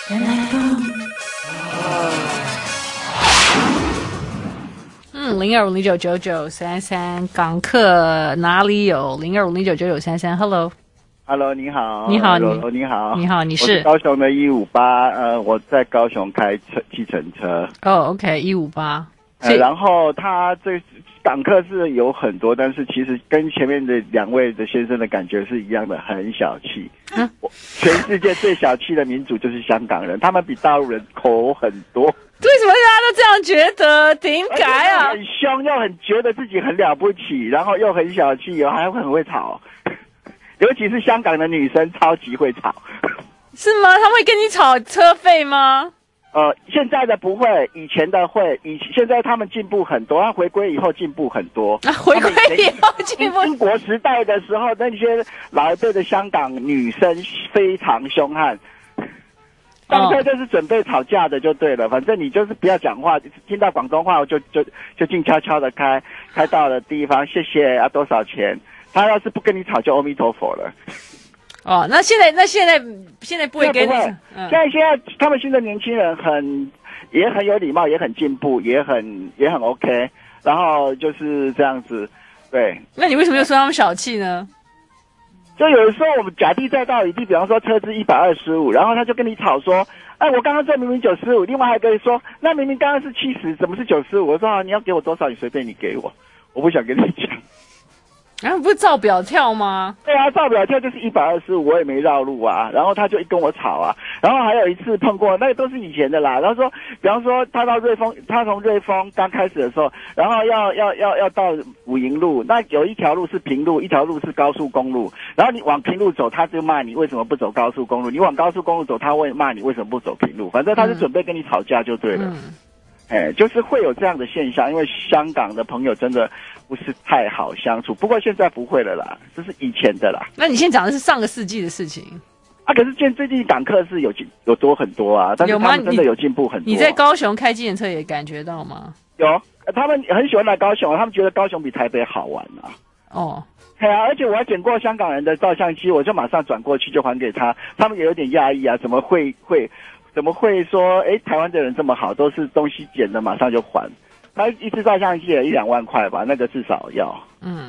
0250999933，港客哪里有？0250999933 ，Hello， 你好， 你好， 你好， 你是？我是高雄的158，我在高雄开计程车。 哦 ，OK，158。 然后他这港客是有很多，但是其实跟前面的2位的先生的感觉是一样的，很小气。全世界最小气的民族就是香港人，他们比大陆人抠很多。 为什么大家都这样觉得？点解啊？ 很凶，又很觉得自己很了不起，然后又很小气，还很会吵。尤其是香港的女生，超级会吵。 是吗？他会跟你吵车费吗？ 现在的不会，以前的会。现在他们进步很多，回归以后进步很多。 回归以后进步。 民国时代的时候，那些老一辈的香港女生非常凶悍。上车就是准备吵架的就对了，反正你就是不要讲话，听到广东话就静悄悄的开到了地方，谢谢啊，多少钱？他要是不跟你吵，就阿弥陀佛了。 哦，那现在不会跟你。现在他们现在年轻人也很有礼貌，也很进步，也很 OK， 然后就是这样子，对。 那你为什么又说他们小气呢？ 就有的时候我们假地再道一地，比方说车资125，然后他就跟你吵说，哎，我刚刚这明明95，另外还跟你说，那明明刚刚是70，怎么是95？我说你要给我多少，你随便你给我，我不想跟你讲。 不是照表跳吗？ 对啊，照表跳就是125，我也没绕路啊。然后他就跟我吵啊。然后还有一次碰过，那个都是以前的啦。然后说，比方说他从瑞丰刚开始的时候，然后要到武营路，那有一条路是平路，一条路是高速公路。然后你往平路走，他就骂你为什么不走高速公路；你往高速公路走，他会骂你为什么不走平路。反正他是准备跟你吵架就对了。就是会有这样的现象，因为香港的朋友真的不是太好相处。不过现在不会了啦，这是以前的啦。 那你现在讲的是上个世纪的事情啊？可是最近港客是有多很多啊，但是他们真的有进步很多。 你在高雄开计程车也感觉到吗？ 有，他们很喜欢来高雄，他们觉得高雄比台北好玩啊。 哦。 对啊，而且我还捡过香港人的照相机，我就马上转过去就还给他，他们也有点讶异啊，怎么会说，台湾的人这么好，都是东西捡的马上就还。他一次照相机也1-2万块吧，那个至少要。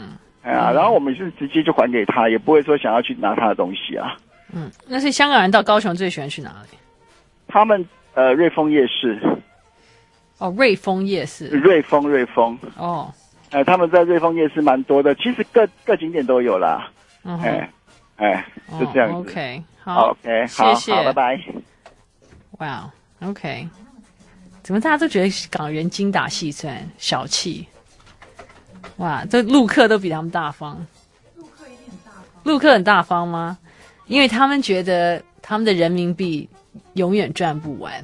然后我们是直接就还给他，也不会说想要去拿他的东西啊。 那是香港人到高雄最喜欢去哪里？ 他们瑞丰夜市。 瑞丰夜市。 瑞丰。他们在瑞丰夜市蛮多的，其实各景点都有啦。就这样子。 OK， 好 ，OK， 谢谢， 好，拜拜。 哇 ，OK， 怎么大家都觉得港人精打细算、小气？哇，这陆客都比他们大方。陆客很大方吗？因为他们觉得他们的人民币永远赚不完。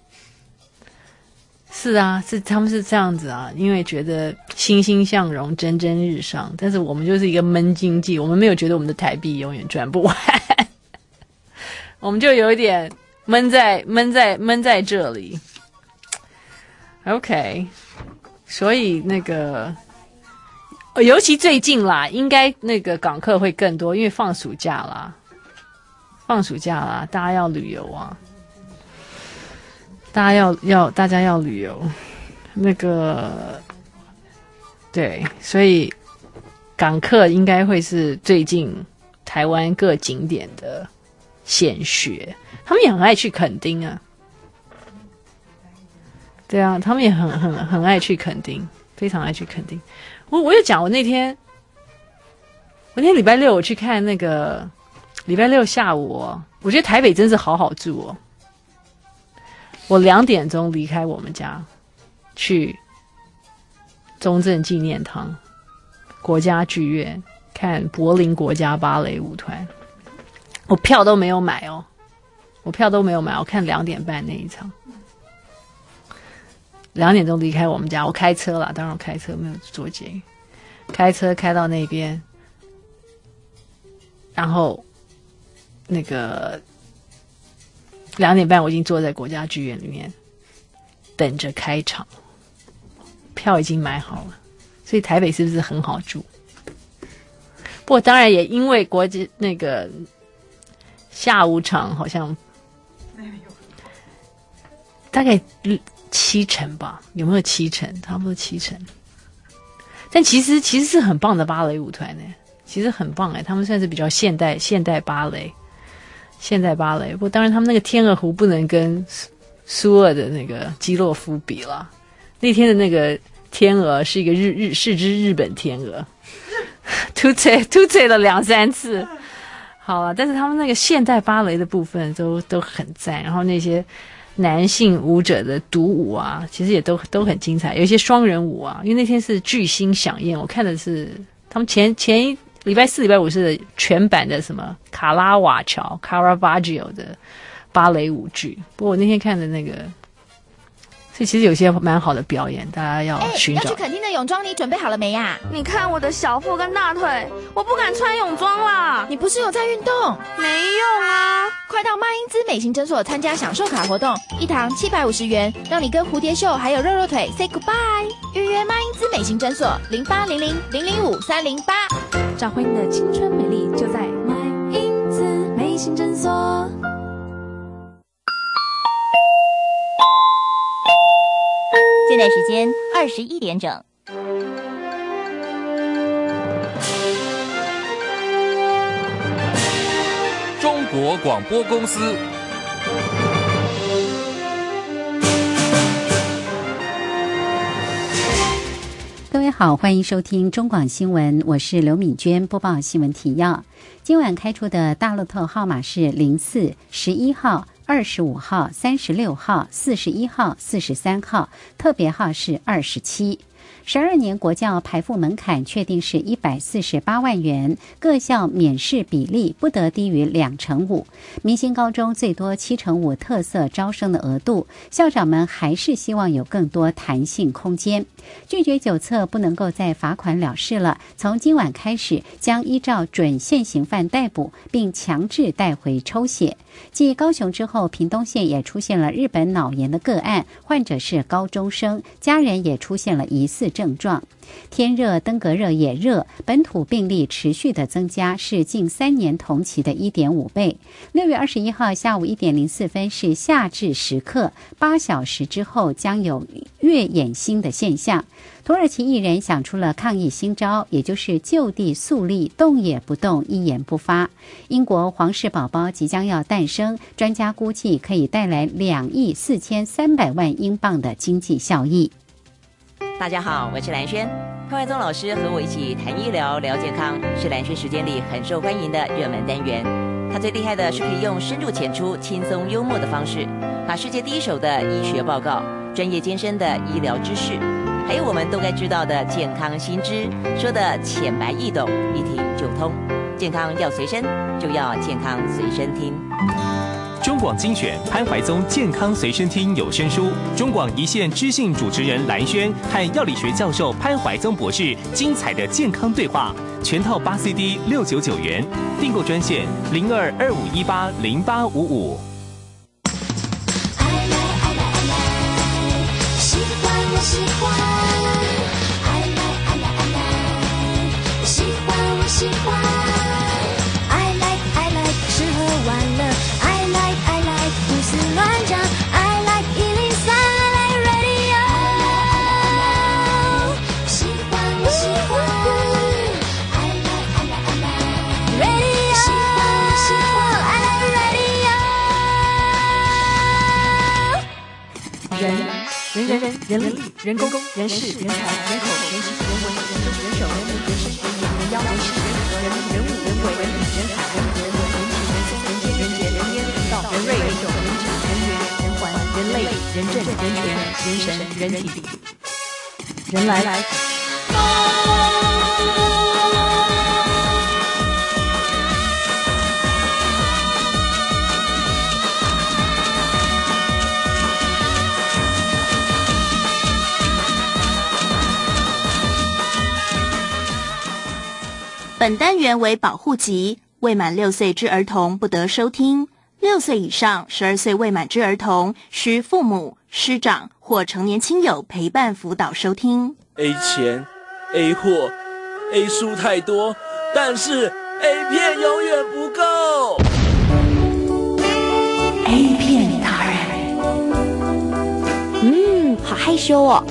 是啊，他们是这样子啊，因为觉得欣欣向荣、蒸蒸日上，但是我们就是一个闷经济，我们没有觉得我们的台币永远赚不完，我们就有一点闷在这里。OK， 所以那个尤其最近啦，应该那个港客会更多，因为放暑假啦，大家要旅游啊。大家要旅游，那个对，所以港客应该会是最近台湾各景点的显学，他们也很爱去垦丁啊。对啊，他们也很爱去垦丁，非常爱去垦丁。我有讲，我那天礼拜六我去看那个礼拜六下午我觉得台北真是好好住哦。我2点钟离开我们家，去中正纪念堂、国家剧院看柏林国家芭蕾舞团。我票都没有买哦，我看2点半那一场。2点钟离开我们家，我开车啦，当然我开车没有坐捷运，开车开到那边，然后那个。2点半我已经坐在国家剧院里面等着开场，票已经买好了，所以台北是不是很好住？不过当然也因为国际那个下午场好像大概70%吧，有没有70%？差不多70%。但其实是很棒的芭蕾舞团呢，其实很棒他们算是比较现代芭蕾。不过当然他们那个天鹅湖不能跟苏俄的那个基洛夫比了。那天的那个天鹅是一个是只日本天鹅，突嘴了2-3次。好了，但是他们那个现代芭蕾的部分都很赞，然后那些男性舞者的独舞啊，其实也都很精彩，有一些双人舞啊，因为那天是巨星响宴，我看的是他们前一礼拜4、礼拜5是全版的什么卡拉瓦乔 Caravaggio 的芭蕾舞剧，不过我那天看的那个，所以其实有些蛮好的表演，大家要寻找。 要去垦丁的泳装你准备好了没呀？ 你看我的小腹跟大腿，我不敢穿泳装啦。 你不是有在运动？ 没用啊！ 快到麦因兹美型诊所参加享受卡活动，一堂750元，让你跟蝴蝶袖还有肉腿 say goodbye。预约麦因兹美型诊所0800005308， 找回你的青春美丽，就在麦因兹美型诊所。 现在时间21点整。 中国广播公司。 各位好，欢迎收听中广新闻，我是刘敏娟，播报新闻提要。今晚开出的大乐透号码是04、11号、25号、36号、41号、43号，特别号是27。12年国教排付门槛确定是148万元，各校免试比例不得低于2%5%。明星高中最多7%5特色招生的额度，校长们还是希望有更多弹性空间。拒绝酒测不能够再罚款了事了，从今晚开始将依照准现行犯逮捕，并强制带回抽血。继高雄之后，屏东县也出现了日本脑炎的个案，患者是高中生，家人也出现了疑似症状。天热、登革热也热，本土病例持续的增加，是近3年同期的1.5倍。6月21号下午1点04分是夏至时刻，8小时之后将有越眼星的现象。土耳其艺人想出了抗议新招，也就是就地肃立，动也不动，一言不发。英国皇室宝宝即将要诞生，专家估计可以带来2亿4300万英镑的经济效益。 大家好，我是蓝轩。潘怀宗老师和我一起谈医疗、聊健康，是蓝轩时间里很受欢迎的热门单元。他最厉害的是可以用深入浅出、轻松幽默的方式，把世界第一手的医学报告、专业艰深的医疗知识，还有我们都该知道的健康新知，说的浅白易懂，一听就通。健康要随身，就要健康随身听。 中广精选潘怀宗健康随身听有声书，中广一线知性主持人蓝轩和药理学教授潘怀宗博士精彩的健康对话，全套8 CD 699元，订购专线0225180855。 喜欢我喜欢，爱来爱来爱来，喜欢我喜欢，爱来爱来吃喝玩乐，爱来爱来胡思乱想，爱来103，爱来 radio， 喜欢我喜欢，爱来爱来爱来 radio， 喜欢我喜欢，爱来 radio。人力、人工、人事、人才、人口、人情、人文、人政、人手、人民、人事、人言、人妖、人事、人和、人物、人为、人理、人才、人和、人文、人情、人性、人间、人杰、人烟、人道、人瑞、人种、人质、人缘、人环、人类、人政、人权、人神、人体、人来。 本单元为保护级，未满6岁之儿童不得收听。6岁以上、12岁未满之儿童，需父母、师长或成年亲友陪伴辅导收听。 A 钱 A 货 A 书太多，但是 A 片永远不够。 A 片达人，好害羞哦。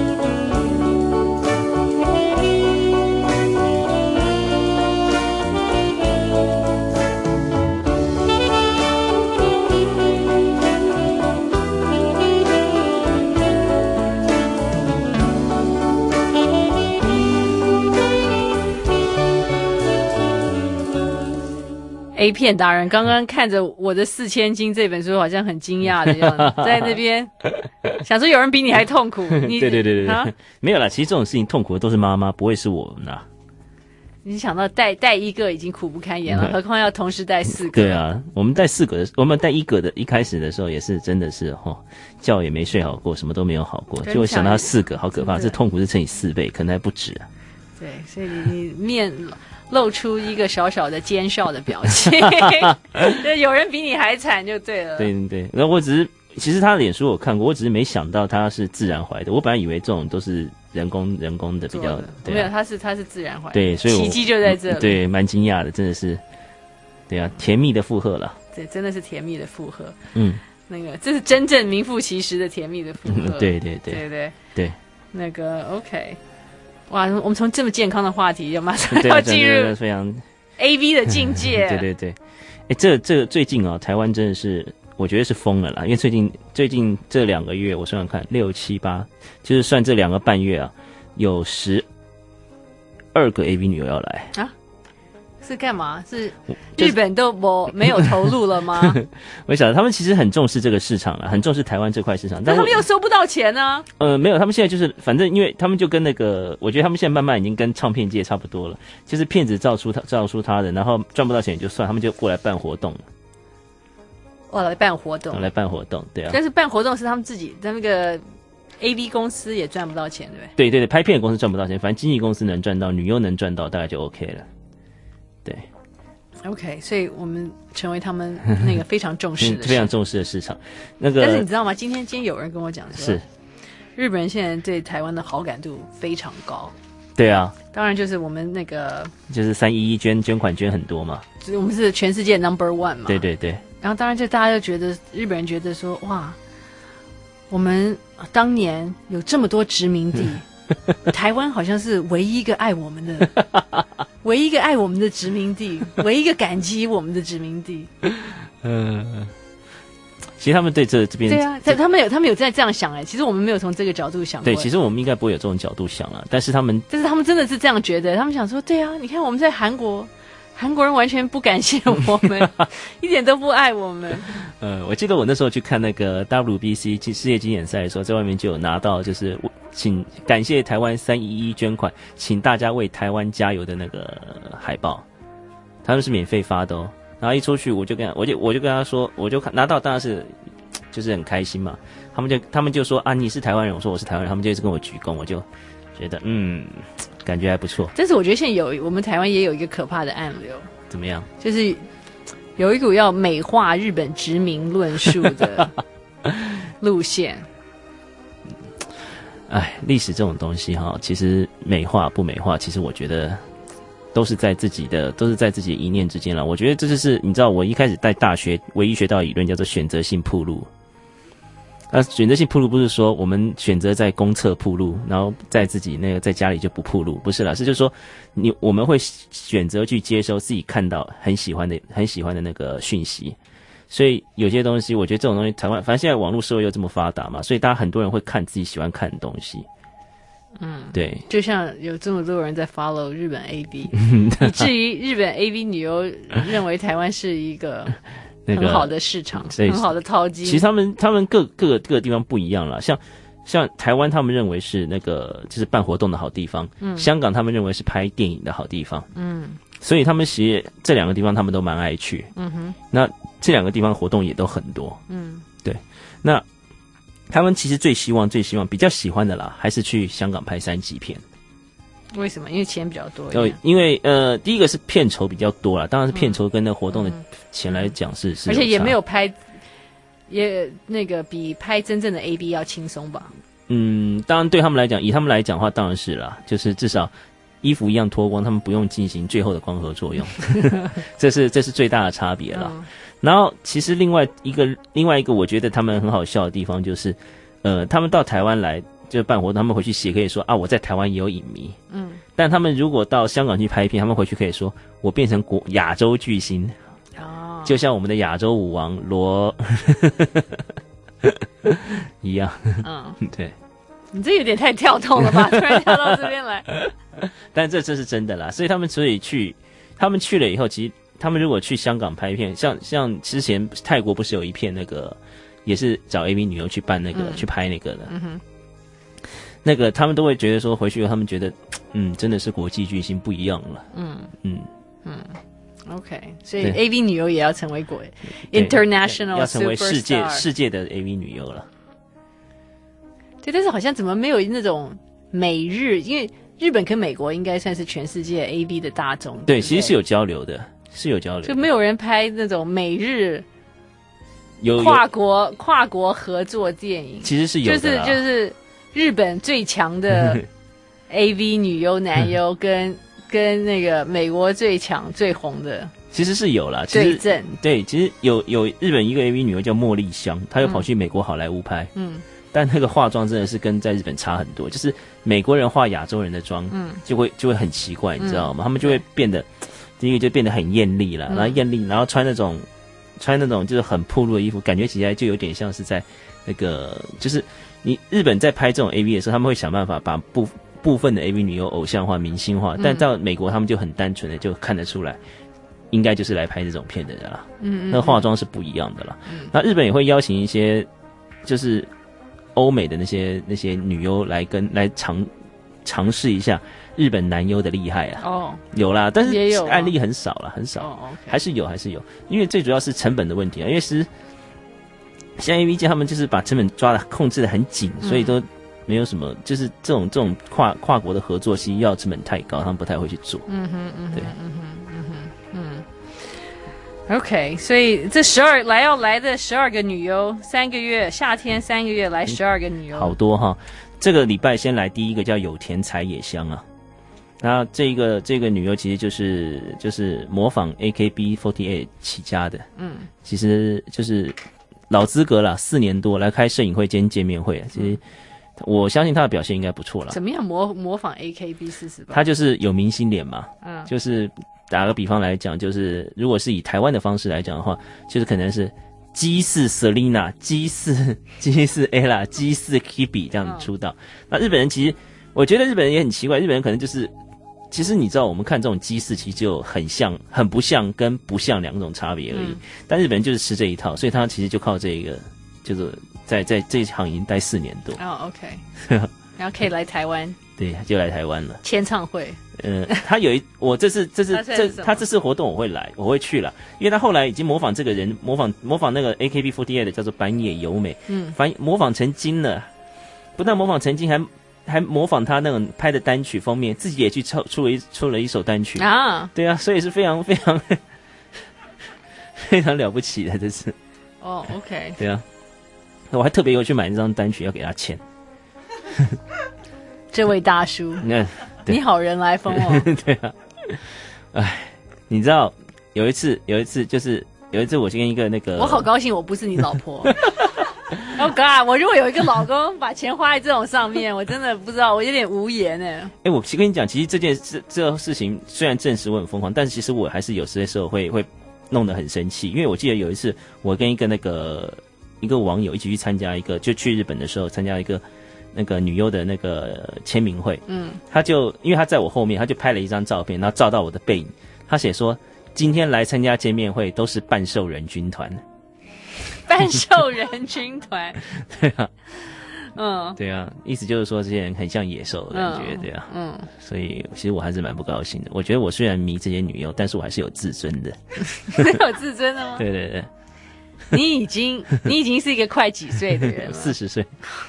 A 片达人刚刚看着我的4000斤这本书，好像很惊讶的样子，在那边想说有人比你还痛苦。你对、啊，没有啦。其实这种事情痛苦的都是妈妈，不会是我们啦。 你想到带一个已经苦不堪言了，何况要同时带4个？ 对啊，我们带4个，我们带1个的，一开始的时候也是真的是觉也没睡好过，什么都没有好过。结果想到4个，好可怕，这痛苦是乘以4倍，可能还不止啊。 对，所以你面露出一个小小的奸笑的表情，有人比你还惨就对了。 对，然后我只是，其实他的脸书我看过，我只是没想到他是自然怀的，我本来以为这种都是人工的比较， 没有，他是自然怀的， 对，所以奇迹就在这里， 对，蛮惊讶的，真的是，对啊，甜蜜的负荷了， 对，真的是甜蜜的负荷，那个这是真正名副其实的甜蜜的负荷， 对， 那个 OK。哇，我们从这么健康的话题，就马上要进入非常 AV 的境界。 对，这个最近啊，台湾真的是，我觉得是疯了啦，因为最近这2个月，我算算看，6、7、8，就是算这2个半月啊，有12个 AV 女优要来啊。 是干嘛？是日本都没有投入了吗？ 我晓得他们其实很重视这个市场了，很重视台湾这块市场， 但他们又收不到钱呢。 没有，他们现在就是反正，因为他们就跟那个，我觉得他们现在慢慢已经跟唱片界差不多了，就是骗子造出他的，然后赚不到钱也就算，他们就过来办活动了。 来办活动， 对啊。 但是办活动是他们自己的那个 AV 公司也赚不到钱，对不对？ 对，拍片的公司赚不到钱，反正经纪公司能赚到，女优能赚到，大概就 OK 了。对 ，OK， 所以我们成为他们那个非常重视的非常重视的市场。那个， 但是你知道吗？今天有人跟我讲说， 是日本人现在对台湾的好感度非常高。 对啊， 当然就是我们那个就是311捐款捐很多嘛， 我们是全世界 No.1 嘛。 对。 然后当然就大家就觉得日本人觉得说哇， 我们当年有这么多殖民地，台湾好像是唯一一个爱我们的，唯一一个爱我们的殖民地，唯一一个感激我们的殖民地。 其实他们对这边对啊，他们有在这样想哎，其实我们没有从这个角度想过。 对，其实我们应该不会有这种角度想了，但是他们真的是这样觉得，他们想说，对啊，你看我们在韩国人完全不感谢我们，一点都不爱我们。 我记得我那时候去看那个 WBC 世界经典赛的时候，在外面就有拿到，就是请感谢台湾311捐款，请大家为台湾加油的那个海报，他们是免费发的哦。然后一出去，我就跟他说，我就拿到，当然是就是很开心嘛。他们就说啊，你是台湾人，我说我是台湾人，他们就一直跟我鞠躬，我就觉得感觉还不错。 但是我觉得现在我们台湾也有一个可怕的暗流， 怎么样？ 就是有一股要美化日本殖民论述的路线。 历史这种东西哈，其实美化不美化，其实我觉得都是在自己的一念之间了。我觉得这就是你知道，我一开始在大学唯一学到的理论叫做选择性暴露。选择性暴露不是说我们选择在公厕暴露，然后在自己在家里就不暴露，不是啦，是就是说我们会选择去接收自己看到很喜欢的那个讯息。所以有些东西，我觉得这种东西台湾，反正现在网络社会又这么发达嘛，所以大家很多人会看自己喜欢看的东西。对， 就像有这么多人在 follow 日本 AV， 以至于日本 AV 女优认为台湾是一个很好的市场，很好的淘金。 其实他们各个地方不一样啦，像台湾他们认为是那个就是办活动的好地方，香港他们认为是拍电影的好地方，所以他们其实这两个地方他们都蛮爱去，那这两个地方活动也都很多，对，那他们其实最希望比较喜欢的啦，还是去香港拍3级片。 为什么？因为钱比较多。 因为第一个是片酬比较多啦，当然是片酬跟那活动的钱来讲是而且也没有拍，也那个比拍真正的 AV 要轻松吧。 当然对他们来讲，以他们来讲的话，当然是啦，就是至少衣服一样脱光，他们不用进行最后的光合作用，这是最大的差别啦。然后其实另外一个我觉得他们很好笑的地方就是，他们到台湾来就办活动，他们回去写可以说啊，我在台湾也有影迷，但他们如果到香港去拍片，他们回去可以说我变成亚洲巨星，就像我们的亚洲舞王罗一样，对。 你这有点太跳动了吧？突然跳到这边来。 但这是真的啦，所以他们去了以后，其实他们如果去香港拍片，像之前泰国不是有一片那个也是找 AV 女优去办那个、去拍那个的，那个他们都会觉得说回去以后他们觉得真的是国际巨星不一样了。 OK， 所以 AV 女优也要成为international， 要成为世界的 AV 女优了。 对，但是好像怎么没有那种美日？因为日本跟美国应该算是全世界 AV 的大众。 对，其实是有交流的， 就没有人拍那种美日跨国合作电影。 其实是有的啦， 就是日本最强的 AV 女优男优跟那个美国最强最红的。 其实是有啦， 对阵。 对，其实有日本一个 AV 女优叫茉莉香，她又跑去美国好莱坞拍。但那个化妆真的是跟在日本差很多，就是美国人化亚洲人的妆，就会很奇怪，你知道吗？他们就会变得，第一个就变得很艳丽了，然后艳丽，然后穿那种就是很暴露的衣服，感觉起来就有点像是在那个，就是你日本在拍这种 AV 的时候，他们会想办法把部分的 AV 女优偶像化、明星化，但到美国他们就很单纯的就看得出来，应该就是来拍这种片的人啦。那化妆是不一样的啦。那日本也会邀请一些就是欧美的那些女优来尝试一下日本男优的厉害啊。有啦，但是案例很少啦，很少。还是有，因为最主要是成本的问题啊。因为现在 AV 界他们就是把成本控制得很紧，所以都没有什么，就是这种跨国的合作，其实要成本太高，他们不太会去做。对。 OK， 所以这要来的12个女优，3个月，夏天3个月来12个女优， 好多哈。这个礼拜先来第一个叫有田彩野香啊，那这个女优其实就是模仿 AKB48 起家的，其实就是老资格了，4年多来开摄影会兼见面会，其实我相信他的表现应该不错了。 怎么样模仿 AKB48？ 他就是有明星脸嘛， 嗯， 就是打个比方来讲，就是如果是以台湾的方式来讲的话，就是可能是G4 Selina、G4 Ella、G4 Hebe 这样子出道。那日本人其实，我觉得日本人也很奇怪，日本人可能就是。其实你知道，我们看这种G4其实就很像、很不像跟不像2种差别而已。但日本人就是吃这一套，所以他其实就靠这个，就是在这一行已经待4年多。 哦 ，OK， 然后可以来台湾， 对，就来台湾了。 签唱会， 他有我这次活动我会去了，因为他后来已经模仿这个人，模仿那个 AKB48 的叫做板野由美，模仿成金了，不但模仿成金，还模仿他那种拍的单曲封面，自己也去出了一首单曲啊， 对啊，所以是非常非常非常了不起的，这是。 哦 ，OK， 对啊，我还特别有去买那张单曲要给他签。 这位大叔，你好人来疯哦。 对啊，哎，你知道有一次我去跟一个那个， 我好高兴我不是你老婆。Oh God！ 我如果有一个老公把钱花在这种上面，我真的不知道，我有点无言哎。 我跟你讲，其实这事情虽然证实我很疯狂，但是其实我还是有些时候会弄得很生气，因为我记得有一次我跟一个网友一起去参加就去日本的时候参加一个那个女优的那个签名会，他就因为他在我后面，他就拍了一张照片，然后照到我的背影，他写说今天来参加见面会都是半兽人军团。 半兽人军团， 对啊，对啊，意思就是说这些人很像野兽的感觉，对啊，所以其实我还是蛮不高兴的。我觉得我虽然迷这些女优，但是我还是有自尊的。 有自尊的吗？ 对对对， 你已经是一个快几岁的人了 ，40岁。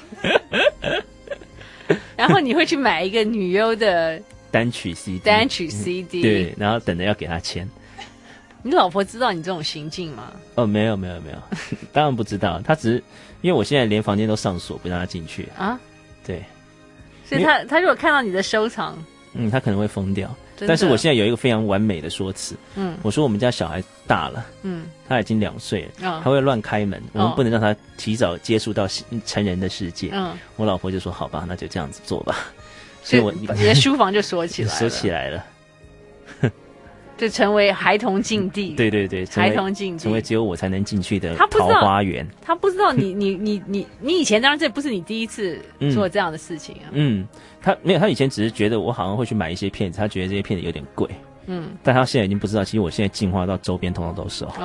然后你会去买一个女优的单曲 CD，对，然后等着要给她签。 你老婆知道你这种行径吗？ 哦，没有，当然不知道。她只是因为我现在连房间都上锁，不让她进去啊。对， 所以她如果看到你的收藏， 她可能会疯掉。但是我现在有一个非常完美的说辞，我说我们家小孩大了，他已经2岁了，他会乱开门，我们不能让他提早接触到成人的世界。我老婆就说好吧，那就这样子做吧。 所以你的书房就锁起来了， 锁起来了。 就成为孩童禁地， 对对对， 孩童禁地， 成为只有我才能进去的桃花源。 他不知道你以前当然这不是你第一次做这样的事情啊。 他没有，他以前只是觉得我好像会去买一些片子，他觉得这些片子有点贵。但他现在已经不知道，其实我现在进化到周边通通都是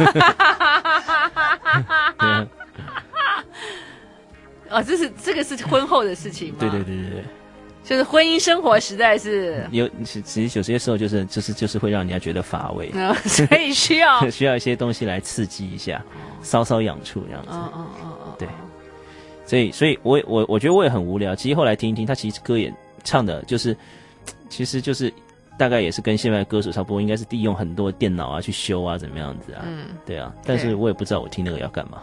这个是婚后的事情吗？ 对。 就是婚姻生活实在是其实有些时候就是会让人家觉得乏味， 所以需要一些东西来刺激一下，搔搔痒处这样子。对，所以我觉得我也很无聊。其实后来听一听，他其实歌也唱的其实就是大概也是跟现在的歌手差不多，应该是利用很多电脑啊去修啊怎么样子啊，对啊。但是我也不知道我听那个要干嘛。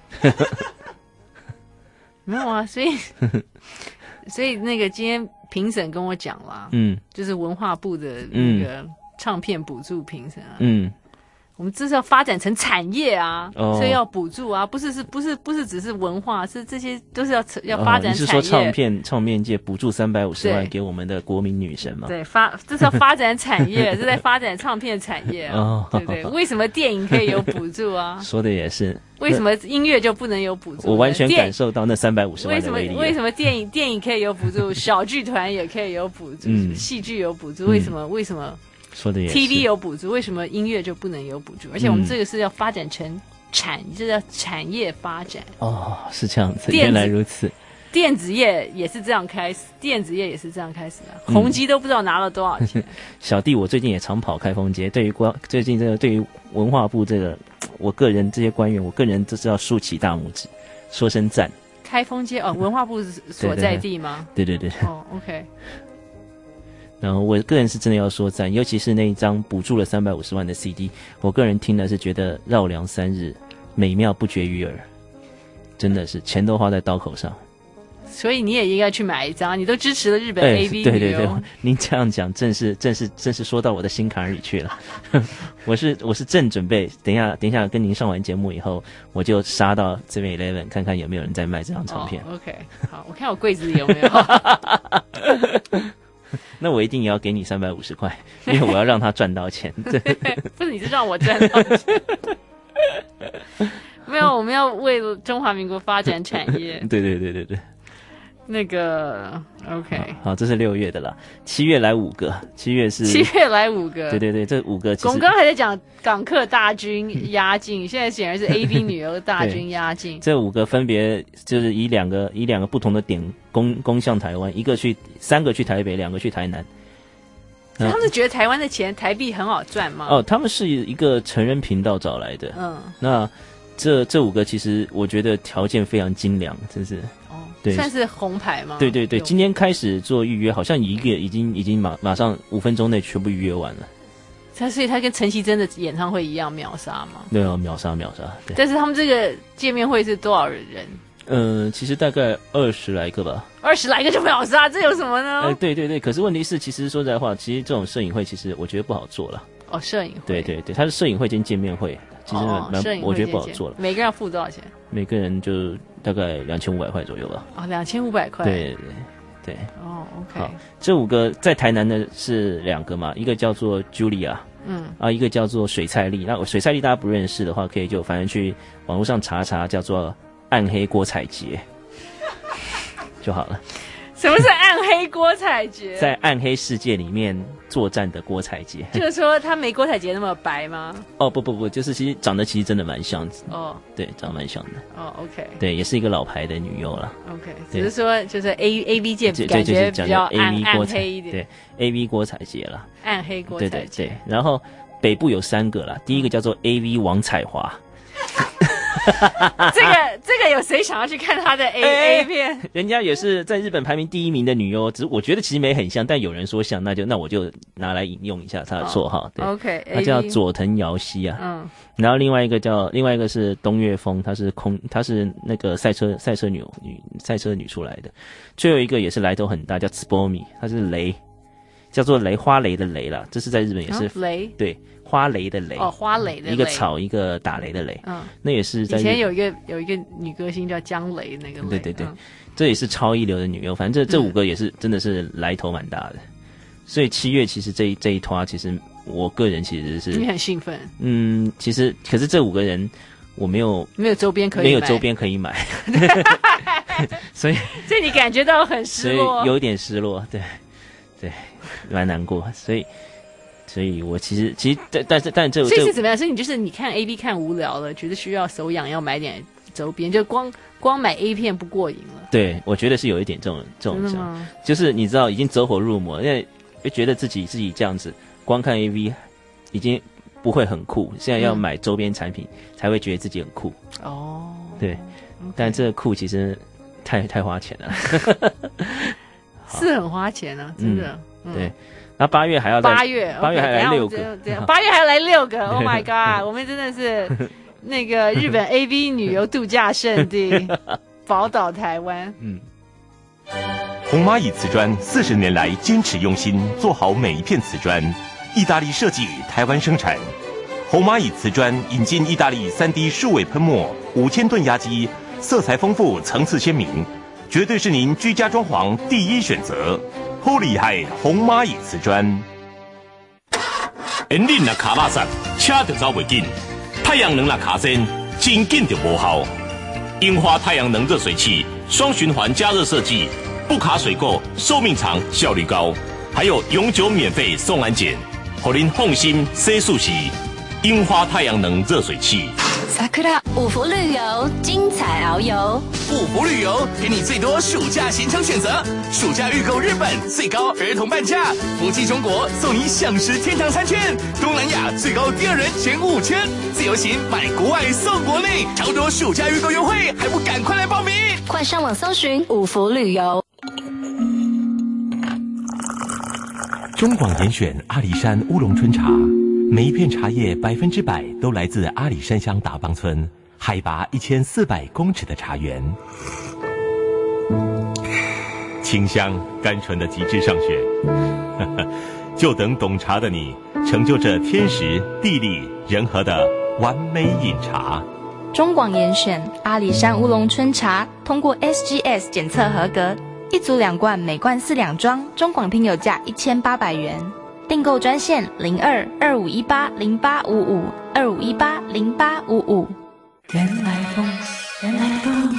没有啊，所以那个今天评审跟我讲啦，就是文化部的那个唱片补助评审啊，我们这是要发展成产业啊，所以要补助啊，不是只是文化，是这些都是要发展产业。你是说唱片界补助350万给我们的国民女神吗？ 对，这是要发展产业，是在发展唱片产业啊，对不对？为什么电影可以有补助啊？ 说的也是。 为什么音乐就不能有补助？ 我完全感受到那350万的威力。 为什么电影可以有补助，小剧团也可以有补助，戏剧有补助？为什么？ 说的也是 TV 有补助，为什么音乐就不能有补助？而且我们这个是要发展成这叫产业发展。 哦，是这样子，原来如此。 电子业也是这样开始，的。宏基都不知道拿了多少钱。 小弟，我最近也常跑开封街。最近这个对于文化部这个，我个人这些官员，我个人都是要竖起大拇指，说声赞。 开封街文化部所在地吗？ 对。 OK。 然后我个人是真的要说赞，尤其是那一张补助了350万的 CD， 我个人听了是觉得绕梁3日，美妙不绝于耳，真的是钱都花在刀口上。 所以你也应该去买一张，你都支持了日本 AV 女优。 对对对，您这样讲正是说到我的心坎里去了。我是正准备等一下跟您上完节目以后，我就杀到7-11看看有没有人在卖这张唱片。 OK， 好，我看我柜子里有没有。 那我一定也要给你350块，因为我要让他赚到钱。 不是，你是让我赚到钱。没有，我们要为中华民国发展产业。 对。 那个 OK， 好，这是6月的啦，7月来5个，7月来5个，对，这5个。 我们刚刚还在讲港客大军压境，现在显然是 AV 女优大军压境。 这5个分别就是以两个不同的点攻向台湾，3个去台北，2个去台南。 他们是觉得台湾的钱台币很好赚吗？ 他们是一个成人频道找来的。那这5个其实我觉得条件非常精良，真是。对， 算是红牌吗？ 对，今天开始做预约，好像一个已经马上5分钟内全部预约完了。 所以他跟陈绮贞的演唱会一样秒杀吗？ 对啊，秒杀。对。 但是他们这个见面会是多少人？ 其实大概20来个吧。 20来个就秒杀，这有什么呢？ 对。可是问题是，其实说实在话，其实这种摄影会其实我觉得不好做了。 摄影会。 对，它是摄影会兼见面会，其实我觉得不好做了。 每个人要付多少钱？ 每个人就大概2500块左右吧。 2500块。 对。 OK。 好，这5个在台南的是2个嘛，一个叫做 Julia， 一个叫做水菜丽。那水菜丽大家不认识的话，可以就反正去网络上查查，叫做暗黑郭采洁就好了。 什么是暗黑郭采洁？ 在暗黑世界里面作战的郭采洁。 就是说她没郭采洁那么白吗？ 不，就是其实长得真的蛮像。对，长得蛮像的。 OK。 对，也是一个老牌的女优了。 OK， 只是说就是 AV 界感觉比较暗黑一点。 对 ，AV 郭采洁了。 暗黑郭采洁。 对，然后北部有3个啦，第一个叫做 AV 王彩华。 这个有谁想要去看他的 A 片？ 人家也是在日本排名第1名的女优，只是我觉得其实没很像，但有人说像，那我就拿来引用一下她的绰号。对 ，OK， 她叫佐藤遥希啊。然后另外一个是东岳风，她是那个赛车女出来的。最后一个也是来头很大，叫 Tsubomi， 她是雷，叫做花雷的雷啦，这是在日本也是雷， 对。花雷的雷， 花雷的雷， 一个草一个打雷的雷，那也是在以前有一个女歌星叫江雷，那个雷， 对，这也是超一流的女优，反正这5个也是真的是来头蛮大的，所以7月其实这一拖，其实我个人其实是你很兴奋， 其实可是这5个人我没有周边可以买， 所以你感觉到很失落， 所以有点失落，对，蛮难过，所以我其实，但这所以是怎么样？所以你看 A B 看无聊了，觉得需要手痒，要买点周边，就光买 A 片不过瘾了。 对，我觉得是有一点这种想，就是你知道已经走火入魔，因为觉得自己这样子光看 A V 已经不会很酷，现在要买周边产品才会觉得自己很酷。对，但这个酷其实太花钱了， 是很花钱啊，真的。 对。那8月还要 8月还来6个 ，8月还要来6个 ，Oh my god！ 我们真的是那个日本 AV 女优度假胜地，宝岛台湾。 红蚂蚁瓷砖40年来坚持用心，做好每一片瓷砖，意大利设计，台湾生产。红蚂蚁瓷砖引进意大利3D 数位喷墨，5000吨压机，色彩丰富，层次鲜明，绝对是您居家装潢第一选择。好厉害！红蚂蚁瓷砖。因恁若卡垃圾，车就走袂紧；太阳能若卡身，真紧就无效。樱花太阳能热水器，双循环加热设计，不卡水垢，寿命长，效率高，还有永久免费送安检，让您放心洗漱洗。樱花太阳能热水器。 Sakura 五福旅游，精彩遨游。 五福旅游给你最多暑假行程选择，暑假预购日本最高儿童半价，国际中国送你享食天堂餐券，东南亚最高第2人减5000，自由行买国外送国内，超多暑假预购优惠，还不赶快来报名？ 快上网搜寻五福旅游。 中广严选阿里山乌龙春茶，每一片茶叶100%都来自阿里山乡达邦村，海拔1400公尺的茶园。 清香甘醇的极致上选，就等懂茶的你成就这天时地利人和的完美饮茶。 中广严选阿里山乌龙春茶通过 SGS 检测合格，一组2罐，每罐4两装，中广听友价1800元。订购专线02-2518-0855，2518-0855。 人来疯，人来疯。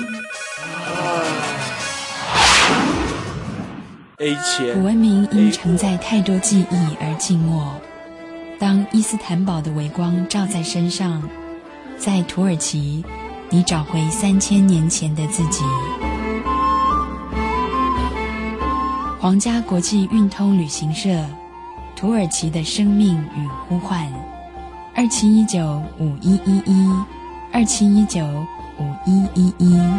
A 钱， 古文明因承载太多记忆而静默。当伊斯坦堡的微光照在身上，在土耳其，你找回3000年前的自己。皇家国际运通旅行社，土耳其的生命与呼唤，27195111，27195111。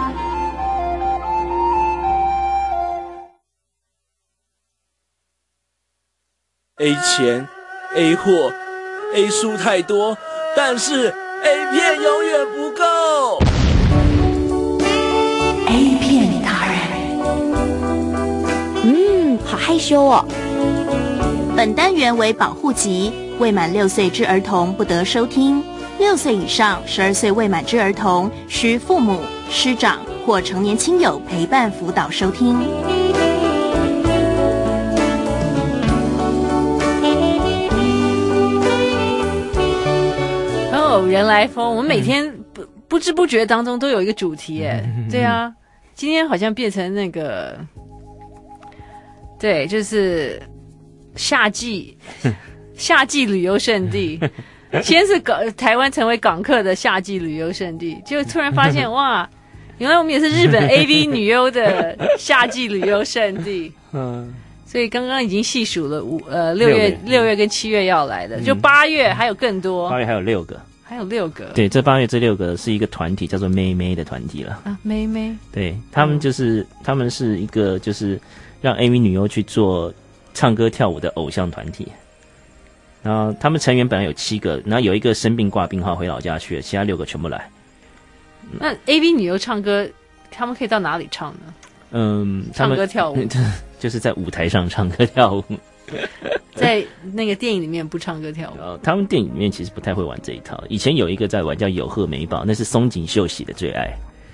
A 钱 A 货 A 书太多，但是 A 片永远不够。 A 片达人， 好害羞哦。本单元为保护级，未满6岁之儿童不得收听，6岁以上12岁未满之儿童需父母、师长或成年亲友陪伴辅导收听。 人来疯，我们每天不知不觉当中都有一个主题耶。对啊，今天好像变成那个，对，就是夏季旅游胜地。先是台湾成为港客的夏季旅游胜地，就突然发现哇，原来我们也是日本 AV 女优的夏季旅游胜地。所以刚刚已经细数了6月跟7月要来的，就8月还有更多。 8月还有6个。 还有6个， 对，这8月这6个是一个团体，叫做妹妹的团体了啊，妹妹， 对他们他们是一个就是让 AV 女优去做唱歌跳舞的偶像团体，然后他们成员本来有7个，然后有一个生病挂病号回老家去了，其他6个全部来。 那 AV 女优唱歌，他们可以到哪里唱呢？唱歌跳舞， 就是在舞台上唱歌跳舞。 在那个电影里面不唱歌跳舞， 他们电影里面其实不太会玩这一套。以前有一个在玩叫有贺美宝，那是松井秀喜的最爱。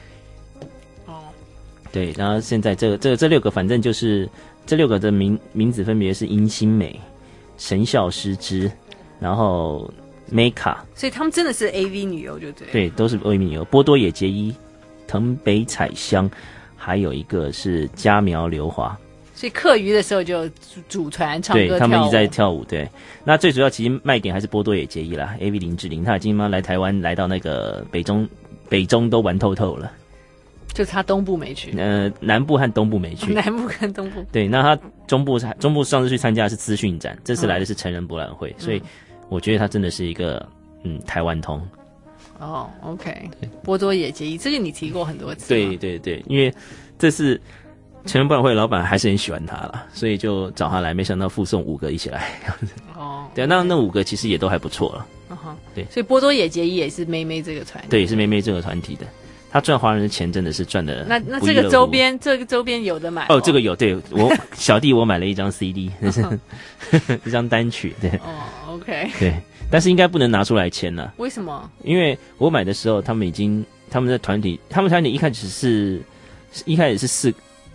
对，然后现在这6个，反正就是这6个的名字分别是殷心美、神孝诗织，然后 Meka， 所以他们真的是 AV 女优，就对。 对，都是 AV 女优。波多野结衣、藤北彩香，还有一个是佳苗流华。 所以课余的时候就组团唱歌跳舞， 对，他们一直在跳舞。对，那最主要其实卖点还是波多野结衣啦 ，AV 林志玲，她已经来台湾，来到那个北中都玩透透了， 就差东部没去。 南部和东部没去。 南部跟东部。 对，那他中部上次去参加的是资讯展，这次来的是成人博览会，所以我觉得他真的是一个台湾通。 哦 ，OK， 波多野结衣，这个你提过很多次。 对对对，因为这是。成人博览会老板还是很喜欢他啦，所以就找他来，没想到附送5个一起来。哦，对，那5个其实也都还不错了。对， 所以波多野结衣也是妹妹这个团体， 对，也是妹妹这个团体的。他赚华人的钱真的是赚的。 那这个周边有的买哦，这个有，对我小弟我买了一张 CD， 一张单曲，对。 哦 ，OK， 对，但是应该不能拿出来签了。 为什么？因为我买的时候，他们的团体一开始是4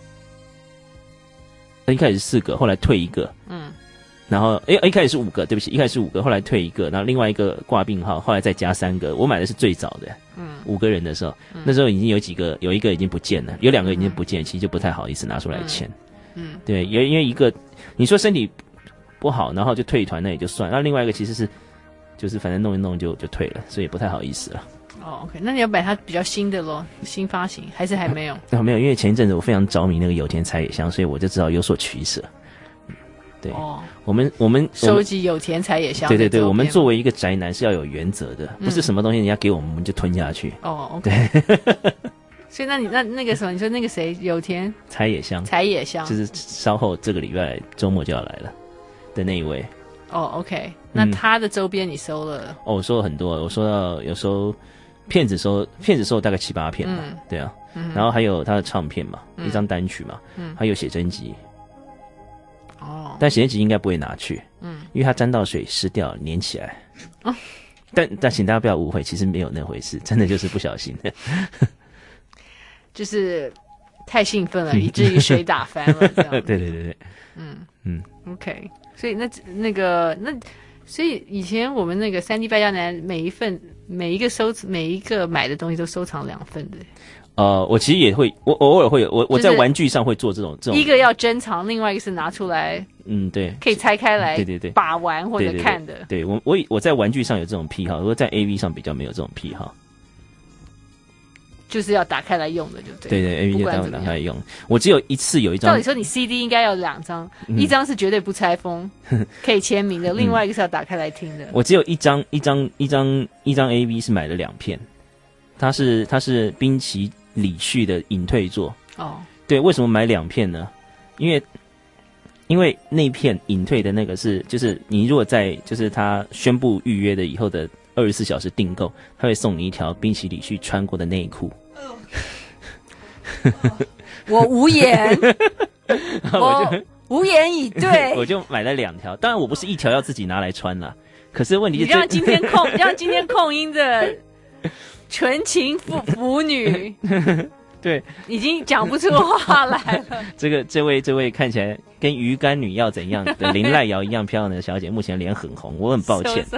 个，后来退1个，然后一开始是5个，对不起，一开始是5个，后来退1个，然后另外一个挂病号，后来再加3个。我买的是最早的，5个人的时候，那时候已经有一个已经不见了，有2个已经不见，其实就不太好意思拿出来签。对，因为一个你说身体不好，然后就退团那也就算，那另外一个其实是就是反正弄一弄就退了，所以也不太好意思了。 哦 ，OK， 那你要买它比较新的咯，新发行还是还没有？ 没有，因为前一阵子我非常着迷那个有田彩野香，所以我就知道有所取舍。对，我们收集有田彩野香。 对对对，我们作为一个宅男是要有原则的，不是什么东西人家给我们就吞下去。 哦 ，OK。对。所以那个什么，你说那个谁有田彩野香，就是稍后这个礼拜周末就要来了的那一位。 哦 ，OK， 那他的周边你收了？ 我收了很多，我收到有收片子收大概7、8片吧，对啊，然后还有他的唱片嘛，一张单曲嘛，还有写真集。哦，但写真集应该不会拿去，因为它沾到水湿掉了，粘起来。哦，但请大家不要误会，其实没有那回事，真的就是不小心的， 就是太兴奋了，以至于水打翻了，这样。 对， OK， 所以所以以前我们那个3D 败家男每一个买的东西都收藏2份的。 我其实也会，我偶尔会有，我在玩具上会做这种， 一个要珍藏，另外一个是拿出来， 对， 可以拆开来， 对， 把玩或者看的。 对，我在玩具上有这种癖好，我在 AV 上比较没有这种癖好。 就是要打开来用的，就对。 对 ，AV 就打开来用。我只有一次有一张。 照理说，你 CD 应该要2张，一张是绝对不拆封，可以签名的；另外一个是要打开来听的。 我只有一张 AV 是买了2片，它是滨崎李旭的隐退作。哦，对，为什么买2片呢？因为那片隐退的那个就是你如果在就是他宣布预约的以后的24小时订购，他会送你一条滨崎李旭穿过的内裤。 我无言，我无言以对。 我就买了2条，当然我不是1条要自己拿来穿啦。可是问题是， 让今天控音的纯情腐女， 对， 已经讲不出话来了。 这位看起来跟鱼干女要怎样的林濑瑶一样漂亮的小姐，目前脸很红，我很抱歉。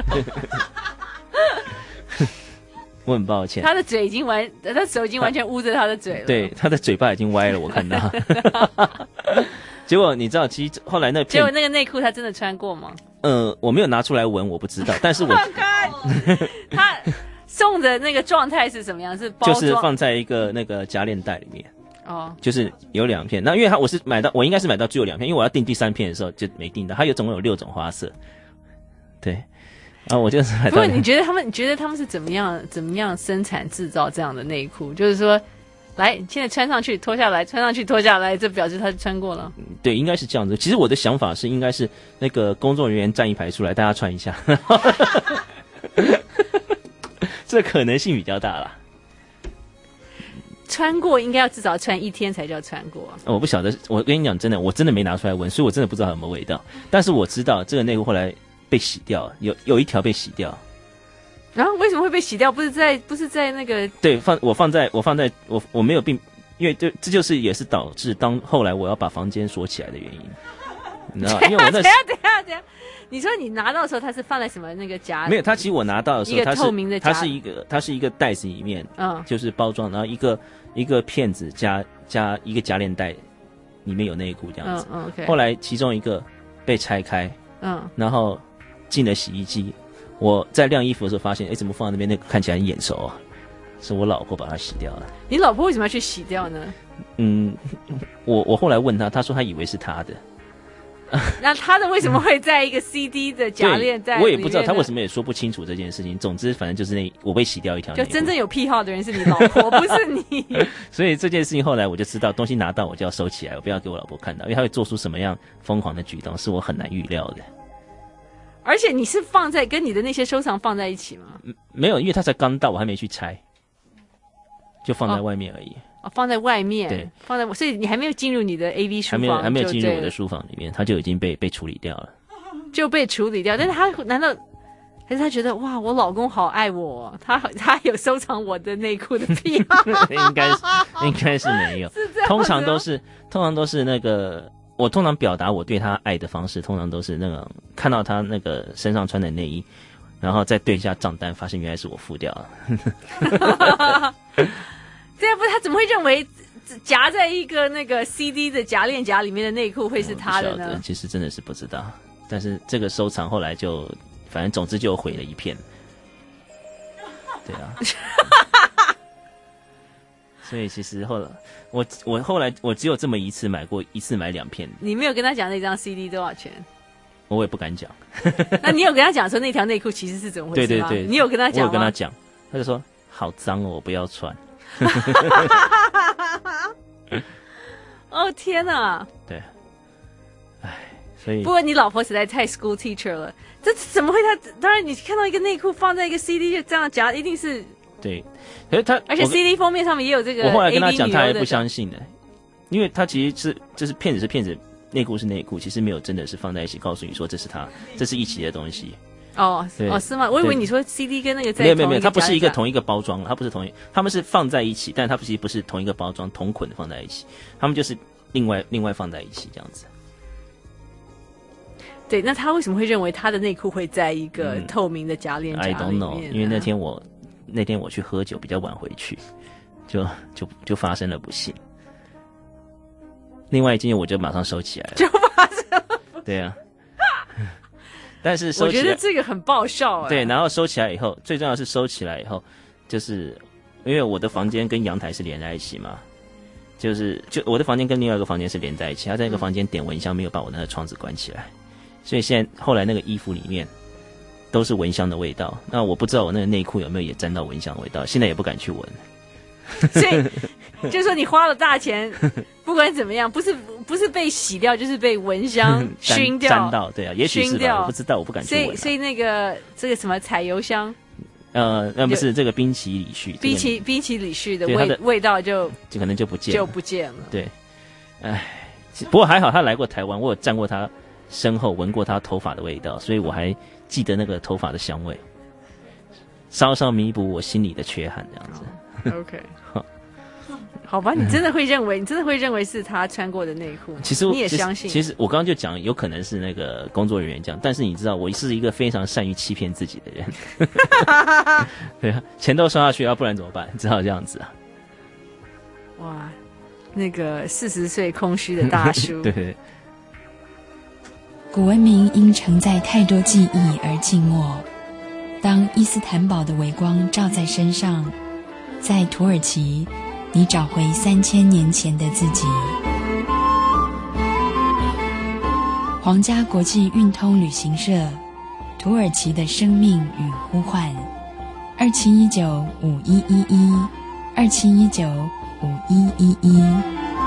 我很抱歉， 他的手已经完全捂着他的嘴了。 对，他的嘴巴已经歪了，我看到。结果你知道，其实后来结果那个内裤他真的穿过吗？ 我没有拿出来闻，我不知道。但是他送的那个状态是什么样？是包装， 就是放在一个那个夹链袋里面。哦，就是有2片。那因为我应该是买到最后2片，因为我要订第3片的时候就没订到。它总共有6种花色。对。我就是买到。不过你觉得他们是怎么样生产制造这样的内裤？就是说，来，现在穿上去脱下来，穿上去脱下来，这表示他穿过了。 对，应该是这样子。其实我的想法是，应该是那个工作人员站一排出来，大家穿一下，这可能性比较大啦。 穿过应该要至少穿1天才叫穿过。 我不晓得，我跟你讲真的，我真的没拿出来闻，所以我真的不知道有没有味道。但是我知道这个内裤后来被洗掉，有1条被洗掉。 然后为什么会被洗掉？不是在那个？ 对，我没有并，因为这就是也是导致后来我要把房间锁起来的原因。你知道，因为我等下， 你说你拿到的时候，它是放在什么那个夹？ 没有，它其实我拿到的时候， 一个透明的夹， 它是一个袋子里面，就是包装，然后一个片子加一个夹链袋，里面有内裤这样子。 OK。 后来其中一个被拆开，然后进了洗衣机。我在晾衣服的时候发现，怎么放在那边那个看起来很眼熟啊？是我老婆把它洗掉了。 你老婆为什么要去洗掉呢？ 我后来问她，她说她以为是她的。 那他的为什么会在一个 CD 的夹链袋里面？ 我也不知道，他为什么也说不清楚这件事情。总之，反正就是我被洗掉1条内裤。 就真正有癖好的人是你老婆，不是你。 所以这件事情后来我就知道，东西拿到我就要收起来，我不要给我老婆看到，因为她会做出什么样疯狂的举动，是我很难预料的。 而且你是跟你的那些收藏放在一起吗？ 没有，因为他才刚到，我还没去拆，就放在外面而已。 放在外面， 对， 所以你还没有进入你的 AV 书房， 还没有进入我的书房里面，他就已经被处理掉了， 就被处理掉。但是他难道还是他觉得哇，我老公好爱我，他有收藏我的内裤的癖好？ 应该是没有，通常都是那个。我通常表达我对他爱的方式，通常都是那个看到他那个身上穿的内衣，然后再对一下账单，发现原来是我付掉了。 这不，他怎么会认为夹在一个那个 CD 的夹链夹里面的内裤会是他的呢？ 其实真的是不知道，但是这个收藏后来就，反正总之就毁了一片。对啊。所以其实后来我后来我只有这么一次买2片。 你没有跟他讲那张 CD 多少钱？ 我也不敢讲。 那你有跟他讲说那条内裤其实是怎么回事吗？ 对， 你有跟他讲吗？ 我有跟他讲，他就说好脏哦，我不要穿。 哦天哪！ 对，所以不过你老婆实在太 school teacher 了，这怎么会？当然你看到一个内裤放在一个 CD 就这样夹，一定是对，可是他而且 CD 封面上面也有这个 AV 女优的。 我后来跟他讲，他还不相信呢，因为他其实就是骗子是骗子，内裤是内裤，其实没有真的是放在一起告诉你说这是他，这是一起的东西。 是吗？我以为你说 CD 跟那个在没有，它不是一个同一个包装，它不是他们是放在一起，但它其实不是同一个包装，同捆的放在一起，他们就是另外放在一起这样子。 对，那他为什么会认为他的内裤会在一个透明的夹链夹里面 ？I don't know， 因为那天我去喝酒比较晚回去，就发生了不幸。另外一件我就马上收起来了， 就发生了。 对啊。但是我觉得这个很爆笑对，然后收起来以后，最重要的是收起来以后，就是因为我的房间跟阳台是连在一起嘛，就我的房间跟另外一个房间是连在一起，他在那个房间点蚊香没有把我那个窗子关起来，所以现在后来那个衣服里面都是蚊香的味道，那我不知道我那个内裤有没有也沾到蚊香的味道，现在也不敢去闻。 所以就是说你花了大钱，不管怎么样，不是被洗掉，就是被蚊香熏掉、 沾到，对啊，也许是吧，我不知道，我不敢去闻。 所以那个这个什么彩油香， 不是这个冰淇里絮， 冰淇里絮的味道就可能就不见了， 对， 不过还好他来过台湾，我有站过他身后，闻过他头发的味道，所以我还记得那个头发的香味，稍稍弥补我心里的缺憾，这样子。 OK， 好吧，你真的会认为是他穿过的内裤？ 其实你也相信？ 其实我刚刚就讲，有可能是那个工作人员这样，但是你知道，我是一个非常善于欺骗自己的人。对啊，钱都收下去，要不然怎么办？只好这样子啊。 哇，那个40岁空虚的大叔。 对。 古文明因承载太多记忆而静默。当伊斯坦堡的微光照在身上，在土耳其，你找回3000年前的自己。皇家国际运通旅行社，土耳其的生命与呼唤，27195111，27195111。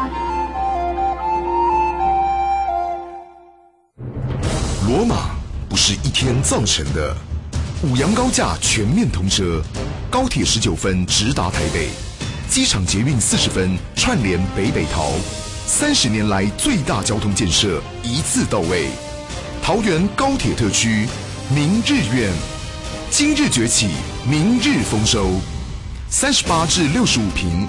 罗马不是一天造成的。五羊高架全面通车，高铁19分直达台北，机场捷运40分串联北桃，30年来最大交通建设一次到位。桃园高铁特区明日苑，今日崛起，明日丰收。38至65坪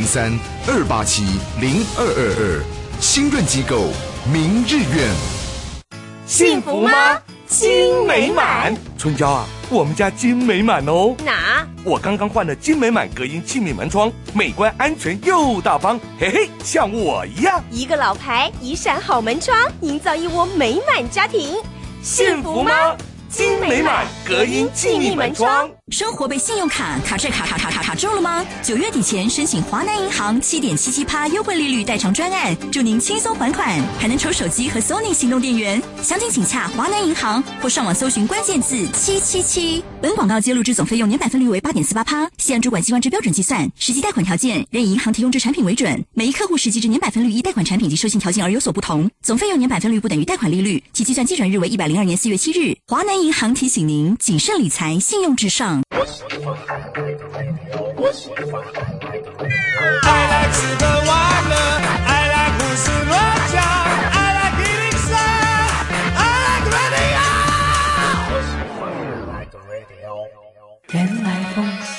，03-287-0222，新润机构明日苑。 幸福吗？金美满。 春娇啊，我们家金美满哦。 哪？ 我刚刚换了金美满隔音气密门窗，美观安全又大方，嘿嘿，像我一样。 一个老牌，一扇好门窗，营造一窝美满家庭。幸福吗？金美满隔音气密门窗。 生活被信用卡卡债卡住了吗？9月底前申请华南银行7.77%优惠利率代偿专案，祝您轻松还款，还能抽手机和 Sony 行动电源。详情请洽华南银行或上网搜寻关键字777。本广告揭露之总费用年百分率为8.48%，西岸主管机关之标准计算，实际贷款条件任银行提供之产品为准，每一客户实际之年百分率依贷款产品及授信条件而有所不同，总费用年百分率不等于贷款利率，其计算基准日为102年4月7日。华南银行提醒您，谨慎理财，信用至上。 I like 吃喝玩乐 I like 胡思乱想 I like 103 I like radio 原来风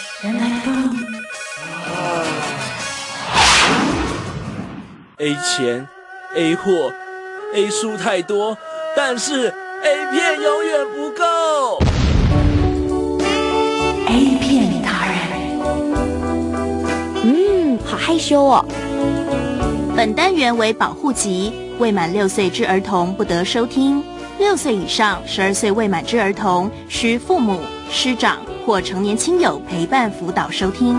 A 钱 A 货 A 书太多，但是 A 片永远不够。 A 片达人， 好害羞哦。本单元为保护级，未满6岁之儿童不得收听。6岁以上12岁未满之儿童，需父母、师长或成年亲友陪伴辅导收听。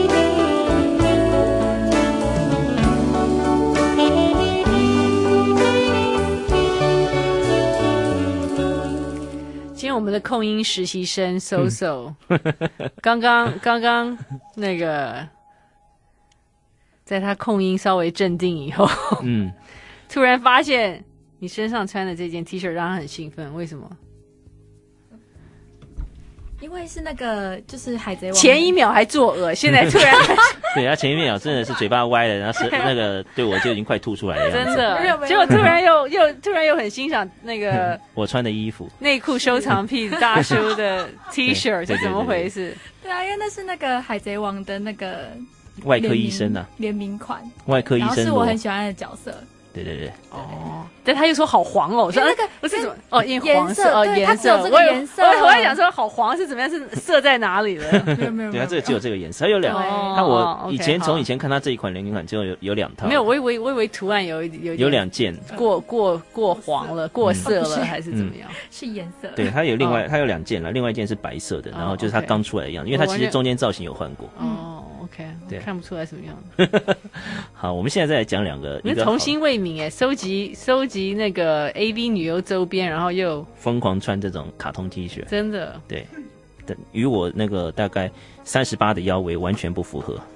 今天我们的控音实习生 So， 刚刚那个，在他控音稍微镇定以后，突然发现你身上穿的这件 T 恤让他很兴奋，为什么？ 因为是那个就是海贼王， 前一秒还作恶，现在突然对他前一秒真的是嘴巴歪了，然后是那个对我就已经快吐出来了， 真的，结果突然又很欣赏那个我穿的衣服， 内裤收藏癖大叔的 T 恤是怎么回事？ 对啊，因为那是那个海贼王的那个外科医生啊， 联名款， 外科医生， 然后是我很喜欢的角色。 对， 但他又说好黄哦，我说那个不是怎么因为黄色颜色， 这个颜色， 我还想说好黄是怎么样，是色在哪里了？ 没有， 对，他这个只有这个颜色，他有两，他我从以前看他这一款联名款就有两套， 没有，我以为图案有两件过黄了，过色了还是怎么样？ 是颜色， 对，他有另外他有两件了，另外一件是白色的，然后就是他刚出来的样子，因为他其实中间造型有换过。 OK， 对， 看不出来什么样子。 好，我们现在再来讲两个， 你是童心未泯收集那个 AV 女优周边，然后又疯狂穿这种卡通 T 恤， 真的对，与我那个大概38的腰围完全不符合。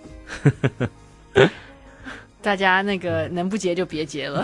大家那个能不结就别结了。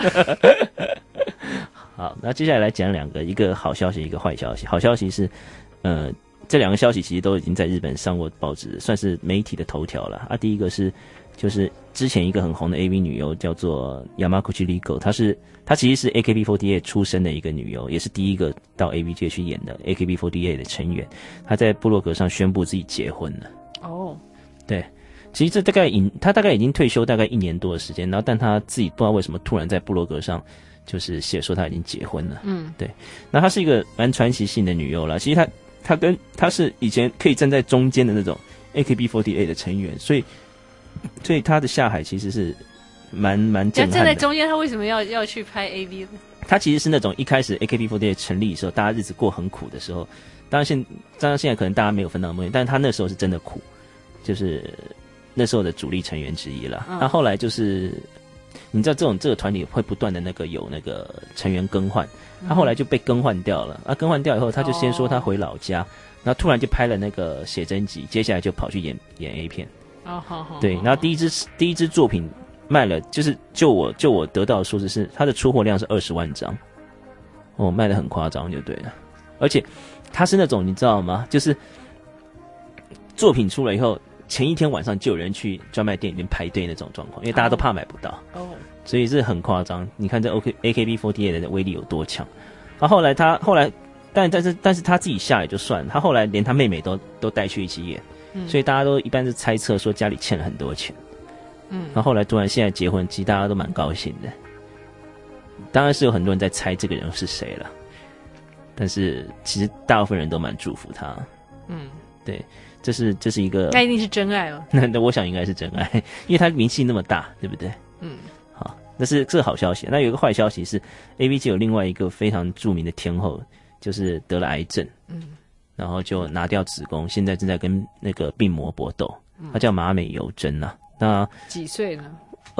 好，那接下来讲两个，一个好消息，一个坏消息。好消息是，这两个消息其实都已经在日本上过报纸，算是媒体的头条了啊。第一个是，就是之前一个很红的 AV 女优叫做 Yamaguchi Riko， 她其实是 AKB48 出身的一个女优，也是第一个到 AV 界去演的 AKB48 的成员。她在部落格上宣布自己结婚了。哦，对，其实她大概已经退休大概1年多的时间，然后但她自己不知道为什么突然在部落格上就是写说她已经结婚了。对，那她是一个蛮传奇性的女优啦。其实她是以前可以站在中间的那种 AKB48 的成员，所以她的下海其实是蛮震撼的。 站在中间，她为什么要去拍 AV 呢？ 她其实是那种一开始 AKB48 成立的时候，大家日子过很苦的时候，当然现在可能大家没有分到梦，但是她那时候是真的苦，就是那时候的主力成员之一啦。那后来就是你知道这个团体会不断的有那个成员更换，他后来就被更换掉了。更换掉以后，他就先说他回老家，然后突然就拍了那个写真集，接下来就跑去演 A 片。对，然后第一支作品卖了，就我得到的数字是，他的出货量是20万张，卖得很夸张就对了。而且他是那种你知道吗？就是作品出来以后，前一天晚上就有人去专卖店里面排队那种状况，因为大家都怕买不到。所以这很夸张。你看这 AKB48 的威力有多强。后来，但是他自己下来就算了，他后来连他妹妹都带去一起演，所以大家都一般是猜测说家里欠了很多钱。然后后来突然现在结婚，其实大家都蛮高兴的。当然是有很多人在猜这个人是谁了，但是其实大部分人都蛮祝福他。对，这是一个， 那一定是真爱了。 那我想应该是真爱，因为他名气那么大，对不对？好，这是好消息。那有一个坏消息是 ，AV 界有另外一个非常著名的天后，就是得了癌症，然后就拿掉子宫，现在正在跟那个病魔搏斗。她叫马美由真啊。那几岁呢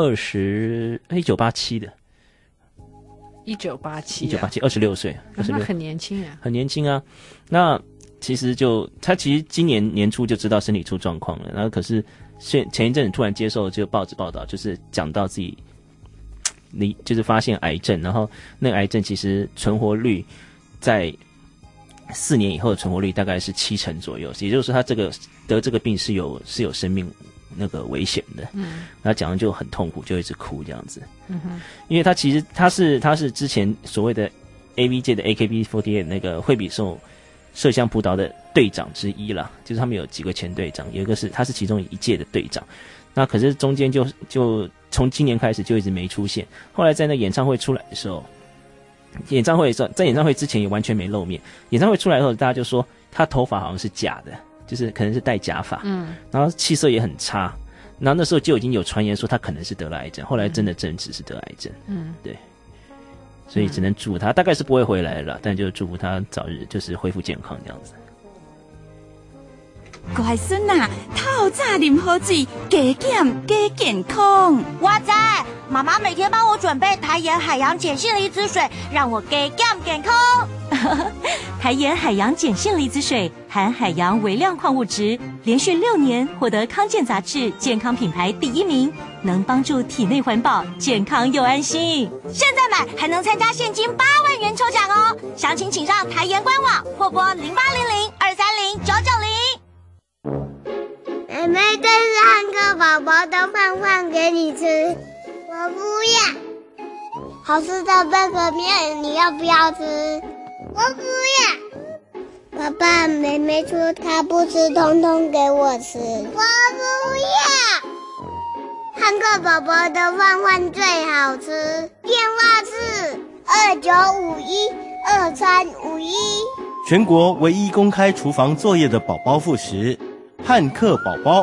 ？1987的。 1987 26岁， 那很年轻啊， 很年轻啊。那其实他其实今年年初就知道身体出状况了，然后可是前一阵子突然接受这个报纸报道，就是讲到自己就是发现癌症，然后那个癌症其实存活率在4年以后的存活率大概是70%左右，也就是说他得这个病是有生命那个危险的。他讲的就很痛苦，就一直哭这样子。因为他其实他是之前所谓的 AV 界的 AKB48 那个惠比寿麝香葡萄的队长之一啦，就是他们有几个前队长，有一个他是其中一届的队长。那可是中间就从今年开始就一直没出现，后来在那演唱会出来的时候，在演唱会之前也完全没露面，演唱会出来后大家就说他头发好像是假的，就是可能是戴假发，然后气色也很差，然后那时候就已经有传言说他可能是得了癌症，后来真的证实是得癌症。对，所以只能祝他，大概是不会回来了，但就祝福他早日就是恢复健康这样子。 乖孙啊，透早啉好水，加减加健康。 我知，妈妈每天帮我准备台盐海洋碱性离子水，让我加减健康。 台盐海洋碱性离子水含海洋微量矿物质，连续6年获得康健杂志健康品牌第1名，能帮助体内环保，健康又安心。 现在买还能参加现金8万元抽奖哦！详情请上台盐官网或拨0800-230 妹妹，这是汉克宝宝的饭饭给你吃，我不要。好吃的贝壳面，你要不要吃？我不要。爸爸，妹妹说她不吃，通通给我吃。我不要。汉克宝宝的饭饭最好吃，电话是29512351。 全国唯一公开厨房作业的宝宝副食，汉克宝宝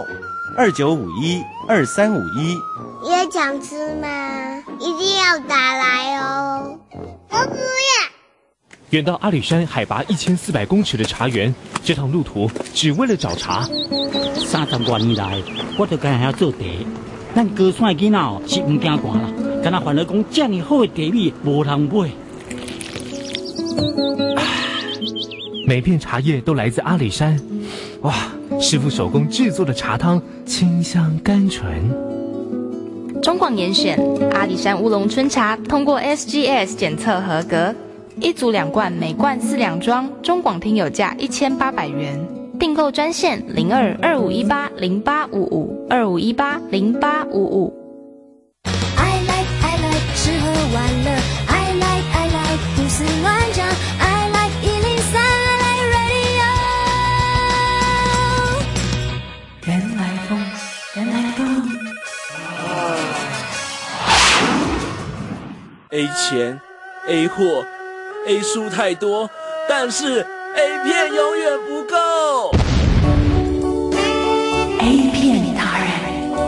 ，29512351。 也想吃吗？一定要打来哦。我不要。 远到阿里山海拔1400公尺的茶园，这趟路途只为了找茶。 30多年来，我就干遐做茶。咱高山的囡仔哦是唔惊寒啦，敢若反而讲这么好的茶米无人买。 每片茶叶都来自阿里山，哇！师傅手工制作的茶汤清香甘醇。 中广严选阿里山乌龙春茶，通过 SGS 检测合格，一组2罐，每罐4两装，中广听友价1800元。订购专线022518085525180855。 I like 吃喝玩乐 I like 胡思乱想 I like 103 I like radio 原来风 A 钱 A 货 A 书太多，但是 A 片永远不够。 A 片达人，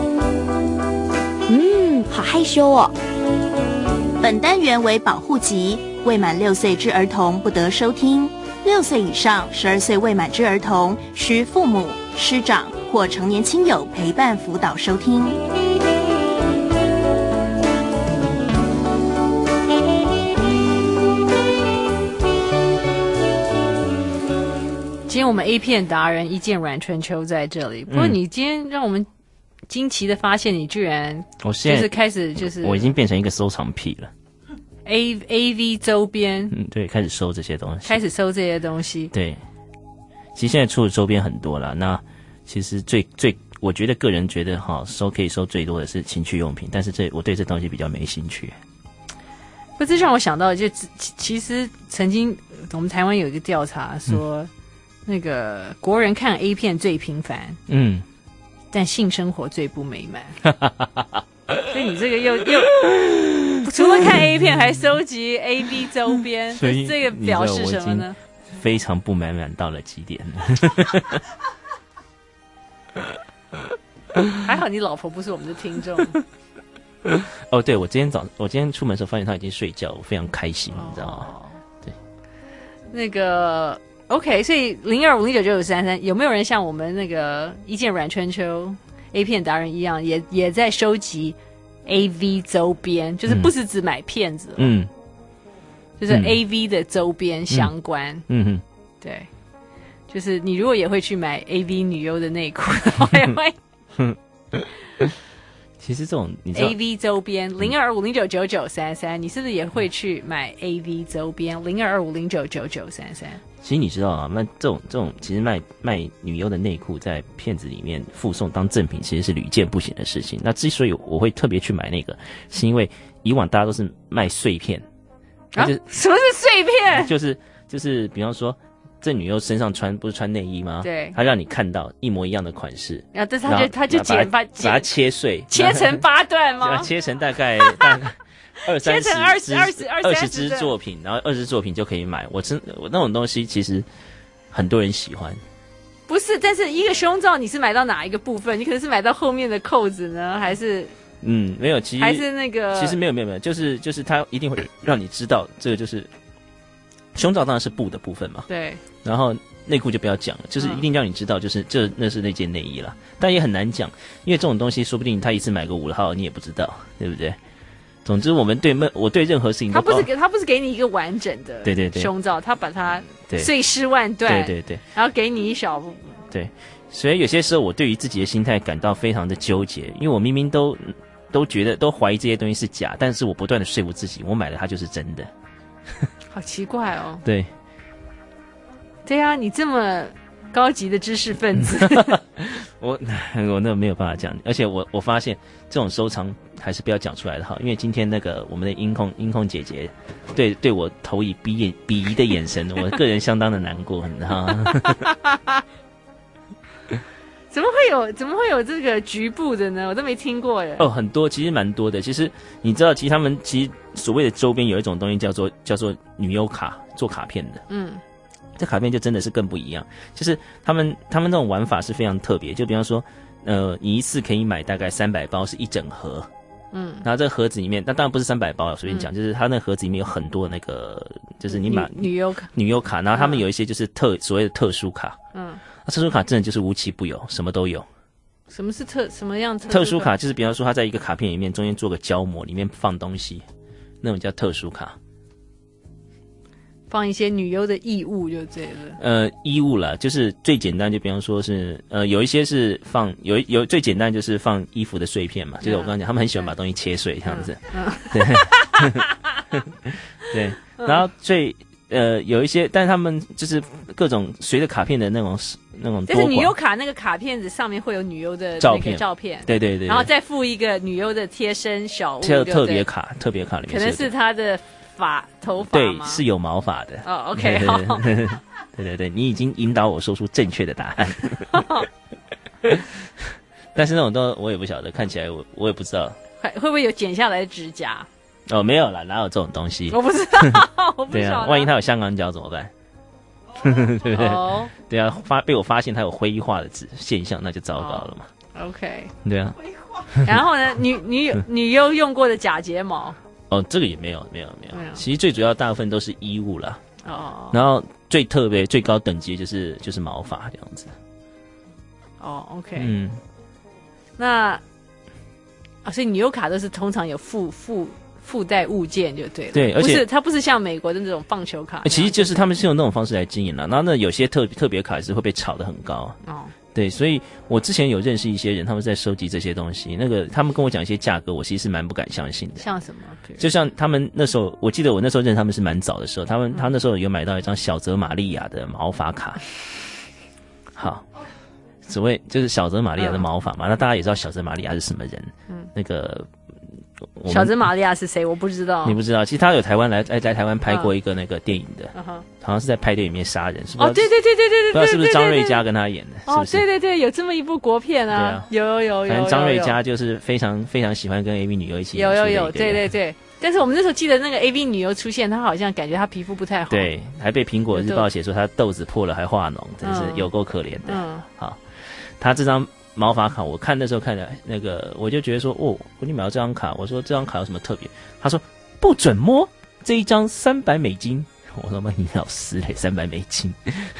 好害羞哦。本单元为保护级，未满6岁之儿童不得收听，6岁以上12岁未满之儿童需父母、师长或成年亲友陪伴辅导收听。 今天我们 A 片达人一见阮春秋在这里，不过你今天让我们惊奇的发现，你居然就是开始就是我已经变成一个收藏癖了。 AV 周边， 对，开始收这些东西， 开始收这些东西。 对，其实现在出的周边很多了。那其实最，我觉得个人觉得可以收最多的是情趣用品，但是我对这东西比较没兴趣。 不，这让我想到，就其实曾经我们台湾有一个调查说。那个国人看 A 片最频繁，但性生活最不美满。所以你这个又除了看 A 片，还收集 AV 周边， 所以这个表示什么呢？ 非常不满满到了极点。 还好你老婆不是我们的听众。 哦，对，我今天出门的时候发现她已经睡觉，我非常开心，你知道吗？对， 那个。OK， 所以0250999933有没有人像我们那个一见阮春秋 A 片达人一样，也在收集 AV 周边，就是不是只买片子，就是 AV 的周边相关，对，就是你如果也会去买 AV 女优的内裤的话，也会。 其实这种你知道 AV 周边0250999933，你是不是也会去买 AV 周边0250999933？ 其实你知道啊，那这种其实卖女优的内裤在片子里面附送当赠品，其实是屡见不鲜的事情。那之所以我会特别去买那个，是因为以往大家都是卖碎片啊，什么是碎片？ 就是比方说，这女优身上不是穿内衣吗？ 对， 她让你看到一模一样的款式， 然后但是她就把它切碎， 切成8段吗？ 切成大概20支作品，然后20支作品就可以买。我那种东西其实很多人喜欢。 不是，但是一个胸罩你是买到哪一个部分？你可能是买到后面的扣子呢，还是？ 没有，其实还是那个， 其实没有，就是它一定会让你知道，这个就是胸罩当然是布的部分嘛。 对。然后内裤就不要讲了，就是一定让你知道，就是那是那件内衣啦。但也很难讲，因为这种东西说不定他一次买个5号你也不知道，对不对？总之，我对任何事情都他不是给你一个完整的胸罩，他把它碎尸万段， 对， 然后给你一小部分。 对，所以有些时候我对于自己的心态感到非常的纠结，因为我明明都觉得都怀疑这些东西是假，但是我不断的说服自己，我买了它就是真的。 好奇怪哦。 对。 对啊，你这么高级的知识分子。 我那没有办法讲，而且我发现这种收藏还是不要讲出来的好，因为今天那个我们的音控姐姐对我投以鄙夷的眼神，我个人相当的难过，你知道吗？ 怎么会有这个局部的呢？我都没听过耶。 哦，很多，其实蛮多的。其实你知道，其实他们所谓的周边有一种东西叫做女优卡，做卡片的。嗯，这卡片就真的是更不一样。就是他们那种玩法是非常特别。就比方说，你一次可以买大概300包，是一整盒。嗯，然后这个盒子里面，那当然不是300包，随便讲，就是它那盒子里面有很多那个，就是你买女优卡，然后他们有一些就是所谓的特殊卡。嗯。特殊卡真的就是无奇不有，什么都有。 什么是什么样特殊卡？就是比方说，它在一个卡片里面中间做个胶膜，里面放东西，那种叫特殊卡。 放一些女优的异物就这个。 衣物啦，就是最简单，就比方说是有一些是放有最简单就是放衣服的碎片嘛，就是我刚刚讲，他们很喜欢把东西切碎这样子。对。对，然后有一些，但是他们就是各种随着卡片的那种多。 就是女优卡那个卡片子上面会有女优的那个照片， 对对 对， 然后再附一个女优的贴身小物， 特别卡里面可能是她的头发吗？对，是有毛发的。 哦 ，OK， 好。 对，你已经引导我说出正确的答案。但是那种都我也不晓得，看起来我也不知道会不会有剪下来的指甲。 哦，没有啦，哪有这种东西？ 我不知道，我不知道。 对啊，万一他有香港脚怎么办？对不对？ 哦， 对啊，被我发现他有灰化的现象，那就糟糕了嘛。 OK。 对啊。 然后呢，女优用过的假睫毛。 哦，这个也没有。其实最主要大部分都是衣物啦。 哦。 然后最特别、最高等级就是毛发这样子。 哦 ，OK。嗯。那所以女优卡都是通常有附带物件就对了， 对，而且它不是像美国的那种棒球卡， 其实就是他们是用那种方式来经营了。然后那有些特别卡是会被炒得很高哦。对，所以我之前有认识一些人，他们在收集这些东西。那个他们跟我讲一些价格，我其实是蛮不敢相信的。 像什么？ 就像他们那时候，我记得我那时候认识他们是蛮早的时候，他那时候有买到一张小泽玛利亚的毛发卡。好，所谓就是小泽玛利亚的毛发嘛，那大家也知道小泽玛利亚是什么人？那个。 小泽玛利亚是谁？我不知道。 你不知道？其实他有在台湾拍过一个那个电影的，好像是在派对里面杀人，是不是？ 哦，对， 不知道是不是张瑞佳跟他演的？ 哦，对，有这么一部国片啊。对啊，有。 反正张瑞佳就是非常非常喜欢跟 AV 女优一起演。 有，对。但是我们那时候记得那个 AV 女优出现，她好像感觉她皮肤不太好。 对，还被苹果日报写说她痘子破了还化脓，真是有够可怜的。好，她这张毛发卡，我看那时候看的那个，我就觉得说，我你买到这张卡，我说这张卡有什么特别？他说不准摸，这一张$300。我说妈，你老师嘞，$300。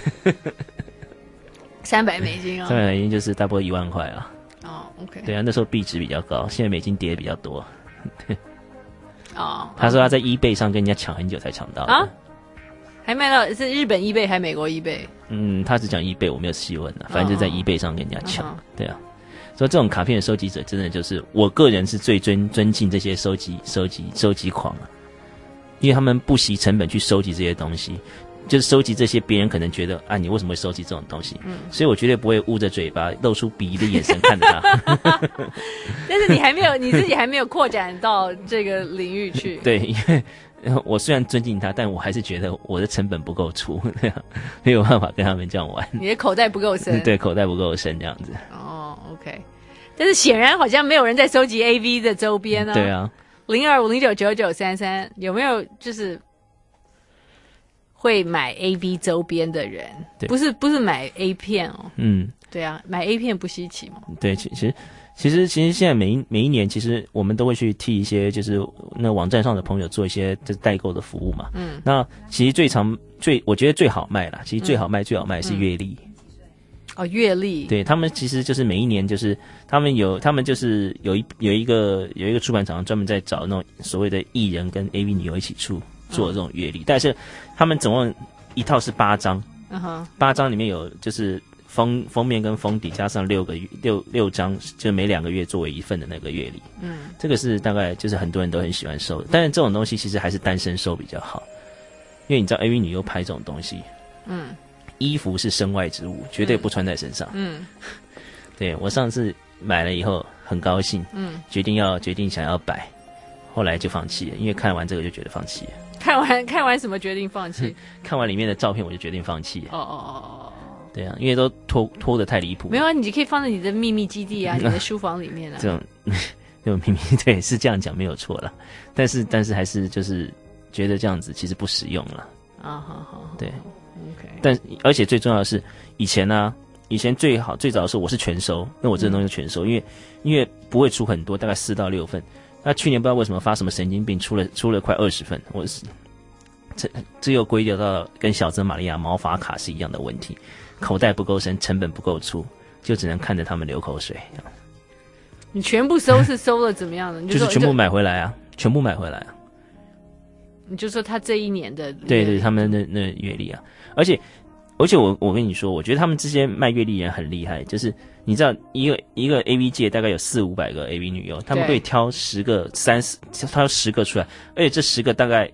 $300啊 ！$300就是大概1万块啊。 哦 ，OK。 对啊，那时候币值比较高，现在美金跌的比较多。 哦。 他说他在 eBay 上跟人家抢很久才抢到啊。 还卖到是日本 eBay 还美国 eBay？ 他只讲 eBay， 我没有细问了，反正就在 eBay 上跟人家抢。对啊，所以这种卡片的收集者，真的就是我个人是最尊敬这些收集狂啊，因为他们不惜成本去收集这些东西，就是收集这些别人可能觉得啊，你为什么会收集这种东西？所以我绝对不会捂着嘴巴，露出鄙夷的眼神看着他。 但是你自己还没有扩展到这个领域去。 对，因为。我虽然尊敬他，但我还是觉得我的成本不够出，没有办法跟他们这样玩。 你的口袋不够深， 对，口袋不够深这样子。 哦 ，OK。但是显然好像没有人在收集 AV 的周边啊。 对啊。 0250999933有没有就是会买 AV 周边的人？不是买 A 片哦。对啊，买 A 片不稀奇嘛。 对，其实现在每一年，其实我们都会去替一些就是那网站上的朋友做一些就是代购的服务嘛。那其实我觉得最好卖啦，其实最好卖是阅历。 哦，阅历。 对，他们其实就是每一年就是他们就是有一个出版厂专门在找那种所谓的艺人跟 AV 女优一起做这种阅历，但是他们总共一套是8张，8张里面有就是封面跟封底加上六张，就每2个月作为一份的那个阅历。这个是大概就是很多人都很喜欢收的，但是这种东西其实还是单身收比较好，因为你知道 AV 女优拍这种东西， 衣服是身外之物，绝对不穿在身上。对，我上次买了以后很高兴，决定想要摆，后来就放弃了，因为看完这个就觉得放弃了。 看完什么决定放弃？ 看完里面的照片我就决定放弃了。对啊，因为都拖得太离谱。 没有啊，你可以放在你的秘密基地啊，你的书房里面啊。 这种秘密对是这样讲没有错啦，但是还是就是觉得这样子其实不实用了。好，对 ，OK。但而且最重要的是，以前最早的时候我是全收，因为我这个东西全收，因为不会出很多，大概4到6份。那去年不知道为什么发什么神经病，出了快20份，我是这又归咎到跟小泽玛利亚毛发卡是一样的问题，口袋不够深，成本不够粗，就只能看着他们流口水。 你全部收是收了怎么样的？ 就是全部买回来啊，全部买回来啊。 你就说他这一年的对他们那阅历啊，而且我跟你说，我觉得他们这些卖阅历人很厉害，就是你知道一个 AV 界大概有400-500个 AV 女优，他们可以挑10个、挑10个出来，而且这10个大概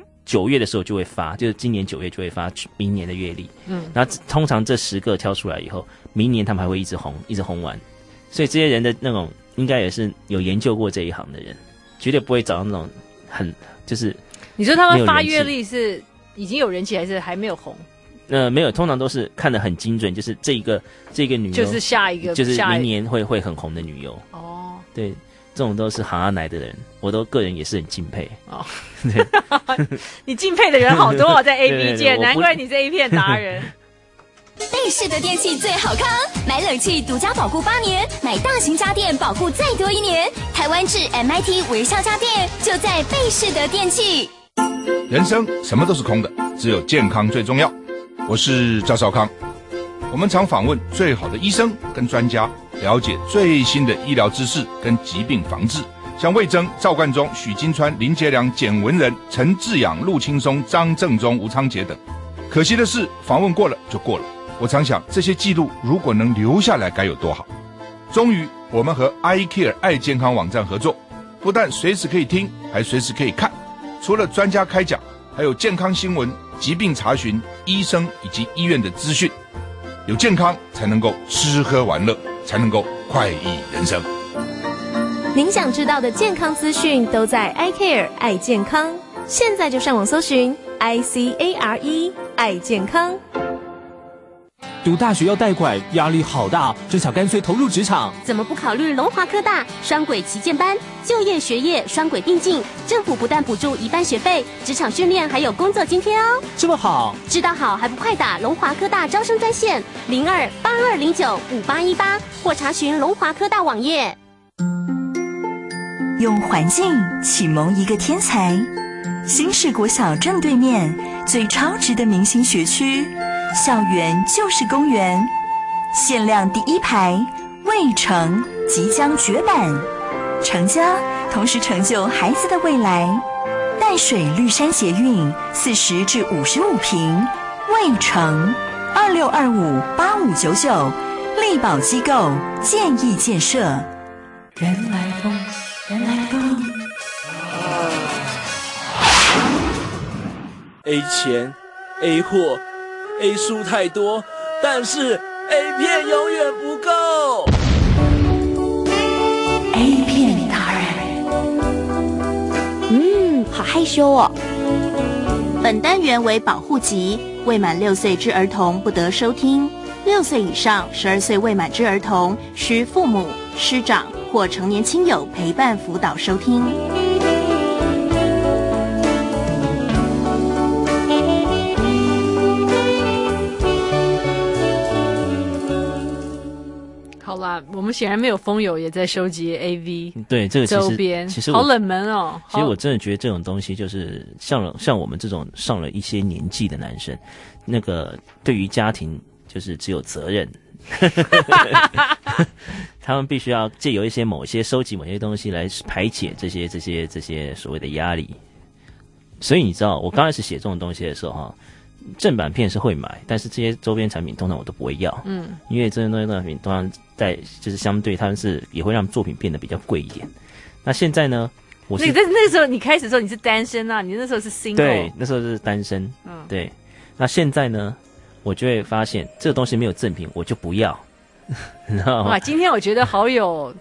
9月的时候就会发，就是今年9月就会发明年的阅历。然后通常这10个挑出来以后，明年他们还会一直红完，所以这些人的那种应该也是有研究过这一行的人，绝对不会找到那种很就是。 你说他们发阅历是已经有人气还是还没有红？ 没有，通常都是看得很精准，就是这个女优就是下一个， 就是明年会很红的女优。对，这种都是行阿奶的人，我都个人也是很敬佩。对， 你敬佩的人好多哦，在 AV 界，难怪你是 A 片达人。 贝氏的电器最好康，买冷气独家保固8年，买大型家电保固再多1年。台湾制 MIT 微笑家电就在贝氏的电器。 人生什么都是空的，只有健康最重要。我是赵少康，我们常访问最好的医生跟专家，了解最新的医疗知识跟疾病防治，像魏征、赵冠中、许金川、林杰良、简文仁、陈志仰、陆青松、张正中、吴昌杰等。可惜的是，访问过了就过了。我常想，这些记录如果能留下来该有多好。终于，我们和 iCare 爱健康网站合作，不但随时可以听，还随时可以看。除了专家开讲，还有健康新闻、疾病查询、医生以及医院的资讯。有健康才能够吃喝玩乐，才能够快意人生。 您想知道的健康资讯都在 iCare 爱健康，现在就上网搜寻 ICARE 爱健康。 读大学要贷款，压力好大，真想干脆投入职场。 怎么不考虑龙华科大双轨旗舰班，就业学业双轨并进，政府不但补助1半学费，职场训练还有工作津贴哦。 这么好， 知道好还不快打龙华科大招生专线0282095818，或查询龙华科大网页。 用环境启蒙一个天才，新市国小正对面最超值的明星学区。校园就是公园，限量第1排，未成即将绝版，成家同时成就孩子的未来。淡水绿山捷运40至55坪，未成26258599，力宝机构建议建设。 原来风，原来风。 A 钱 A 货A 书太多，但是 A 片永远不够。 A 片达人， 好害羞哦。本单元为保护级，未满6岁之儿童不得收听。6岁以上12岁未满之儿童，需父母、师长或成年亲友陪伴辅导收听。 好啦，我们显然没有风友也在收集 AV， 对这个周边，其实好冷门哦。 其实我真的觉得这种东西就是像我们这种上了一些年纪的男生，那个对于家庭就是只有责任，他们必须要借由某些收集某些东西来排解这些所谓的压力。所以你知道，我刚开始写这种东西的时候哈。正版片是会买，但是这些周边产品通常我都不会要，因为这些周边产品通常在就是相对他们是也会让作品变得比较贵一点。那现在呢，我是那时候你开始的时候你是单身啊，你那时候是 single， 对，那时候是单身，对。那现在呢， 我就会发现这个东西没有赠品，我就不要，你知道吗？ 哇，今天我觉得好有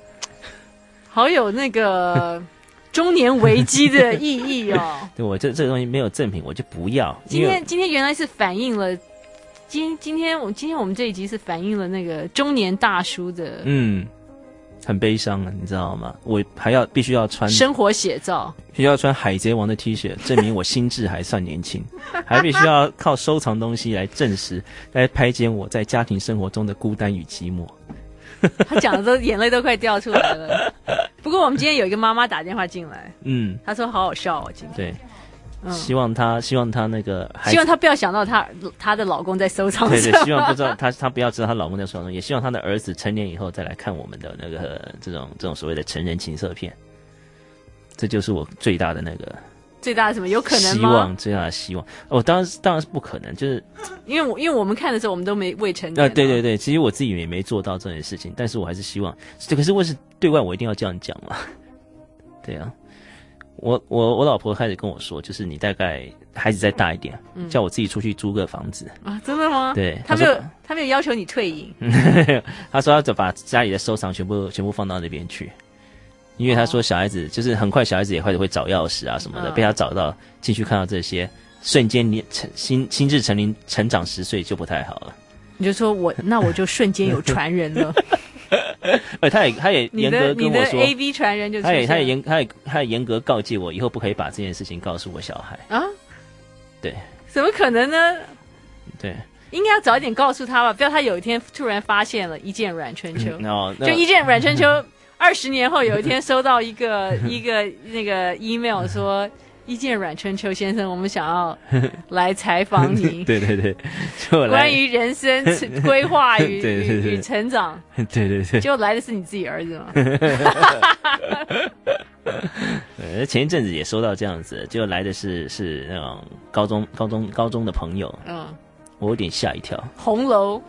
那个中年危机的意义哦。 对，我这个东西没有赠品，我就不要。 今天原来是反映了，今天我们这一集是反映了那个中年大叔的， 很悲伤啊，你知道吗？我必须要穿生活写照， 必须要穿海贼王的 T 恤，证明我心智还算年轻，还必须要靠收藏东西来证实，来排解我在家庭生活中的孤单与寂寞。 他讲的都眼泪都快掉出来了。不过我们今天有一个妈妈打电话进来，她说好好笑哦，今天。对，希望她那个，希望她不要想到她的老公在收藏。 对，希望不知道她不要知道她老公在收藏，也希望她的儿子成年以后再来看我们的那个这种所谓的成人情色片。这就是我最大的那个。 最大的什么？有可能吗？ 最大的希望。哦，当然是不可能，就是因为我们看的时候，我们都未成年。 对，其实我自己也没做到这件事情，但是我还是希望。可是对外我一定要这样讲嘛。对啊，我老婆开始跟我说，就是你大概孩子再大一点，叫我自己出去租个房子啊？真的吗？ 对， 他没有要求你退隐。 他说要把家里的收藏全部放到那边去。因为他说小孩子就是很快，小孩子也会找钥匙啊什么的，被他找到进去看到这些，瞬间心智成长10岁就不太好了。 你就说我就瞬间有传人了。 他也严格跟我说， 你的 AV 传人就出现了。 他也严格告诫我，以后不可以把这件事情告诉我小孩啊。对， 怎么可能呢？ 对， 应该要早一点告诉他吧，不要他有一天突然发现了一件软春秋，就一件软春秋。20年后有一天收到一个那个 email 说，一件阮春秋先生，我们想要来采访你。 对，就关于人生规划与成长。 对， 就来的是你自己儿子吗？ 前一阵子也收到这样子，就来的是那种高中的朋友。我有点吓一跳。 红楼。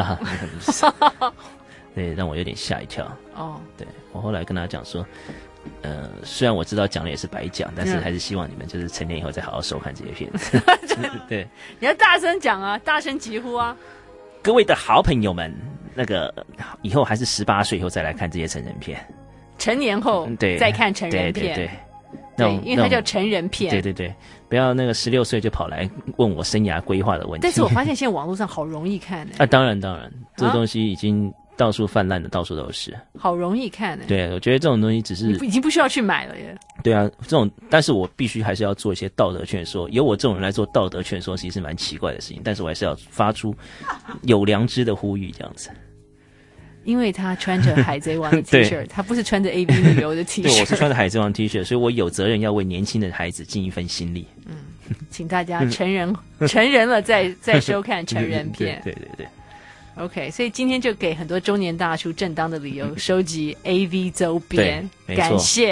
对，让我有点吓一跳。对，我后来跟他讲说，虽然我知道讲的也是白讲，但是还是希望你们就是成年以后再好好收看这些片子。对， 你要大声讲啊，大声疾呼啊！ 各位的好朋友们，那个以后还是18岁以后再来看这些成人片， 成年后再看成人片。对，因为它叫成人片。 对，不要那个16岁就跑来问我生涯规划的问题。 但是我发现现在网络上好容易看啊，当然，这东西已经到处泛滥的，到处都是， 好容易看对，我觉得这种东西只是已经不需要去买了耶。 对啊，但是我必须还是要做一些道德劝说。由我这种人来做道德劝说，其实是蛮奇怪的事情，但是我还是要发出有良知的呼吁，这样子。 因为他穿着海贼王的 T 恤，他不是穿着 AV 旅游的 T 恤。 对，我是穿着海贼王 T 恤，所以我有责任要为年轻的孩子尽一份心力。 请大家成人了再收看成人片。 对。 OK， 所以今天就给很多中年大叔正当的理由收集 AV 周边， 感谢。